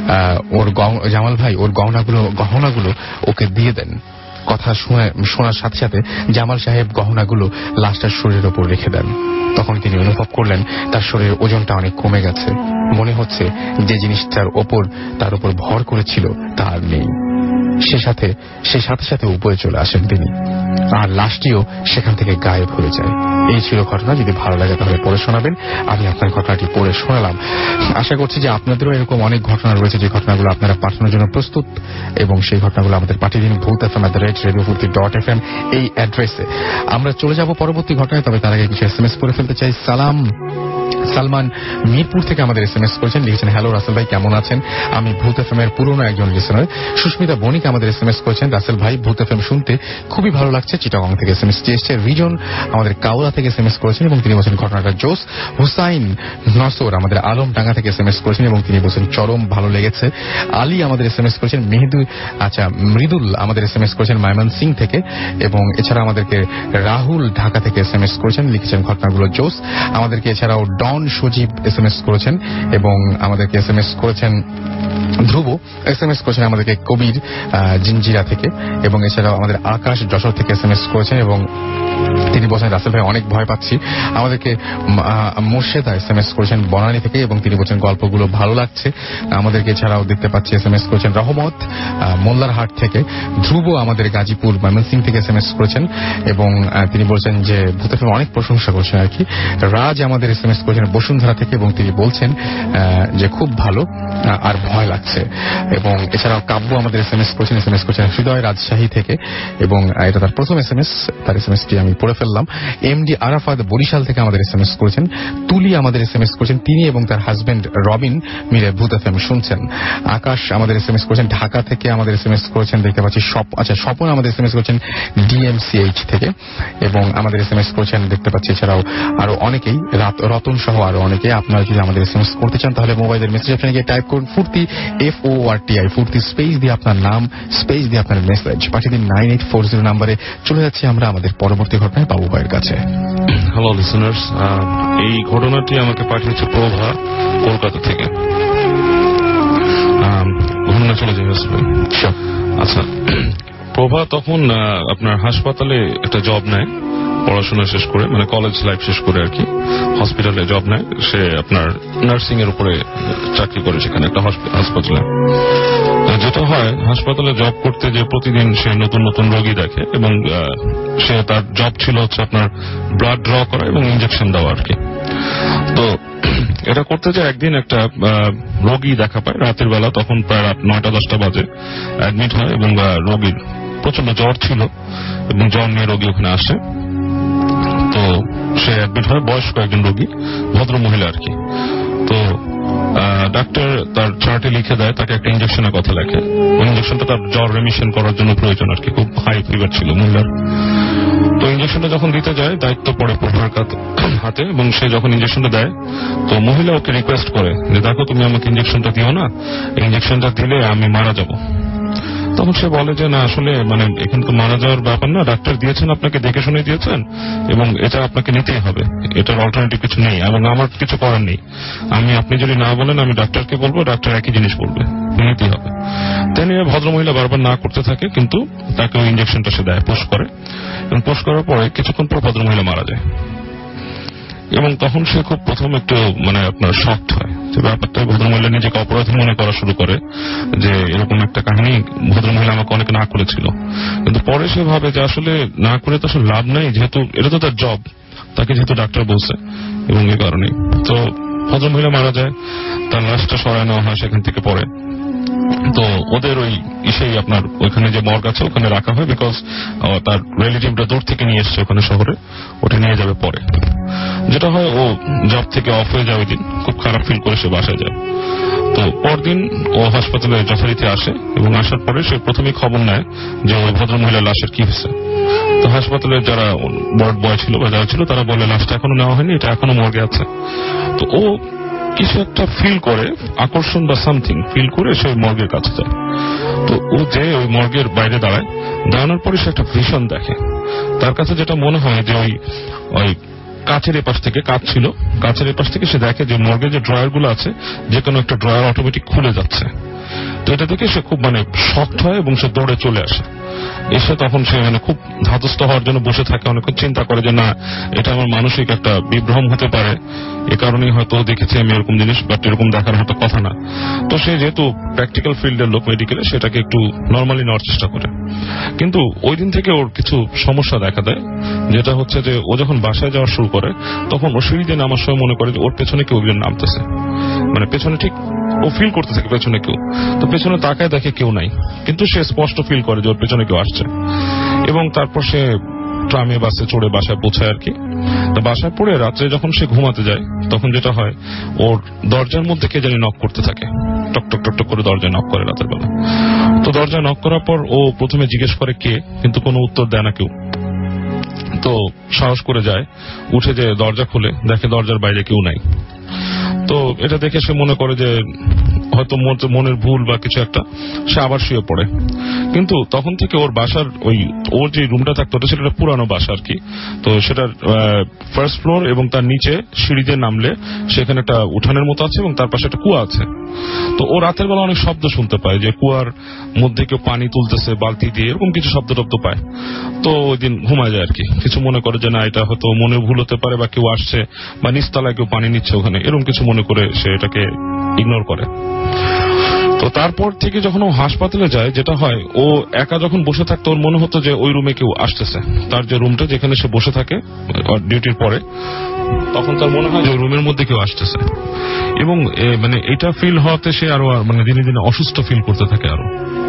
ওর জামাল ভাই ওর গহনাগুলো গহনাগুলো ওকে দিয়ে দেন। কথা শোনার সাথে সাথে জামাল সাহেব গহনাগুলো লাশটার শরীরের ওপর রেখে দেন। তখন তিনি অনুভব করলেন তার শরীরের ওজনটা অনেক কমে গেছে। মনে হচ্ছে যে জিনিসটার ওপর তার উপর ভর করেছিল তা আর নেই। সে সাথে সে সাথে সাথে উপরে চলে আসেন তিনি, আর লাশটিও সেখান থেকে গায়েব হয়ে যায়। এই ছিল ঘটনা। যদি ভালো লাগে তাহলে পড়ে শোনাবেন। আমি আপনার ঘটনাটি পড়ে শোনালাম। আশা করছি যে আপনাদেরও এরকম অনেক ঘটনা রয়েছে যে ঘটনাগুলো আপনারা পাঠানোর জন্য প্রস্তুত, এবং সেই ঘটনাগুলো আমাদের পাঠিয়ে দিন Bhoot F M at the rate radio Foorti dot F M এই অ্যাড্রেসে। আমরা চলে যাব পরবর্তী ঘটনায়, তবে তার আগে কিছু এস এম এস করে ফেলতে চাই। সালাম সালমান মিরপুর থেকে আমাদের এস এম এস করেছেন, লিখেছেন হ্যালো রাসেল ভাই, কেমন আছেন? আমি ভূত এফ এম এর পুরনো একজন লিসেনার। সুস্মিতা বণিক আমাদের এস এম এস করেছেন, রাসেল ভাই ভূত এফ এম শুনতে খুবই ভালো লাগছে। চিটাগং থেকে এস এম এস এসছে। রিজন আমাদের কাউলা থেকে এস এম এস করেছেন এবং তিনি বলছেন ঘটনাটা জোস। হুসাইন নসর আমাদের আলমডাঙ্গা থেকে এস এম এস করেছেন এবং তিনি বলছেন চরম ভালো লেগেছে। আলী আমাদের এস এম এস করেছেন। মেহেদু আচ্ছা মৃদুল আমাদের এস এম এস করেছেন মাইমান সিং থেকে, এবং এছাড়া আমাদেরকে রাহুল ঢাকা থেকে এস এম এস করেছেন, লিখেছেন ঘটনাগুলো জোস। আমাদেরকে এছাড়াও Don Sajib S M S করেছেন এবং আমাদেরকে এস এম এস করেছেন ধ্রুব এস এম এস করেছেন আমাদেরকে কবির জিঞ্জিরা থেকে, এবং এছাড়াও আমাদের আকাশ যশোর থেকে এস এম এস করেছেন এবং তিনি বলছেন রাসেল ভাই অনেক ভয় পাচ্ছি। আমাদেরকে মোর্শেদা এস এম এস করেছেন বনানী থেকে এবং তিনি বলছেন গল্পগুলো ভালো লাগছে। আমাদেরকে এছাড়াও দেখতে পাচ্ছি এস এম এস করেছেন রহমত মোল্লারহাট থেকে। ধ্রুব আমাদের গাজীপুর ময়মনসিং থেকে এস এম এস করেছেন এবং তিনি বলছেন যে ভূত এফ এম অনেক প্রশংসা করছেন আর কি। রাজ আমাদের এস এম এস করেছেন বসুন্ধরা থেকে এবং তিনি বলছেন যে খুব ভালো আর ভয় লাগছে। এবং এছাড়াও কাব্য আমাদের এস এম এস করেছেন, এস এম এস করেছেন হৃদয় রাজশাহী থেকে, এবং এটা তার প্রথম এস এম এস। তার এস এম এসটি আমি পড়ে ফেললাম। এমডি আরাফাত বরিশাল থেকে আমাদের এস এম এস করেছেন। তুলি আমাদের এস এম এস করেছেন, তিনি এবং তার হাজবেন্ড রবিন মিলে ভূত এফ এম শুনছেন। আকাশ আমাদের এস এম এস করেছেন ঢাকা থেকে, আমাদের এস এম এস করেছেন দেখতে পাচ্ছি আচ্ছা স্বপন আমাদের এস এম এস করেছেন ডিএমসিএইচ থেকে, এবং আমাদের এস এম এস করেছেন দেখতে পাচ্ছি এছাড়াও আরো অনেকেই, রতন সহ আরো অনেকে। আপনারা যদি আমাদের এস এম এস করতে চান তাহলে মোবাইলের মেসেজ অপশনে গিয়ে টাইপ করুন Foorti F O R T I Foorti space দিয়ে আপনার নাম স্পেস দিয়ে আপনার মেসেজ পাঠিয়ে দিন নাইন এইট ফোর জিরো নাম্বারে। চলে যাচ্ছি আমরা আমাদের পরবর্তী ঘটনায় বাবু ভাইয়ের কাছে। হ্যালো লিসেনার্স, এই ঘটনাটি আমাকে পাঠিয়েছে প্রভা কলকাতা থেকে। ঘটনা চলে যাবে। আচ্ছা, প্রভা তখন আপনার হাসপাতালে একটা জব নেয় পড়াশোনা শেষ করে, মানে কলেজ লাইফ শেষ করে আর কি, হসপিটালে জব নেয়। সে আপনার নার্সিং এর উপরে চাকরি করে সেখানে একটা হাসপাতালে। যেটা হয়, হাসপাতালে জব করতে যে প্রতিদিন সে নতুন নতুন রোগী দেখে এবং সে তার জব ছিল হচ্ছে আপনার ব্লাড ড্র করা এবং ইনজেকশন দেওয়া আর কি। তো এটা করতে যে একদিন একটা রোগী দেখা পায় রাতের বেলা, তখন প্রায় রাত নয়টা দশটা বাজে অ্যাডমিট হয় এবং রোগীর প্রচন্ড জ্বর ছিল এবং জ্বর নিয়ে রোগী ওখানে আসে। তো সে অ্যাডমিট হয়, বয়স্ক একজন রোগী, ভদ্র মহিলা আর কি। তো ডাক্তার তার চার্টে লিখে দেয়, তাকে একটা ইনজেকশনের কথা লেখে। ওই ইনজেকশনটা তার জ্বর রেমিশন করার জন্য প্রয়োজন আর কি, খুব হাই ফিভার ছিল মহিলার। তো ইনজেকশনটা যখন দিতে যায় দায়িত্ব পড়ে প্রভার হাতে, এবং সে যখন ইনজেকশনটা দেয় তো মহিলা ওকে রিকোয়েস্ট করে যে দেখো তুমি আমাকে ইনজেকশনটা দিও না, ইনজেকশনটা দিলে আমি মারা যাব। তখন সে বলে যে না আসলে মানে এখানে তো মারা যাওয়ার ব্যাপার না, ডাক্তার দিয়েছেন আপনাকে, দেখে শুনে দিয়েছেন এবং এটা আপনাকে নিতেই হবে, এটার অল্টারনেটিভ কিছু নেই এবং আমার কিছু করার নেই। আমি আপনি যদি না বলেন আমি ডাক্তারকে বলবো, ডাক্তার একই জিনিস বলবে, নিতেই হবে। তেমনি ভদ্রমহিলা বারবার না করতে থাকে, কিন্তু তাকে ওই ইনজেকশনটা সে দেয়, পুশ করে, এবং পুশ করার পরে কিছুক্ষণ পর ভদ্রমহিলা মারা যায়। এবং তখন সে খুব প্রথম একটু মানে আপনার শকড হয় যে ব্যাপারটা, ভদ্রমহিলা নিজেকে অপরাধী মনে করা শুরু করে যে এরকম একটা কাহিনী, ভদ্রমহিলা আমাকে অনেক না করেছিল। কিন্তু পরে সে ভাবে যে আসলে না করে তো আসলে লাভ নেই, যেহেতু এটা তো তার জব, তাকে যেহেতু ডাক্তার বলছে, এবং এই কারণে তো ভদ্রমহিলা মারা যায়। তার লাশটা সরায় নেওয়া হয় সেখান থেকে পরে। তো ওদের ওই ইসেই আপনার ওইখানে যে মর্গ আছে ওখানে রাখা হয়, বিকজ তার রিলেটিভরা দূর থেকে নিয়ে এসছে ওখানে শহরে, ওটা নিয়ে যাবে পরে। যেটা হয় ও জব থেকে অফ হয়ে যায় ওই দিন, খুব খারাপ ফিল করে সে বাসায় যায়। তো পরদিন ও হাসপাতালে যথারীতি আসে এবং আসার পরে সে প্রথমেই খবর নেয় যে ওই ভদ্রমহিলার লাশের কি হয়েছে। তো হাসপাতালের যারা ওয়ার্ড বয় ছিল বা যারা ছিল তারা বলে লাশটা এখনো নেওয়া হয়নি, এটা এখনো মর্গে আছে। তো ও কিছু একটা ফিল করে, আকর্ষণ বা সামথিং ফিল করে সে মর্গের কাছে যায়। তো ও যে ওই মর্গের বাইরে দাঁড়ায়, দাঁড়ানোর পরে সে একটা ভিশন দেখে। তার কাছে যেটা মনে হয় যে ওই ওই কাছের এপাশ থেকে, কাজ ছিল, কাছের এপাশ থেকে সে দেখে যে মর্গের যে ড্রয়ার গুলো আছে যে কোনো একটা ড্রয়ার অটোমেটিক খুলে যাচ্ছে। তো এটা দেখে সে খুব মানে শকড হয় এবং সে দৌড়ে চলে আসে। এসে তখন সে মানে খুব ধাতস্থ হওয়ার জন্য বসে থাকে, অনেক চিন্তা করে যে না এটা আমার মানসিক একটা বিভ্রম হতে পারে, এ কারণেই হয়তো দেখেছি আমি এরকম জিনিস, বাট এরকম দেখার মতো কথা না। তো সে যেহেতু প্র্যাকটিক্যাল ফিল্ডের লোক, মেডিকেলে, সেটাকে একটু নর্মালি নেওয়ার চেষ্টা করে। কিন্তু ওই দিন থেকে ওর কিছু সমস্যা দেখা দেয়, যেটা হচ্ছে যে ও যখন বাসায় যাওয়া শুরু করে তখন ও সিঁড়ি দিয়ে নামার সময় মনে করে যে ওর পেছনে কেউ একজন নামতেছে, মানে পেছনে ঠিক ও ফিল করতে থাকে পেছনে কেউ। তো পেছনে তাকায় দেখে কেউ নাই, কিন্তু সে স্পষ্ট ফিল করে যে ওর পেছনে কেউ আসছে। এবং তারপর সে ট্রামে বাসে চড়ে বাসায় পৌঁছায় আর কি। তো বাসায় পড়ে রাত্রে যখন সে ঘুমাতে যায় তখন যেটা হয়, ওর দরজার মধ্যে কে জানি নক করতে থাকে, টক টক টক টক করে দরজায় নক করে রাতের বেলা। তো দরজায় নক করার পর ও প্রথমে জিজ্ঞেস করে কে, কিন্তু কোনো উত্তর দেয় না কেউ। তো সাহস করে যায়, উঠে যে দরজা খুলে দেখে দরজার বাইরে কেউ নাই। তো এটা দেখে সে মনে করে যে হয়তো মনের ভুল বা কিছু একটা, সে আবার শুয়ে পড়ে। কিন্তু তখন থেকে ওর বাসার ওই ওর যে রুমটা থাকতো ওটা সেটা পুরানো বাসা আর কি। তো সেটার ফার্স্ট ফ্লোর এবং তার নিচে সিঁড়িতে নামলে সেখানে একটা উঠানের মতো আছে এবং তার পাশে একটা কুয়া আছে। তো ও রাতের বেলা অনেক শব্দ শুনতে পায়, যে কুয়ার মধ্যে কেউ পানি তুলতেছে বালতি দিয়ে, এরকম কিছু শব্দ টব্দ পায়। তো ওই দিন ঘুমায় যায় আর কি, কিছু মনে করে যে না এটা হয়তো মনে ভুল হতে পারে, বা কেউ আসছে বা নিচতলায় কেউ পানি নিচ্ছে ওখানে, এরকম কিছু মনে করে সে এটাকে ইগনোর করে। তো তারপর থেকে যখন ও হাসপাতালে যায় যেটা হয়, ও একা যখন বসে থাকতো ওর মনে হতো যে ওই রুমে কেউ আসতেছে, তার যে রুমটা যেখানে সে বসে থাকে ডিউটির পরে, তখন তার মনে হয় যে ওই রুমের মধ্যে কেউ আসতেছে। এবং মানে এটা ফিল হওয়াতে সে আরো মানে দিনে দিনে অসুস্থ ফিল করতে থাকে আরো।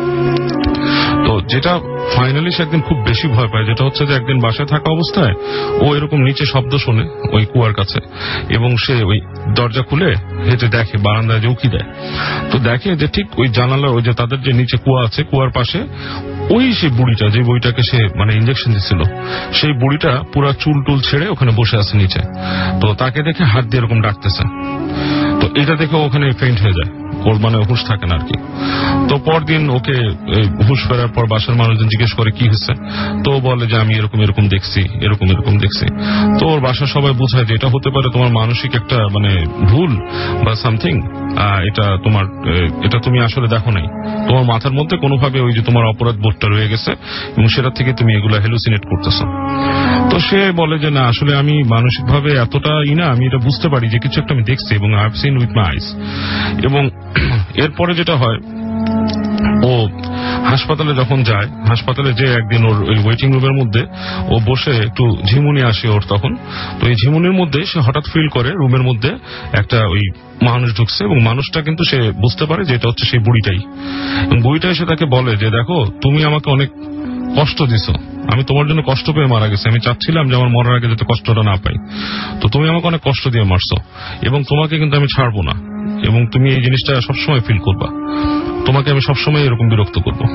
তো যেটা ফাইনালি সে একদিন খুব বেশি ভয় পায়, যেটা হচ্ছে যে একদিন বাসায় থাকা অবস্থায় ও এরকম নিচে শব্দ শোনে ওই কুয়ার কাছে, এবং সে ওই দরজা খুলে হেঁটে দেখে বারান্দায় যে উকি দেয়। তো দেখে যে ঠিক ওই জানালার ওই যে তাদের যে নিচে কুয়া আছে, কুয়ার পাশে ওই সেই বুড়িটা, যে বইটাকে সে মানে ইঞ্জেকশন দিচ্ছিল, সেই বুড়িটা পুরা চুল টুল ছেড়ে ওখানে বসে আছে নিচে। তো তাকে দেখে হাত দিয়ে এরকম ডাকতেছে। তো এটা দেখে ওখানে ফেইন্ট হয়ে যায়, ওর মানে হুঁশ থাকে না আর কি। তো পরদিন ওকে হুঁশ ফেরার পর বাসার মানুষজন জিজ্ঞেস করে কি হয়েছে, তো বলে যে আমি এরকম এরকম দেখছি, এরকম এরকম দেখছি। তো ওর বাসার সবাই বোঝায় যে এটা হতে পারে তোমার মানসিক একটা মানে ভুল বা সামথিং, এটা তোমার এটা তুমি আসলে দেখো নাই, তোমার মাথার মধ্যে কোনোভাবে ওই যে তোমার অপরাধ বোধটা রয়ে গেছে এবং সেটা থেকে তুমি এগুলা হ্যালুসিনেট করতেছো। তো সে বলে যে না আসলে আমি মানসিক ভাবে এতটা ই না, আমি এটা বুঝতে পারি যে কিছু একটা আমি দেখছি এবং I have seen with my eyes. এবং এরপরে যেটা হয়, ও হাসপাতালে যখন যায়, হাসপাতালে যে একদিন ওর ওই ওয়েটিং রুমের মধ্যে ও বসে একটু ঝিমুনি আসে ওর তখন, তো এই ঝিমুনির মধ্যে সে হঠাৎ ফিল করে রুমের মধ্যে একটা ওই মানুষ ঢুকছে, এবং মানুষটা কিন্তু সে বুঝতে পারে যে এটা হচ্ছে সেই বুড়িটাই। এবং বুড়িটা এসে তাকে বলে যে দেখো তুমি আমাকে অনেক কষ্ট দিছো, আমি তোমার জন্য কষ্ট পেয়ে মারা গেছি, আমি চাচ্ছিলাম যে আমার মরার আগে যাতে কষ্টটা না পাই, তো তুমি আমাকে অনেক কষ্ট দিয়ে মারছো, এবং তোমাকে কিন্তু আমি ছাড়বো না, এবং তুমি এই জিনিসটা সবসময় ফিল করবা, তোমাকে আমি সবসময় এরকম বিরক্ত করবো।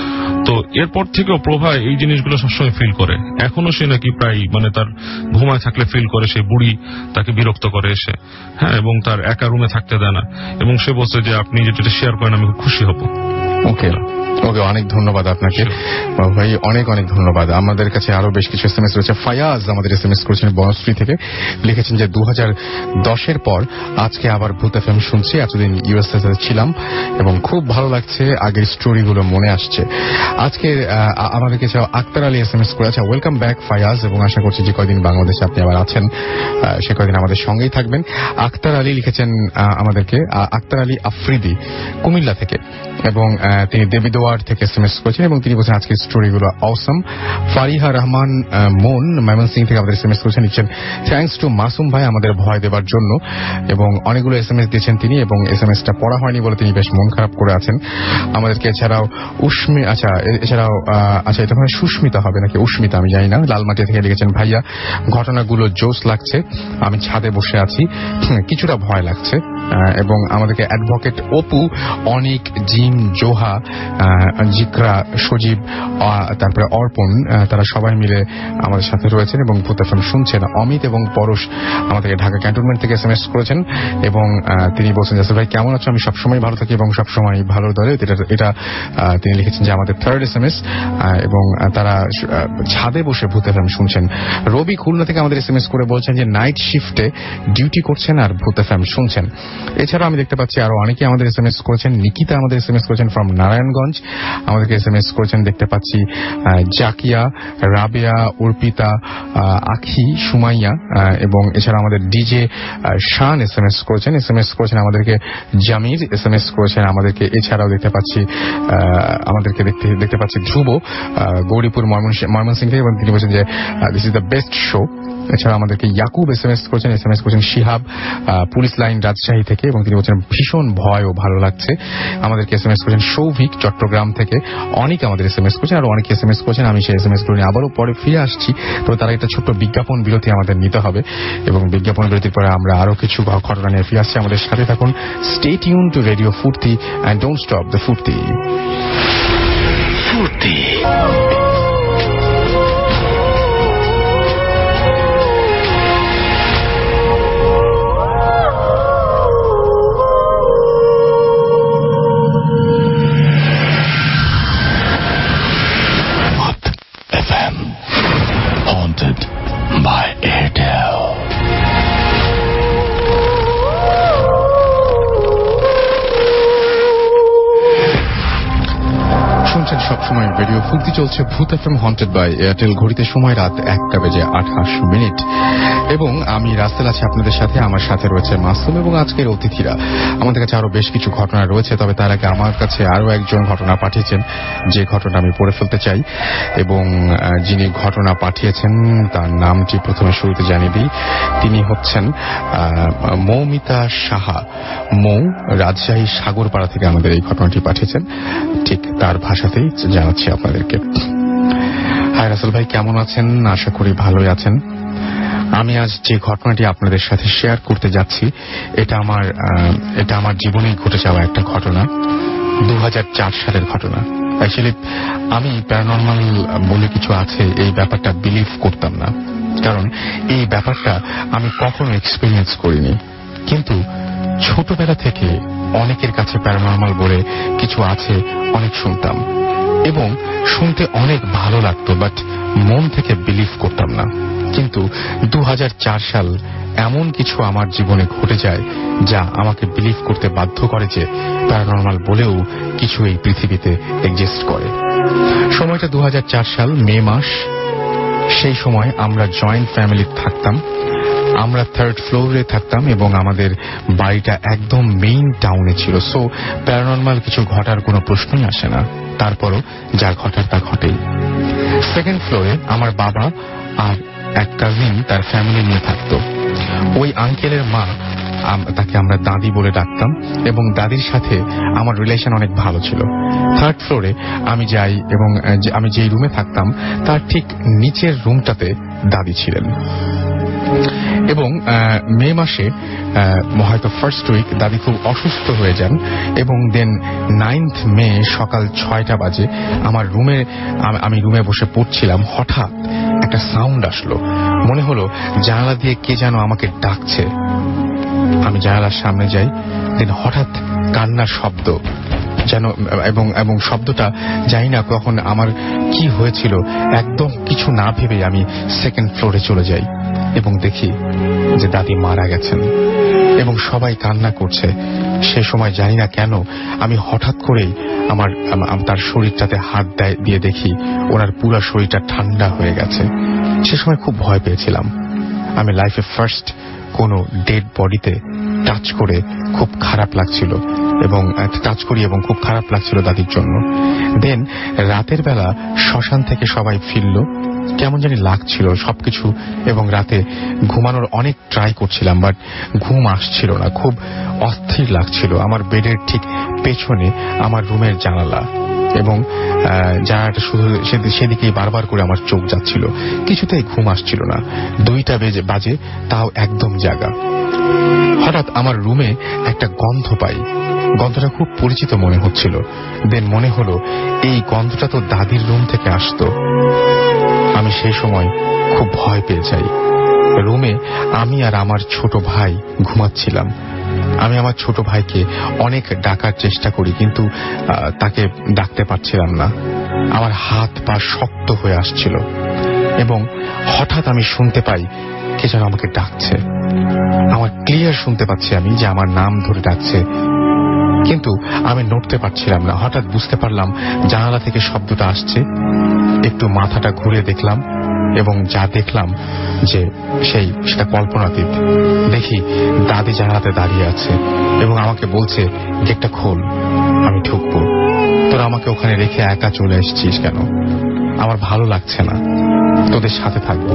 তো এরপর থেকেও প্রভা এই জিনিসগুলো সবসময় ফিল করে, এখনো সে নাকি প্রায় মানে তার ঘুমায় থাকলে ফিল করে সেই বুড়ি তাকে বিরক্ত করে এসে, হ্যাঁ, এবং তার একা রুমে থাকতে দেয় না, এবং সে বলছে যে আপনি যেটা শেয়ার করেন আমি খুব খুশি হব। ওকে ওকে অনেক ধন্যবাদ আপনাকে ভাই, অনেক অনেক ধন্যবাদ। আমাদের কাছে আরো বেশ কিছু এসএমএস রয়েছে। ফায়াজ আমাদের এসএমএস করেছেন বনশ্রী থেকে, লিখেছেন যে দু হাজার দশের পর আজকে আবার ভূত এফএম শুনছি, এতদিন ইউএসএ ছিলাম এবং খুব ভালো লাগছে, আগের স্টোরিগুলো মনে আসছে। আজকে আমাদের কাছে আক্তার আলী এসএমএস করেছে, ওয়েলকাম ব্যাক ফায়াজ, এবং আশা করছি যে কয়দিন বাংলাদেশে আপনি আবার আছেন সে কয়দিন আমাদের সঙ্গেই থাকবেন। আক্তার আলী লিখেছেন আমাদেরকে, আক্তার আলী আফ্রিদি কুমিল্লা থেকে, এবং তিনি দেবিদোয়ার থেকে এসএমএস করেছেন এবং তিনি বলছেন আজকের স্টোরিগুলো অসম। ফারিহা রহমান মন ময়মনসিংহ থেকে আমাদের এসএমএস করেছেন, লিখছেন থ্যাঙ্কস টু মাসুম ভাই আমাদের ভয় দেবার জন্য, এবং অনেকগুলো এসএমএস দিয়েছেন তিনি, এবং এসএমএসটা পড়া হয়নি বলে তিনি বেশ মন খারাপ করে আছেন আমাদেরকে। এছাড়াও উষ্মি আচ্ছা এছাড়াও আচ্ছা এটা মানে সুস্মিতা হবে নাকি উষ্মিতা আমি জানি না, লালমাটিয়া থেকে লিখেছেন, ভাইয়া ঘটনাগুলো জোশ লাগছে, আমি ছাদে বসে আছি, কিছুটা ভয় লাগছে, এবং আমাদেরকে অ্যাডভোকেট অপু, অনিক, জিম, জোহা, জিকরা, সজীব, তারপরে অর্পণ, তারা সবাই মিলে আমাদের সাথে রয়েছেন এবং ভূত এফএম শুনছেন। অমিত এবং পরশ আমাদেরকে ঢাকা ক্যান্টনমেন্ট থেকে এসএমএস করেছেন এবং তিনি বলছেন যে ভাই কেমন আছো, আমি সবসময় ভালো থাকি এবং সবসময় ভালো দলে। এটা তিনি লিখেছেন যে আমাদের থার্ড এসএমএস, এবং তারা ছাদে বসে ভূত এফএম শুনছেন। রবি খুলনা থেকে আমাদের এসএমএস করে বলছেন যে নাইট শিফটে ডিউটি করছেন আর ভূত এফএম শুনছেন। এছাড়াও আমি দেখতে পাচ্ছি আরো অনেকে আমাদের এসএমএস করেছেন। নিকিতা আমাদের এসএমএস করেছেন ফ্রম নারায়ণগঞ্জ, আমাদেরকে এসএমএস করেছেন দেখতে পাচ্ছি জাকিয়া, রাবেয়া, অর্পিতা, আখি, সুমাইয়া, এবং এছাড়া আমাদের ডিজে শান এসএমএস করেছেন। এসএমএস করেছেন আমাদেরকে জামির, এসএমএস করেছেন আমাদেরকে। এছাড়াও দেখতে পাচ্ছি আমাদেরকে দেখতে দেখতে পাচ্ছি ধ্রুব গৌরীপুর ময়মনসিংহ থেকে, এবং তিনি বলছেন যে this is the best show. এছাড়া আমাদেরকে ইয়াকুব এসএমএস করেছেন, এসএমএস করেছেন শিহাব পুলিশ লাইন রাজশাহী থেকে, এবং তিনি বলছেন ভীষণ ভয় ও ভালো লাগছে। আমাদেরকে এসএমএস করেছেন সৌভিক চট্টগ্রাম থেকে। অনেক আমাদের এসএমএস করেছেন, আর অনেক এসএমএস করেছেন। আমি সেই এসএমএস গুলো নিয়ে আবারও পরে ফিরে আসছি, তবে তারা একটা ছোট্ট বিজ্ঞাপন বিরতি আমাদের নিতে হবে, এবং বিজ্ঞাপন বিরতির পরে আমরা আরো কিছু ঘটনা নিয়ে ফিরে আসছি। আমাদের সাথে থাকুন, stay tune to radio Foorti and don't stop the Foorti. Foorti by Airtel. শুনছেন সবসময় রেডিও ফুর্তি, চলছে ভূত এফএম হন্টেড বাই এয়ারটেল। ঘড়িতে সময় রাত একটা বেজে আঠাশ মিনিট, এবং আমি রাস্তায় আছি আপনাদের সাথে। আমার সাথে রয়েছে মাসুম এবং আজকের অতিথিরা। আমাদের কাছে আরো বেশ কিছু ঘটনা রয়েছে, তবে তার আগে আমার কাছে আরো একজন ঘটনা পাঠিয়েছেন, যে ঘটনা আমি পড়ে ফেলতে চাই, এবং যিনি ঘটনা পাঠিয়েছেন তার নামটি প্রথমে শুরুতে জানিয়ে দিই। তিনি হচ্ছেন মৌমিতা সাহা। মৌ রাজশাহী সাগরপাড়া থেকে আমাদের এই ঘটনাটি পাঠিয়েছেন, ঠিক তার ভাষাতেই জানাচ্ছি আপনাদেরকে। হাই রাসেল ভাই, কেমন আছেন? আশা করি ভালোই আছেন। আমি আজ যে ঘটনাটি আপনাদের সাথে শেয়ার করতে যাচ্ছি, এটা আমার এটা আমার জীবনেই ঘটে যাওয়া একটা ঘটনা, দু হাজার চার সালের ঘটনা। অ্যাকচুয়ালি আমি প্যারানরমাল বলে কিছু আছে এই ব্যাপারটা বিলিভ করতাম না, কারণ এই ব্যাপারটা আমি কখনো এক্সপিরিয়েন্স করিনি। কিন্তু ছোটবেলা থেকে অনেকের কাছে প্যারানরমাল বলে কিছু আছে অনেক শুনতাম, এবং শুনতে অনেক ভালো লাগতো, বাট মন থেকে বিলিভ করতাম না। কিন্তু দু হাজার চার সাল এমন কিছু আমার জীবনে ঘটে যায় যা আমাকে বিলিভ করতে বাধ্য করে যে প্যারানরমাল বলেও কিছু এই পৃথিবীতে এক্সিস্ট করে। সময়টা দু হাজার চার সাল মে মাস। সেই সময় আমরা জয়েন্ট ফ্যামিলি থাকতাম। আমরা থার্ড ফ্লোরে থাকতাম এবং আমাদের বাড়িটা একদম মেইন টাউনে ছিল, সো প্যারানর্মাল কিছু ঘটার কোনো প্রশ্নই আসে না। তারপরও যা ঘটার তা ঘটেই। সেকেন্ড ফ্লোরে আমার বাবা আর এক কাজিন তার ফ্যামিলি নিয়ে থাকতো। ওই আঙ্কেলের মা, তাকে আমরা দাদি বলে ডাকতাম, এবং দাদির সাথে আমার রিলেশন অনেক ভালো ছিল। থার্ড ফ্লোরে আমি যাই এবং আমি যেই রুমে থাকতাম তার ঠিক নিচের রুমটাতে দাদি ছিলেন। এবং মে মাসে হয়তো ফার্স্ট উইক দাদি খুব অসুস্থ হয়ে যান, এবং দেন নাইন্থ মে সকাল ছয়টা বাজে আমার রুমে আমি রুমে বসে পড়ছিলাম, হঠাৎ একটা সাউন্ড আসলো। মনে হলো জানালা দিয়ে কে যেন আমাকে ডাকছে। আমি জানালার সামনে যাই, দেন হঠাৎ কান্নার শব্দ যেন, এবং এবং শব্দটা জানি না কখন আমার কি হয়েছিল, একদম কিছু না ভেবে আমি সেকেন্ড ফ্লোরে চলে যাই এবং দেখি যে দাদি মারা গেছেন এবং সবাই কান্না করছে। সে সময় জানি না কেন আমি হঠাৎ করেই আমার তার শরীরটাতে হাত দিয়ে দেখি ওনার পুরো শরীরটা ঠান্ডা হয়ে গেছে। সে সময় খুব ভয় পেয়েছিলাম। আমি লাইফে ফার্স্ট কোনো ডেড বডিতে টাচ করে খুব খারাপ লাগছিল এবং টাচ করি এবং খুব খারাপ লাগছিল দাদির জন্য। দেন রাতের বেলা শ্মশান থেকে সবাই ফিরল, কেমন জানি লাগছিল সবকিছু, এবং রাতে ঘুমানোর অনেক ট্রাই করছিলাম, বাট ঘুম আসছিল না, খুব অস্থির লাগছিল। আমার বেডের ঠিক পেছনে আমার রুমের জানালা, এবং জানালাটা শুধু সেদিকেই বারবার করে আমার চোখ যাচ্ছিল, কিছুতেই ঘুম আসছিল না। দুইটা বেজে বাজে তাও একদম জাগা। হঠাৎ আমার রুমে একটা গন্ধ পাই, গন্ধটা খুব পরিচিত মনে হচ্ছিল। দেন মনে হলো এই গন্ধটা তো দাদির রুম থেকে আসতো। আমি সেই সময় খুব ভয় পেয়ে যাই। রুমে আমি আর আমার ছোট ভাই ঘুমাচ্ছিলাম। আমি আমার ছোট ভাইকে অনেক ডাকার চেষ্টা করি, কিন্তু তাকে ডাকতে পারছিলাম না। আমার হাত পা শক্ত হয়ে আসছিল এবং হঠাৎ আমি শুনতে পাই কে যেন আমাকে ডাকছে। আমার ক্লিয়ার শুনতে পাচ্ছি আমি যে আমার নাম ধরে ডাকছে, কিন্তু আমি নড়তে পারছিলাম না। হঠাৎ বুঝতে পারলাম জানালা থেকে শব্দটা আসছে। একটু মাথাটা ঘুরে দেখলাম এবং যা দেখলাম যে সেই সেটা কল্পনাতীত। দেখি দাদি জানালাতে দাঁড়িয়ে আছে এবং আমাকে বলছে, গেটটা খোল, আমি ঢুকবো। তোরা আমাকে ওখানে রেখে একা চলে এসেছিস কেন? আমার ভালো লাগছে না, তোদের সাথে থাকবো।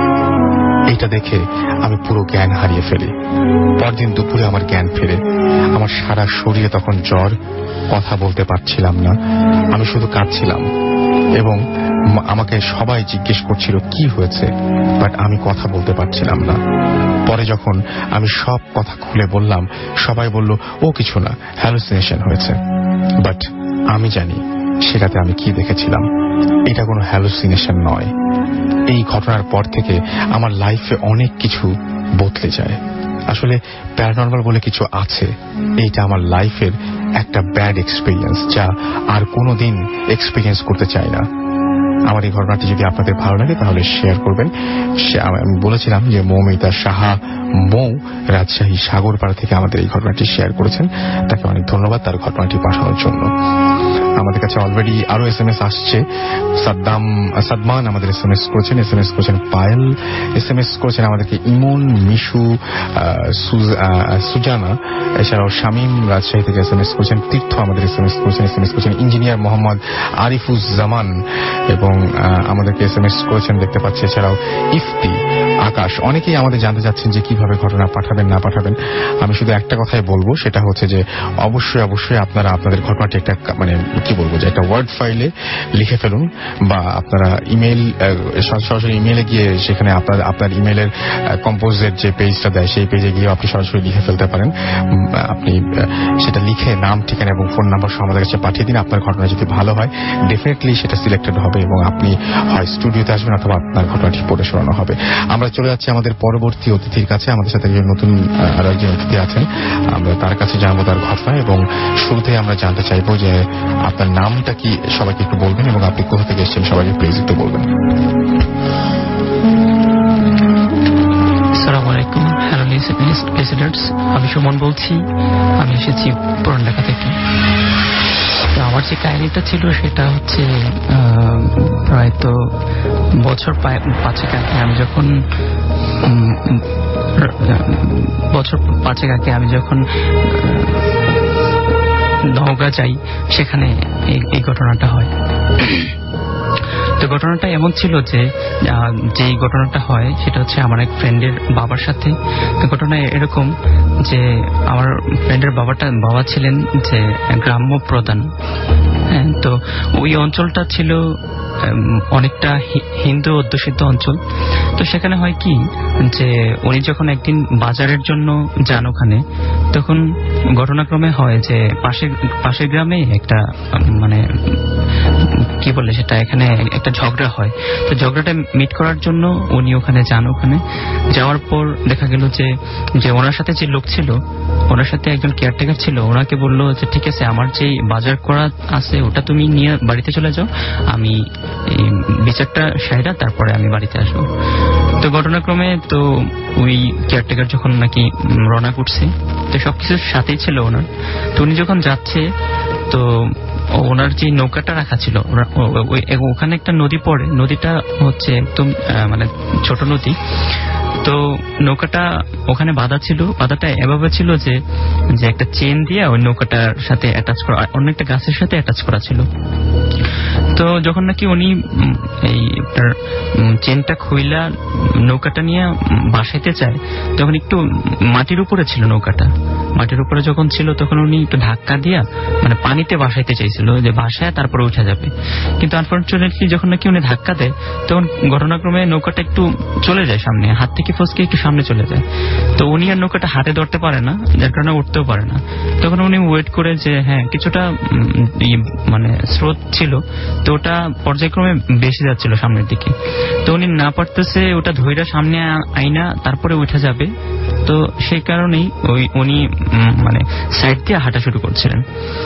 এইটা দেখে আমি পুরো জ্ঞান হারিয়ে ফেলি। পরদিন দুপুরে আমার জ্ঞান ফেরে। আমার সারা শরীরে তখন জ্বর, কথা বলতে পারছিলাম না, আমি শুধু কাঁদছিলাম এবং আমাকে সবাই জিজ্ঞেস করছিল কি হয়েছে, বাট আমি কথা বলতে পারছিলাম না। পরে যখন আমি সব কথা খুলে বললাম, সবাই বলল ও কিছু না, হ্যালুসিনেশন হয়েছে। বাট আমি জানি সেটাতে আমি কি দেখেছিলাম, এটা কোনো হ্যালুসিনেশন নয়। এই ঘটনার পর থেকে আমার লাইফে অনেক কিছু বদলে যায়। আসলে প্যারানর্মাল বলে কিছু আছে, এইটা আমার লাইফের একটা ব্যাড এক্সপিরিয়েন্স, যা আর কোনোদিন এক্সপিরিয়েন্স করতে চাই না। আমার এই ঘটনাটি যদি আপনাদের ভালো লাগে তাহলে শেয়ার করবেন। আমি বলেছিলাম যে মৌমিতা সাহা মৌ রাজশাহী সাগরপাড়া থেকে আমাদের এই ঘটনাটি শেয়ার করেছেন, তাকে অনেক ধন্যবাদ তার ঘটনাটি পাঠানোর জন্য। আমাদের কাছে অলরেডি আরো এস এম এস আসছে। সাদ্দাম সাদমান আমাদের এস এম এস করেছেন, এস এম এস করেছেন পায়েল, এস এম এস করেছেন আমাদেরকে ইমন, মিশু, সুজানা, এছাড়াও শামীম রাজশাহী থেকে এস এম এস করেছেন, তীর্থ আমাদের এস এম এস করেছেন, এস এম এস করেছেন ইঞ্জিনিয়ার মোহাম্মদ আরিফুজ্জামান, এবং আমাদেরকে এস এম এস করেছেন দেখতে পাচ্ছি এছাড়াও ইফতি, আকাশ। অনেকেই আমাদের জানতে চাচ্ছেন যে কিভাবে ঘটনা পাঠাবেন না পাঠাবেন। আমি শুধু একটা কথাই বলবো, সেটা হচ্ছে যে অবশ্যই অবশ্যই আপনারা আপনাদের ঘটনাটি একটা মানে কি বলবো যে একটা ওয়ার্ড ফাইলে লিখে ফেলুন, বা আপনারা ইমেল সরাসরি ইমেলে গিয়ে সেখানে আপনার আপনার ইমেলের কম্পোজের যে পেজটা দেয় সেই পেজে গিয়ে আপনি সরাসরি লিখে ফেলতে পারেন। আপনি সেটা লিখে নাম, ঠিকানা এবং ফোন নাম্বার সহ আমাদের কাছে পাঠিয়ে দিন। আপনার ঘটনা যদি ভালো হয় ডেফিনেটলি সেটা সিলেক্টেড হবে এবং আপনি হয় স্টুডিওতে আসবেন অথবা আপনার ঘটনাটি পড়ে শোনানো হবে। আমরা চলে যাচ্ছি আমাদের পরবর্তী অতিথির কাছে। আমাদের সাথে একজন নতুন আরো একজন অতিথি আছেন, আমরা তার কাছে জানবো তার ঘটনা, এবং শুরুতেই আমরা জানতে চাইবো যে আপনার নামটা কি সবাইকে একটু বলবেন এবং আপনি কোথা থেকে এসেছেন সবাইকে প্লিজ একটু বলবেন। আসসালামু আলাইকুম, হ্যালো লিসেনার্স, আমি সুমন বলছি, আমি এসেছি পুরান ঢাকা থেকে। তো আমার যে কাহিনীটা ছিল সেটা হচ্ছে প্রায় তো বছর পাঁচেক আগে আমি যখন বছর পাঁচেক আগে আমি যখন নওগাঁ যাই, সেখানে এই ঘটনাটা হয়। তো ঘটনাটা এমন ছিল যে যে ঘটনাটা হয় সেটা হচ্ছে আমার এক ফ্রেন্ডের বাবার সাথে। তো ঘটনা এরকম যে আমার ফ্রেন্ডের বাবাটা বাবা ছিলেন যে গ্রাম্য প্রধান। হ্যাঁ, তো ওই অঞ্চলটা ছিল অনেকটা হিন্দু অধ্যুষিত অঞ্চল। তো সেখানে হয় কি যে উনি যখন একদিন বাজারের জন্য যান ওখানে, তখন ঘটনাক্রমে হয় যে পাশের পাশের গ্রামে একটা মানে কি বলে সেটা এখানে একটা ঝগড়া হয়। তো ঝগড়াটা মিট করার জন্য উনি ওখানে যান। ওখানে যাওয়ার পর দেখা গেল যে যে ওনার সাথে যে লোক ছিল, ওনার সাথে একজন কেয়ারটেকার ছিল, ওনাকে বললো যে ঠিক আছে, আমার যে বাজার করা আছে ওটা তুমি নিয়ে বাড়িতে চলে যাও, আমি এই বিচারটা সাইরা তারপরে আমি বাড়িতে আসবো। তো ঘটনাক্রমে তো ওই কেয়ারটেকার যখন নাকি রওনা করছে, তো সবকিছুর সাথেই ছিল ওনার। তো উনি যখন যাচ্ছে, তো ওনার যে নৌকাটা রাখা ছিল ওখানে একটা নদী পড়ে, নদীটা হচ্ছে একদম মানে ছোট নদী। তো নৌকাটা ওখানে বাঁধা ছিল, বাঁধাটা এভাবে ছিল যে যে একটা চেন দিয়ে ওই নৌকাটার সাথে অ্যাটাচ করা, অন্য একটা গাছের সাথে অ্যাটাচ করা ছিল। তো যখন নাকি উনি এই চেনটা খুইলা নৌকাটা নিয়ে বাসাইতে চায়, তখন একটু মাটির উপরে ছিল নৌকাটা। মাটির উপরে যখন ছিল তখন উনি একটু ধাক্কা দিয়া মানে পানিতে বাসাইতে চাইছিল, যে বাসায় তারপরে উঠে যাবে। কিন্তু আনফর্চুনেটলি যখন নাকি উনি ধাক্কা দেয়, তখন ঘটনাক্রমে নৌকাটা একটু চলে যায় সামনে, হাত থেকে ফসকে একটু সামনে চলে যায়। তো উনি আর নৌকাটা হাতে ধরতে পারে না, যার কারণে উঠতেও পারে না। তখন উনি ওয়েট করে যে হ্যাঁ কিছুটা মানে স্রোত ছিল, তো ওটা পর্যায়ক্রমে বেশি যাচ্ছিল সামনের দিকে। তো উনি না পারতেছে ওটা ধইরা সামনে আইনা তারপরে উঠে যাবে। তো সেই কারণেই ওই উনি মানে সাইড দিয়ে হাঁটা শুরু করছিলেন।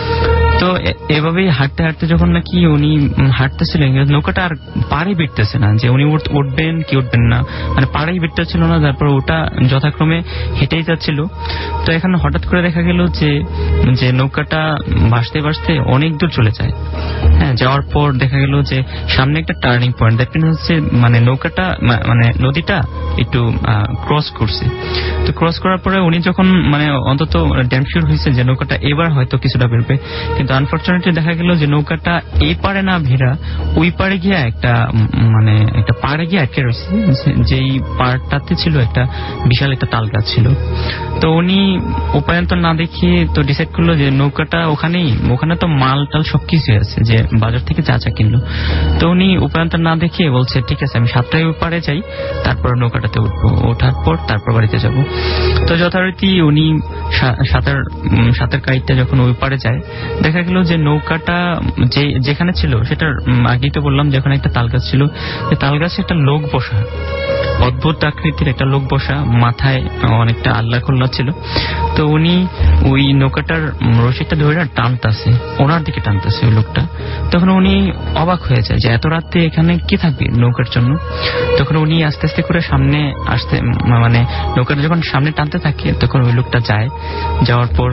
তো এভাবেই হাঁটতে হাঁটতে যখন নাকি উনি হাঁটতেছিলেন, নৌকাটা আর পাড়ে বিটতেছে না, যে উনি উঠবেন কি উঠবেন না, মানে পাড়েই বিটতেছিল না। তারপর ওটা যথাক্রমে হেঁটেই যাচ্ছিল। তো এখন হঠাৎ করে দেখা গেল যে যে নৌকাটা ভাসতে ভাসতে অনেক দূর চলে যায়। হ্যাঁ, যাওয়ার পর দেখা গেল যে সামনে একটা টার্নিং পয়েন্ট, দ্যাট মিনস হচ্ছে মানে নৌকাটা মানে নদীটা একটু ক্রস করছে। তো ক্রস করার পরে উনি যখন মানে অন্তত ড্যাম শিওর হয়েছে যে নৌকাটা এবার হয়তো কিছুটা বেরোবে, কিন্তু আনফর্চুনেটলি দেখা গেল যে নৌকাটা এই পারে না ভেড়া ওই পারে গিয়ে একটা মানে একটা পাড়ে গিয়ে আটকে রয়েছে, যেই পাড়টাতে ছিল একটা বিশাল একটা তাল গাছ ছিল। তো উনি উপায়ন্তর না দেখিয়ে তো ডিসাইড করলো যে নৌকাটা ওখানেই, ওখানে তো মাল টাল সবকিছু আছে যে বাজার থেকে চা চা কিনলো। তো উনি উপায়ন্তর না দেখিয়ে বলছে ঠিক আছে আমি সাতটায় ওই পারে যাই, তারপর নৌকাটাতে উঠবো, ওঠার পর তারপর বাড়িতে যাব। তো যথারীতি উনি সাঁতার সাঁতার কাইটটা যখন ওই পারে যায়, দেখা গেল যে নৌকাটা যে যেখানে ছিল সেটার আগেই তো বললাম যে ওখানে একটা তাল গাছ ছিল, যে তাল গাছে একটা লোক বসা, অদ্ভুত আকৃতির একটা লোক বসা, মাথায় অনেকটা আল্লাহ খুল্লা ছিল। তো উনি ওই নৌকাটার রশিটা ধরে টানতেছে, ওনার দিকে টানতেছে ওই লোকটা। তখন উনি অবাক হয়ে যায় যে এত রাতে এখানে কি থাকবে নৌকার জন্য। তখন উনি আস্তে আস্তে করে সামনে আসতে মানে নৌকাটা যখন সামনে টানতে থাকে, তখন ওই লোকটা যায়। যাওয়ার পর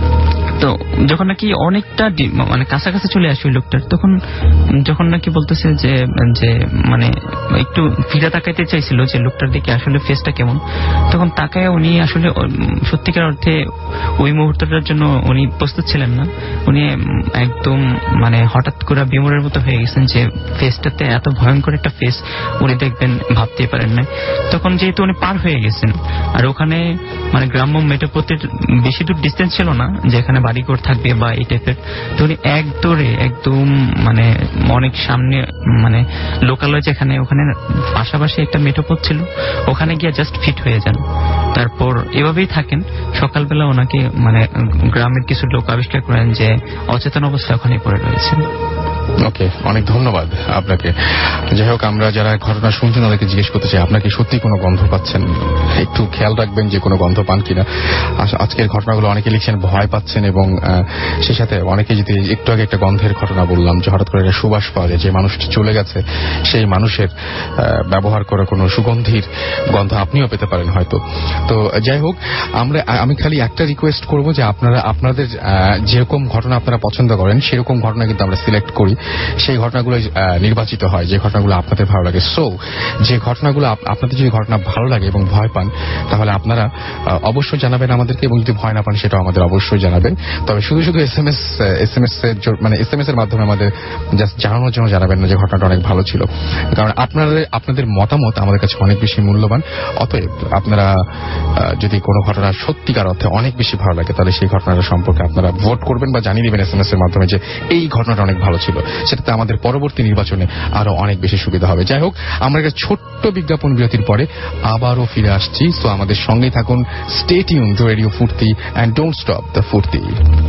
তো যখন নাকি অনেকটা মানে কাছাকাছি চলে আসে ওই লোকটার, তখন যখন নাকি বলতেছে যে যে মানে একটু ফিরে তাকাইতে চাইছিল যে লোকটার দিকে আসলে ফেসটা কেমন, তখন তাকায় উনি আসলে সত্যিকার অর্থে ওই মুহূর্তটার জন্য উনি প্রস্তুত ছিলেন না। উনি একদম মানে হঠাৎ করে বিমরের মতো হয়ে গেছেন যে ফেসটাতে এত ভয়ঙ্কর একটা ফেস উনি দেখবেন ভাবতেই পারেন না। তখন যেহেতু উনি পার হয়ে গেছেন, আর ওখানে মানে গ্রাম্য মেট্রোপথের বেশি দূর ডিস্টেন্স ছিল না যেখানে বাড়িঘর থাকবে বা এই টাইপের, তো উনি এক দৌড়ে একদম মানে অনেক সামনে মানে লোকালয় যেখানে ওখানে পাশাপাশি একটা মেট্রোপথ ছিল, ওখানে গিয়ে জাস্ট ফিট হয়ে যান। তারপর এভাবেই থাকেন। সকালবেলা ওনাকে মানে গ্রামের কিছু লোক আবিষ্কার করেন যে অচেতন অবস্থায় ওখানে পড়ে রয়েছে। ওকে, অনেক ধন্যবাদ আপনাকে। যাই হোক, আমরা যারা ঘটনা শুনছেন তাদেরকে জিজ্ঞেস করতে চাই আপনাকে সত্যি কোনো গন্ধ পাচ্ছেন, একটু খেয়াল রাখবেন যে কোনো গন্ধ পান কিনা। আজকের ঘটনাগুলো অনেকে লিখছেন ভয় পাচ্ছেন, এবং সেই সাথে অনেকে যদি একটু আগে একটা গন্ধের ঘটনা বললাম যে হঠাৎ করে একটা সুবাস পাওয়া যায়, যে মানুষটি চলে গেছে সেই মানুষের ব্যবহার করা কোনো সুগন্ধির গন্ধ আপনিও পেতে পারেন হয়তো। তো যাই হোক, আমরা আমি খালি একটা রিকোয়েস্ট করব যে আপনারা আপনাদের যেরকম ঘটনা আপনারা পছন্দ করেন সেরকম ঘটনা কিন্তু আমরা সিলেক্ট করি করি সেই ঘটনাগুলো নির্বাচিত হয়, যে ঘটনাগুলো আপনাদের ভালো লাগে। সো যে ঘটনাগুলো আপনাদের যদি ঘটনা ভালো লাগে এবং ভয় পান তাহলে আপনারা অবশ্যই জানাবেন আমাদেরকে, এবং যদি ভয় না পান সেটাও আমাদের অবশ্যই জানাবেন। তবে শুধু শুধু S M S S M S এর মানে এস এম এস এর মাধ্যমে আমাদের জাস্ট জানানোর জন্য জানাবেন না যে ঘটনাটা অনেক ভালো ছিল, কারণ আপনাদের আপনাদের মতামত আমাদের কাছে অনেক বেশি মূল্যবান। অতএব আপনারা যদি কোনো ঘটনা সত্যিকার অর্থে অনেক বেশি ভালো লাগে তাহলে সেই ঘটনাটা সম্পর্কে আপনারা ভোট করবেন বা জানিয়ে দিবেন এস এম এস এর মাধ্যমে যে এই ঘটনাটা অনেক ভালো ছিল, সেটাতে আমাদের পরবর্তী নির্বাচনে আরো অনেক বেশি সুবিধা হবে। যাই হোক, আমরা একটা ছোট্ট বিজ্ঞাপন বিরতির পরে আবারও ফিরে আসছি। সো আমাদের সঙ্গেই থাকুন, stay tune to radio Foorti and don't stop the Foorti.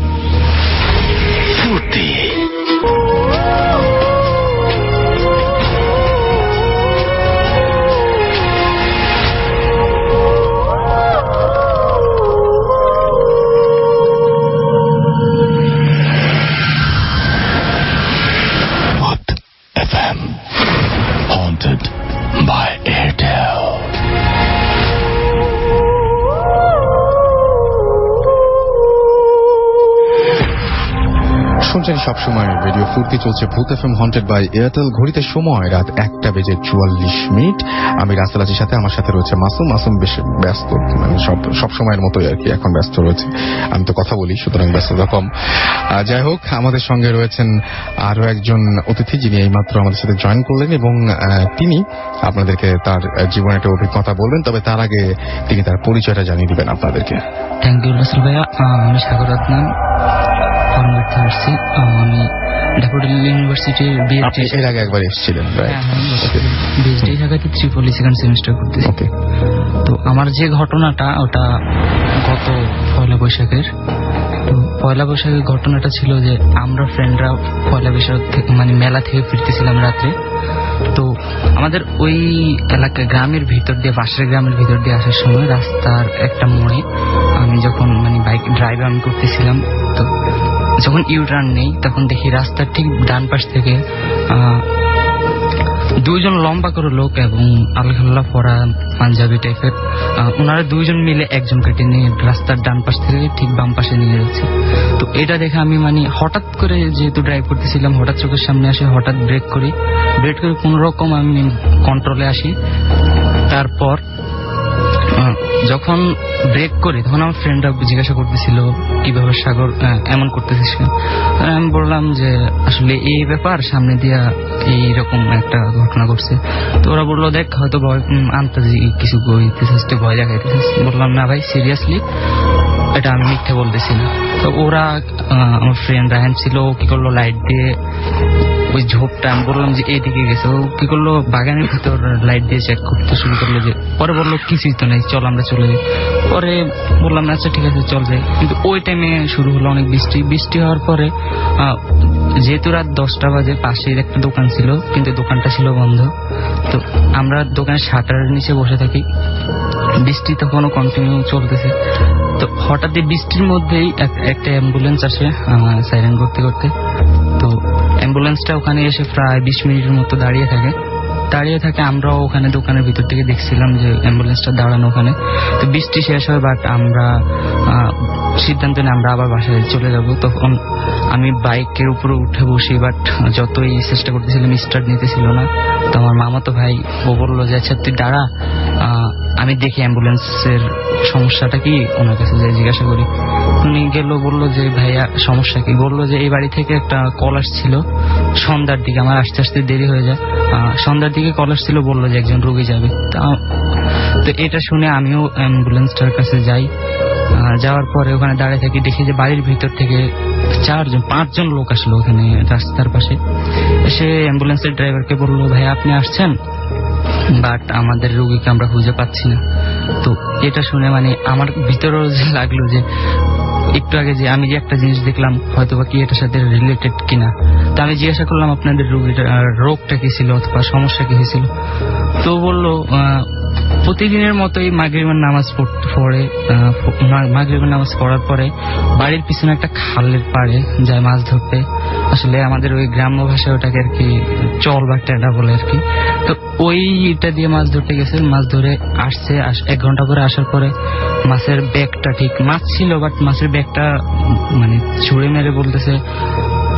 Foorti F M, haunted by Airtel. শুনছেন সবসময় রেডিও ফুর্তি, চলছে Bhoot F M haunted by Airtel. ঘড়িতে সময় রাত একটা বেজে চুয়াল্লিশ মিনিট। আমি রাসেল আছির সাথে, আমার সাথে রয়েছে মাসুম। মাসুম বেশ ব্যস্ত, মানে সব সব সময়ের মতোই আর কি, এখন ব্যস্ত রয়েছে। আমি তো কথা বলি, সুতরাং ব্যস্ততা কম। যাই হোক, আমাদের সঙ্গে রয়েছেন আরো একজন অতিথি যিনি এইমাত্র আমাদের সাথে জয়েন করলেন, এবং তিনি আপনাদেরকে তার জীবনের একটা অভিজ্ঞতা বলবেন। তবে তার আগে তিনি তার পরিচয়টা জানিয়ে দিবেন আপনাদেরকে। থ্যাংক ইউ রাসেল ভাইয়া। আমি সাগর আদনান, আসছি। আমি ড্যাফোডিল ইউনিভার্সিটির বিএসডি এর আগে একবার এসেছিলেন, বিএসডি ঢাকাতে ত্রিপলি সেকেন্ড সেমিস্টার করতেছি। তো আমার যে ঘটনাটা ওটা গত পয়লা বৈশাখের। তো পয়লা বৈশাখের ঘটনাটা ছিল যে আমরা ফ্রেন্ডরা পয়লা বৈশাখ মানে মেলা থেকে ফিরতেছিলাম রাত্রে। তো আমাদের ওই এলাকা গ্রামের ভিতর দিয়ে, পাশের গ্রামের ভিতর দিয়ে আসার সময় রাস্তার একটা মোড়ে আমি যখন মানে বাইক ড্রাইভ আমি করতেছিলাম, তো যখন ইউ টার্ন নেই তখন দেখি রাস্তার ঠিক ডান পাশ থেকে দুইজন লম্বা করে লোক এবং আলখাল্লা পরা পাঞ্জাবি টাইপের, ওনারা দুইজন মিলে একজনকে টেনে রাস্তার ডান পাশ থেকে ঠিক বাম পাশে নিয়ে যাচ্ছে। তো এটা দেখে আমি মানে হঠাৎ করে, যেহেতু ড্রাইভ করতেছিলাম, হঠাৎ চোখের সামনে আসে, হঠাৎ ব্রেক করি। ব্রেক করে কোন রকম আমি কন্ট্রোলে আসি। তারপর যখন ব্রেক করি তখন আমার ফ্রেন্ডরা জিজ্ঞাসা করতেছিল কিভাবে সাগর এমন করতেছিস। আমি বললাম যে আসলে এই ব্যাপার, সামনে দিয়া এইরকম একটা ঘটনা ঘটছে। তো ওরা বললো দেখ হয়তো ভয় আনতাজি কিছু কইতেছিস, ভয় দেখাইতেছিস। বললাম না ভাই, সিরিয়াসলি এটা আমি মিথ্যে বলতেছি না। তো ওরা, আমার ফ্রেন্ড রায়হান ছিল, ও কি করলো লাইট দিয়ে ওই ঝোপটা, আমি বললাম যে এইদিকে গেছে, ও কি করলো বাগানের ভিতর লাইট দিয়ে চেক করতে শুরু করলো। যে পরে বললো কিছুই তো নেই, চল আমরা চলে যাই। পরে বললাম আচ্ছা ঠিক আছে চল যাই। কিন্তু ওই টাইমে শুরু হলো অনেক বৃষ্টি। বৃষ্টি হওয়ার পরে যেহেতু রাত দশটা বাজে, পাশের একটা দোকান ছিল কিন্তু দোকানটা ছিল বন্ধ। তো আমরা দোকানের শাটারের নিচে বসে থাকি। বৃষ্টি তখনও কন্টিনিউ চলতেছে। তো হঠাৎ বৃষ্টির মধ্যেই একটা অ্যাম্বুলেন্স আসে সাইরেন করতে করতে। তো অ্যাম্বুলেন্সটা ওখানে এসে প্রায় বিশ মিনিটের মতো দাঁড়িয়ে থাকে দাঁড়িয়ে থাকে আমরাও ওখানে দোকানের ভিতর থেকে দেখছিলাম যে অ্যাম্বুলেন্সটা দাঁড়ানো ওখানে। তো বৃষ্টি শেষ হয়, বাট আমরা সিদ্ধান্ত নিয়ে আমরা আবার বাসায় চলে যাব। তখন আমি বাইকের উপরে উঠে বসি, বাট যতই চেষ্টা করতেছিলাম স্টার্ট নিতেছিল না। তো আমার মামাতো ভাই ও বললো যে আচ্ছা তুই দাঁড়া, আমি দেখি অ্যাম্বুলেন্সের সমস্যাটা কি, ওনার কাছে যে জিজ্ঞাসা করি। উনি গেল, বললো যে ভাইয়া সমস্যা কি। বললো যে এই বাড়ি থেকে একটা কল আসছিল সন্ধ্যার দিকে, আমার আস্তে আস্তে দেরি হয়ে যায়, সন্ধ্যার দিকে কল আসছিল, বললো যে একজন রোগী যাবে। তো এটা শুনে আমিও অ্যাম্বুলেন্সটার কাছে যাই। যাওয়ার পরে ওখানে দাঁড়িয়ে থাকি, দেখি যে বাড়ির ভিতর থেকে চারজন পাঁচজন লোক আসলো ওখানে রাস্তার পাশে এসে। অ্যাম্বুলেন্সের ড্রাইভারকে বললো ভাই আপনি আসছেন, বাট আমাদের রোগীকে আমরা খুঁজে পাচ্ছি না। তো এটা শুনে মানে আমার ভিতরেও যে লাগলো যে একটু আগে যে আমি যে একটা জিনিস দেখলাম হয়তো বা কি এটার সাথে রিলেটেড কিনা। তো আমি জিজ্ঞাসা করলাম আপনাদের রোগীটা রোগটা কি ছিল অথবা সমস্যা কি হয়েছিল। তো বললো প্রতিদিনের মতোই মাগরিবের নামাজ পড়ে মাগরিবের নামাজ পড়ার পরে বাড়ির পিছনে একটা খালের পাড়ে যায় মাছ ধরতে। আসলে আমাদের ওই গ্রাম্য ভাষায় ওটাকে আর কি চল বা টেডা বলে আর কি। তো ওইটা দিয়ে মাছ ধরতে গেছে, মাছ ধরে আসছে। এক ঘন্টা পরে আসার পরে মাছের ব্যাগটা, ঠিক মাছ ছিল বাট মাছের ব্যাগটা মানে ছুঁড়ে মেরে বলতেছে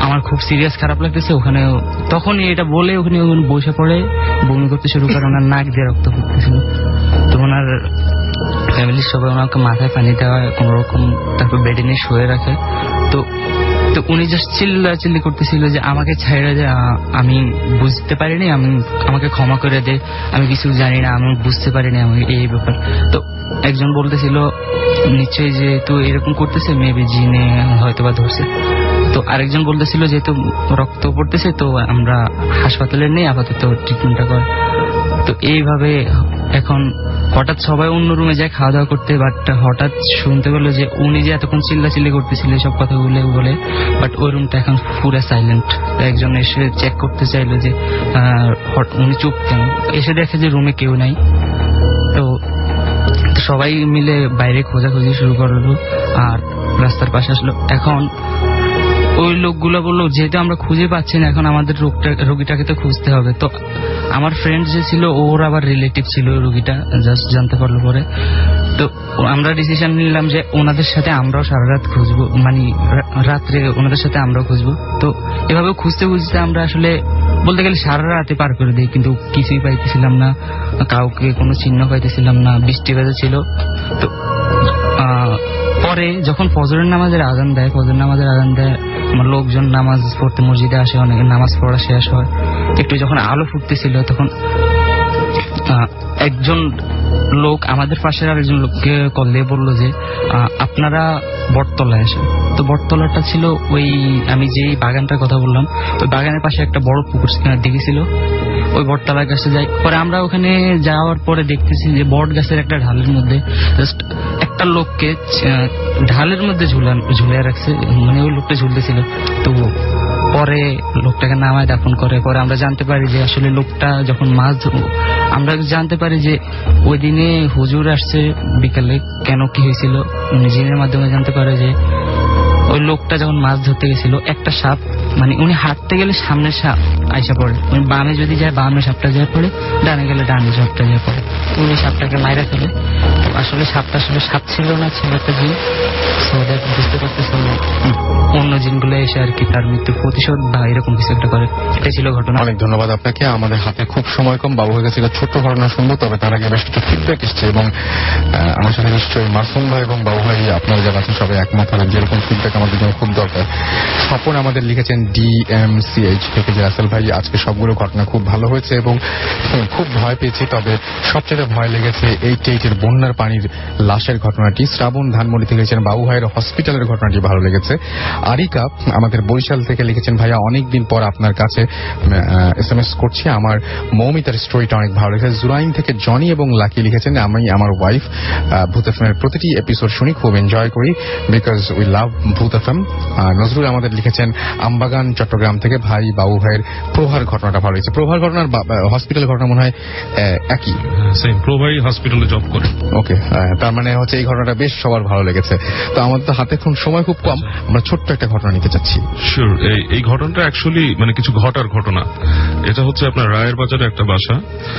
আমার খুব সিরিয়াস খারাপ লাগতেছে। ওখানে তখনই এটা বলে ওখানে বসে পড়ে বমি করতে শুরু করে, ওনার নাক দিয়ে রক্ত পড়তেছিল। তো ওনার ফ্যামিলির সবাই ওনাকে মাথায় পানি দেওয়া কোন রকম, তারপর বেডে নিয়ে শুয়ে রাখে। তো তো উনি জাস্ট চিল্লা চিল্লি করতেছিল যে আমাকে ছাইড়া যে আমি বুঝতে পারিনি, আমি আমাকে ক্ষমা করে দে, আমি কিছু জানি না, আমি বুঝতে পারিনি আমি এই ব্যাপার। তো একজন বলতেছিল নিশ্চয়ই যেহেতু এরকম করতেছে মেবি জিনে হয়তো বা ধরছে। তো আরেকজন বলতেছিল যেহেতু রক্ত পড়তেছে তো আমরা হাসপাতালে নেই, আপাতত ট্রিটমেন্টটা কর। তো এইভাবে এখন হঠাৎ সবাই অন্য রুমে যায় খাওয়া দাওয়া করতে, বাট হঠাৎ শুনতে পেলো যে উনি যে এতক্ষণ চিল্লা চিল্লি করতেছিল সব কথাগুলো বলে, বাট ওই রুমটা এখন পুরো সাইলেন্ট। একজন এসে চেক করতে চাইলো যে উনি চুপ কেন, এসে দেখে যে রুমে কেউ নাই। তো সবাই মিলে বাইরে খোঁজাখুঁজি শুরু করলো আর রাস্তার পাশে আসলো। এখন ওই লোকগুলো বললো যেহেতু আমরা খুঁজে পাচ্ছি না, এখন আমাদের রোগটা রোগীটাকে তো খুঁজতে হবে। তো আমার ফ্রেন্ড যে ছিল ওর আবার রিলেটিভ ছিল রোগীটা, জাস্ট জানতে পারলো পরে। তো আমরা ডিসিশন নিলাম যে ওনাদের সাথে আমরাও সারা রাত খুঁজবো, মানে রাত্রে ওনাদের সাথে আমরাও খুঁজবো। তো এভাবে খুঁজতে খুঁজতে আমরা আসলে বলতে গেলে সারা রাতে পার করে দিই, কিন্তু কিছুই পাইতেছিলাম না, কাউকে কোনো চিহ্ন পাইতেছিলাম না, বৃষ্টি বেজে ছিল। তো পরে যখন ফজরের নামাজের আজান দেয়, ফজর নামাজের আজান দেয় লোকজন নামাজ পড়তে মসজিদে আসে, অনেকে নামাজ পড়া শেষ হয়, একটু যখন আলো ফুটতেছিল তখন একজন লোক আমাদের পাশের আরেকজন লোককে কল দিয়ে বললো যে আপনারা বটতলায় আসেন। তো বটতলাটা ছিল ওই আমি যে বাগানটার কথা বললাম ওই বাগানের পাশে একটা বড় পুকুর দিকে ছিল, ওই বটতলার কাছে যাই। পরে আমরা ওখানে যাওয়ার পরে দেখতেছি যে বট গাছের একটা ঢালের মধ্যে জাস্ট একটা লোককে ঢালের মধ্যে ঝুলান ঝুলিয়ে রাখছে, মানে ওই লোকটা ঝুলতেছিল। তো পরে লোকটাকে নামায় দাফন করে। পরে আমরা জানতে পারি যে আসলে লোকটা যখন মাছ, আমরা জানতে পারি যে ওই দিনে হুজুর আসছে বিকালে, কেন কি হয়েছিল উনি জিনের মাধ্যমে জানতে পারে যে ওই লোকটা যখন মাছ ধরতে গেছিল একটা সাপ, মানে উনি হাঁটতে গেলে সামনে সাপ আইসা পড়ে, উনি বামে যদি যায় বামে সাপটা যায় পড়ে, ডানে গেলে ডানে সাপটা যায় পড়ে, উনি সাপটাকে মাইরা ফেলে। আসলে সাপটা আসলে সাপ ছিল না, ছিল একটা জিন। বুঝতে পারতেছিল অন্য জিনগুলো এসে আর কি তার মৃত্যু প্রতিশোধ বা এরকম কিছু একটা করে। এটাই ছিল ঘটনা। অনেক ধন্যবাদ আপনাকে। আমাদের হাতে খুব সময় কম, বাবু হয়ে গেছে ছোট্ট ঘটনা শুনবো, তবে তার আগে বেশ কিছু ফিডব্যাক এসছে এবং আমার সাথে নিশ্চয়ই মাসুম ভাই এবং বাবু ভাই আপনারা যারা আছেন সবাই একমত হলেন যেরকম ফিডব্যাক আমাদের জন্য খুব দরকার। স্বপন আমাদের লিখেছেন ডিএমসিএইচ থেকে যে আসল ভাই আজকে সবগুলো ঘটনা খুব ভালো হয়েছে এবং খুব ভয় পেয়েছি, তবে সবচেয়ে ভয় লেগেছে এইট এইটের বন্যার পানির লাশের ঘটনাটি। শ্রাবণ ধানমন্ডি থেকে লিখেছেন বাবু ভাইয়ের হসপিটালের ঘটনাটি ভালো লেগেছে। আরিকা আমাদের বরিশাল থেকে লিখেছেন ভাইয়া অনেকদিন পর আপনার কাছে এস এম এস করছি, আমার মৌমিতার স্টোরিটা অনেক ভালো লেগেছে। জুরাইন থেকে জনি এবং লাকি লিখেছেন আমি আমার ওয়াইফ ভূত এফ এম এর প্রতিটি এপিসোড শুনি, খুব এনজয় করি বিকজ উই লাভ ভূত এফ এম। নজরুল আমাদের লিখেছেন আমবাগান চট্টগ্রাম থেকে ভাই বাবু ভাইয়ের প্রভার ঘটনাটা ভালো হয়েছে। প্রভার ঘটনার হসপিটাল ঘটনা মনে হয় একই, প্রভাই হসপিটালে জব করে। ওকে, তার মানে হচ্ছে এই ঘটনাটা বেশ সবার ভালো লেগেছে। তো আমাদের তো হাতে এখন সময় খুব কম, আমরা ছোট্ট একটা ঘটনা নিতে চাচ্ছি। শিওর, এই ঘটনাটা অ্যাকচুয়ালি মানে কিছু ঘটার ঘটনা। এটা হচ্ছে আপনার রায়ের বাজারে একটা বাসা,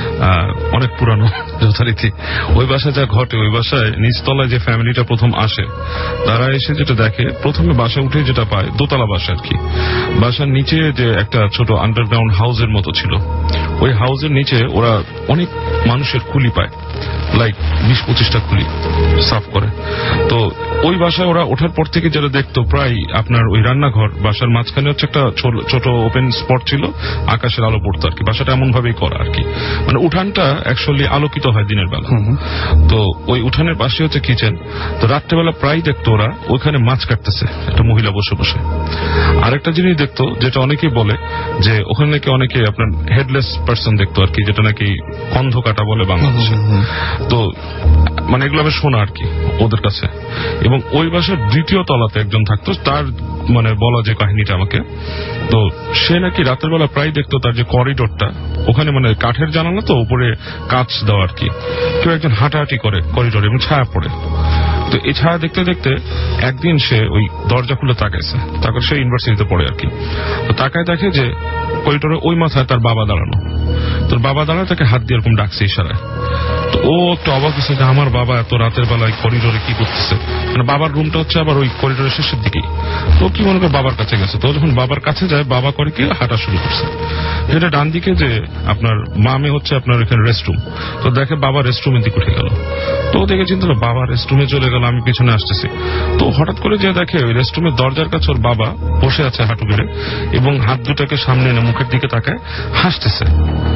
অনেক পুরানো যথারীতি। ওই বাসায় যা ঘটে, ওই বাসায় নিচতলায় যে ফ্যামিলিটা প্রথম আসে তারা এসে যেটা দেখে, প্রথমে বাসা উঠে যেটা পায় দোতলা বাসা আর কি, বাসার নিচে যে একটা ছোট আন্ডারগ্রাউন্ড হাউসের মতো ছিল, ওই হাউসের নিচে ওরা অনেক মানুষের কুলি পায়, লাইক বিশ পঁচিশটা কুলি সাফ করে। তো ওই বাসায় ওরা ওঠার পর থেকে যেটা দেখতো প্রায় আপনার ওই রান্নাঘর বাসার মাঝখানে হচ্ছে একটা ছোট ওপেন স্পট ছিল, আকাশের আলো পড়তো আর কি। বাসাটা এমন ভাবেই করা আর কি, মানে উঠানটা অ্যাকচুয়ালি আলোকিত হয় দিনের বেলা। তো ওই উঠানের পাশে হচ্ছে কিচেন। তো রাত্রেবেলা প্রায় দেখতো ওরা ওইখানে মাছ কাটতেছে একটা মহিলা বসে বসে। আরেকটা জিনিস দেখতো যেটা অনেকেই বলে যে ওখানে নাকি অনেকে আপনার হেডলেস পার্সন দেখতো আর কি, যেটা নাকি কন্ধ কাটা বলে বাংলাদেশে। তো মানে এগুলো আমি শোনা আর কি ওদের কাছে। এবং ওই বাসার দ্বিতীয় তলাতে একজন থাকতো, তার মানে বলা যে কাহিনীটা আমাকে, তো সে নাকি রাতের বেলা প্রায় দেখতো তার যে করিডোরটা ওখানে মানে কাঠের জানালা তো উপরে কাঁচ দেওয়া আর কি, কেউ একজন হাঁটাহাঁটি করে করিডোরে এবং ছায়া পড়ে। তো এই ছায়া দেখতে দেখতে একদিন সে ওই দরজা খুলে তাকাইছে, তারপর সে ইউনিভার্সিটিতে পড়ে আর কি। তো তাকায় দেখে যে করিডোরে ওই মাথায় তার বাবা দাঁড়ানো, তোর বাবা দাঁড়ায় তাকে হাত দিয়ে এরকম ডাকছে ইশারায়। তো ও একটু অবাক হচ্ছে যে আমার বাবা এত রাতের বেলায় করিডোরে কি করতেছে, মানে বাবার রুমটা হচ্ছে আবার ওই করিডোরের শেষের দিকেই। তো কি মনে করে বাবার কাছে গেছে, তো যখন বাবার কাছে যায় বাবা করে কি হাঁটা শুরু করছে। এটা ডান দিকে যে আপনার মামে হচ্ছে আপনার এখানে রেস্টরুম, তো দেখে বাবা রেস্টরুমের দিকে উঠে গেল। তো দেখে চিন্তা করলো বাবা রেস্টরুমে চলে গেল, আমি পিছনে আসতেছি। তো হঠাৎ করে যে দেখে ওই রেস্টরুমের দরজার কাছে ওর বাবা বসে আছে হাঁটু গেড়ে এবং হাত দুটাকে সামনে এনে মুখের দিকে তাকায় হাসতেছে,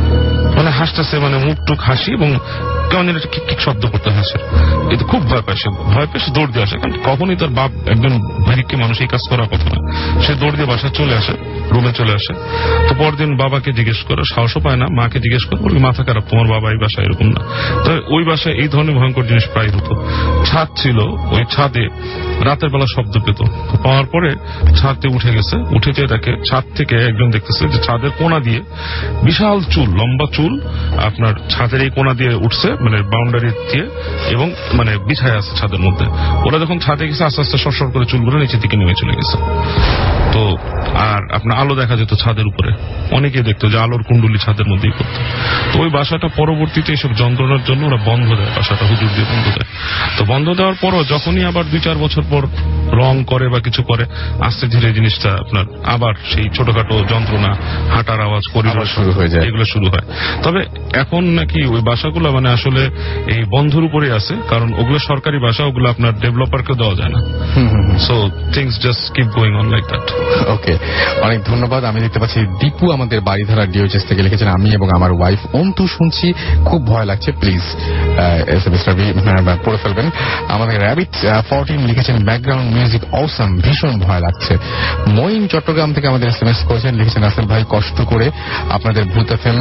মানে হাসতেছে মানে মুখ টুক হাসি এবং কেমন একটা কিক কিক শব্দ করতে হাসে। এটা খুব ভয় পায়, সে ভয় পেয়ে সে দৌড় দিয়ে আসে, কারণ কখনই তার বাপ একজন ভিক্ষে মানুষ এই কাজ করার কথা না। সে দৌড় দিয়ে বাসায় চলে আসে, রুমে চলে আসে। তো পরদিন বাবাকে জিজ্ঞেস করে, সাহসও পায় না, মাকে জিজ্ঞেস করে, বলি মাথা খারাপ, তোমার বাবা এই বাসায় এরকম না। তো ওই বাসায় এই ধরনের ভয়ঙ্কর জিনিস প্রায় হতো। ছাদ ছিল, ওই ছাদে রাতের বেলা শব্দ পেত। পাওয়ার পরে ছাদে উঠে গেছে, উঠে যেয়ে দেখে ছাদ থেকে একজন দেখতেছে যে ছাদের কোনা দিয়ে বিশাল চুল, লম্বা চুল আপনার ছাদের এই কোনা দিয়ে উঠছে, মানে বাউন্ডারি দিয়ে, এবং মানে বিছায় আছে ছাদের মধ্যে। ওরা যখন ছাদে গেছে আস্তে আস্তে সরসর করে চুলগুলো নিচের দিকে নেমে চলে গেছে। তো আর আপনার আলো দেখা যেত ছাদের উপরে, অনেকে দেখতো যে আলোর কুণ্ডুলি ছাদের মধ্যেই করতো। তো ওই বাসাটা পরবর্তীতে এইসব যন্ত্রণার জন্য ওরা বন্ধ দেয়, বাসাটা হুজুর দিয়ে বন্ধ দেয়। তো বন্ধ দেওয়ার পরও যখনই আবার দুই চার বছর পর রং করে বা কিছু করে, আস্তে ধীরে জিনিসটা আপনার আবার সেই ছোটখাটো যন্ত্রণা, হাঁটার আওয়াজ, করিডোর শুরু হয়ে যায়, এগুলো শুরু হয়। তবে এখন নাকি ওই বাসাগুলো মানে আসলে এই বন্ধের উপরে আছে, কারণ ওগুলো সরকারি বাসা, ওগুলো আপনার ডেভেলপারকে দেওয়া যায় না। So things just keep going on like that. Okay, অনেক ধন্যবাদ। আমি দেখতে পাচ্ছি দীপু আমাদের বাড়িধারা ডিওএইচএস থেকে লিখেছেন, আমি এবং আমার ওয়াইফ অন্তু শুনছি, খুব ভয় লাগছে, প্লিজ এসএমএসটা পড়ে ফেলবেন। আমাদের র্যাবিট ফোরটিন লিখেছেন, ব্যাকগ্রাউন্ড মিউজিক অসাম, ভীষণ ভয় লাগছে। মঈন চট্টগ্রাম থেকে আমাদের এসএমএস করেছেন, লিখেছেন, রাসেল ভাই কষ্ট করে আপনাদের ভূত এফএম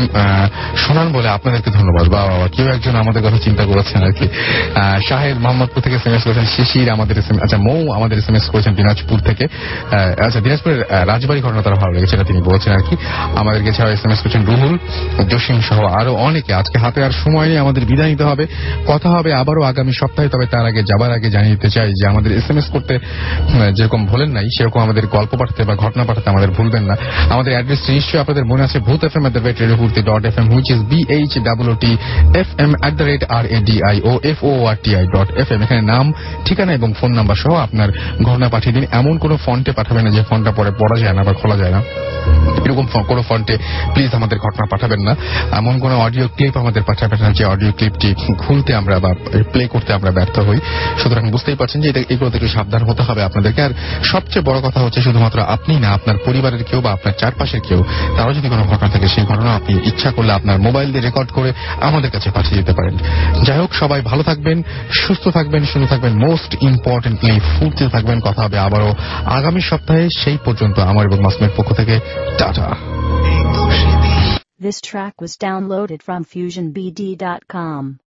শোনান বলে আপনাদেরকে ধন্যবাদ। বা বাবা, কেউ একজন আমাদের কথা চিন্তা করেছেন আর কি। শাহেদ মোহাম্মদপুর থেকে এসএমএস করেছেন, শিশির আমাদের আচ্ছা মৌ আমাদের এসএমএস করেছেন দিনাজপুর থেকে। আচ্ছা, দিনাজপুরের রাজবাড়ি ঘটনা তারা ভালো লেগেছে, তিনি বলছেন আর কি। আমাদেরকে ছাড়া এসএমএস করছেন রুহুল, জসিম সহ আরো অনেকে। আজকে হাতে আর সময় নেই, আমাদের বিদায় নিতে হবে। কথা হবে আবারও আগামী সপ্তাহে। তবে তার আগে যাবার আগে জানিয়ে দিতে চাই যে আমাদের এসএমএস করতে যেরকম ভুলেন নাই, সেরকম আমাদের গল্প পাঠাতে বা ঘটনা পাঠাতে আমাদের ভুলবেন না। আমাদের অ্যাড্রেসটি নিশ্চয়ই আপনাদের মনে আছে, ভূত FM at the rate রেডিওভূতি dot F M, which is B H W T F M at the rate R A D I O F O R T I dot F M. এখানে নাম, ঠিকানা এবং ফোন নাম্বার সহ আপনার ঘটনা পাঠিয়ে দিন। এমন কোন ফন্টে পাঠাবেন না যে ফোনটা পরে পড়া যায় না বা খোলা যায় না, এরকম কোন ফন্টে প্লিজ আমাদের ঘটনা পাঠাবেন না। এমন কোন অডিও ক্লিপ আমাদের পাঠাবেন না যে অডিও ক্লিপটি খুলতে আমরা বা প্লে করতে আমরা ব্যর্থ হই। সুতরাং বুঝতেই পারছেন যে এগুলো থেকে সাবধান হতে হবে আপনাদেরকে। আর সবচেয়ে বড় কথা হচ্ছে, শুধুমাত্র আপনি না, আপনার পরিবারের কেউ বা আপনার চারপাশের কেউ, তারও যদি কোনো ঘটনা থাকে, সেই ঘটনা আপনি ইচ্ছা করলে আপনার মোবাইল দিয়ে রেকর্ড করে আমাদের কাছে পাঠিয়ে দিতে পারেন। যাই হোক, সবাই ভালো থাকবেন, সুস্থ থাকবেন, শুনে থাকবেন, মোস্ট ইম্পর্টেন্টলি ফুর্তি থাকবেন। কথা হবে আবারও আগামী সপ্তাহে। সেই পর্যন্ত আমার এবং মাসুমের পক্ষ থেকে tata. This track was downloaded from fusion b d dot com.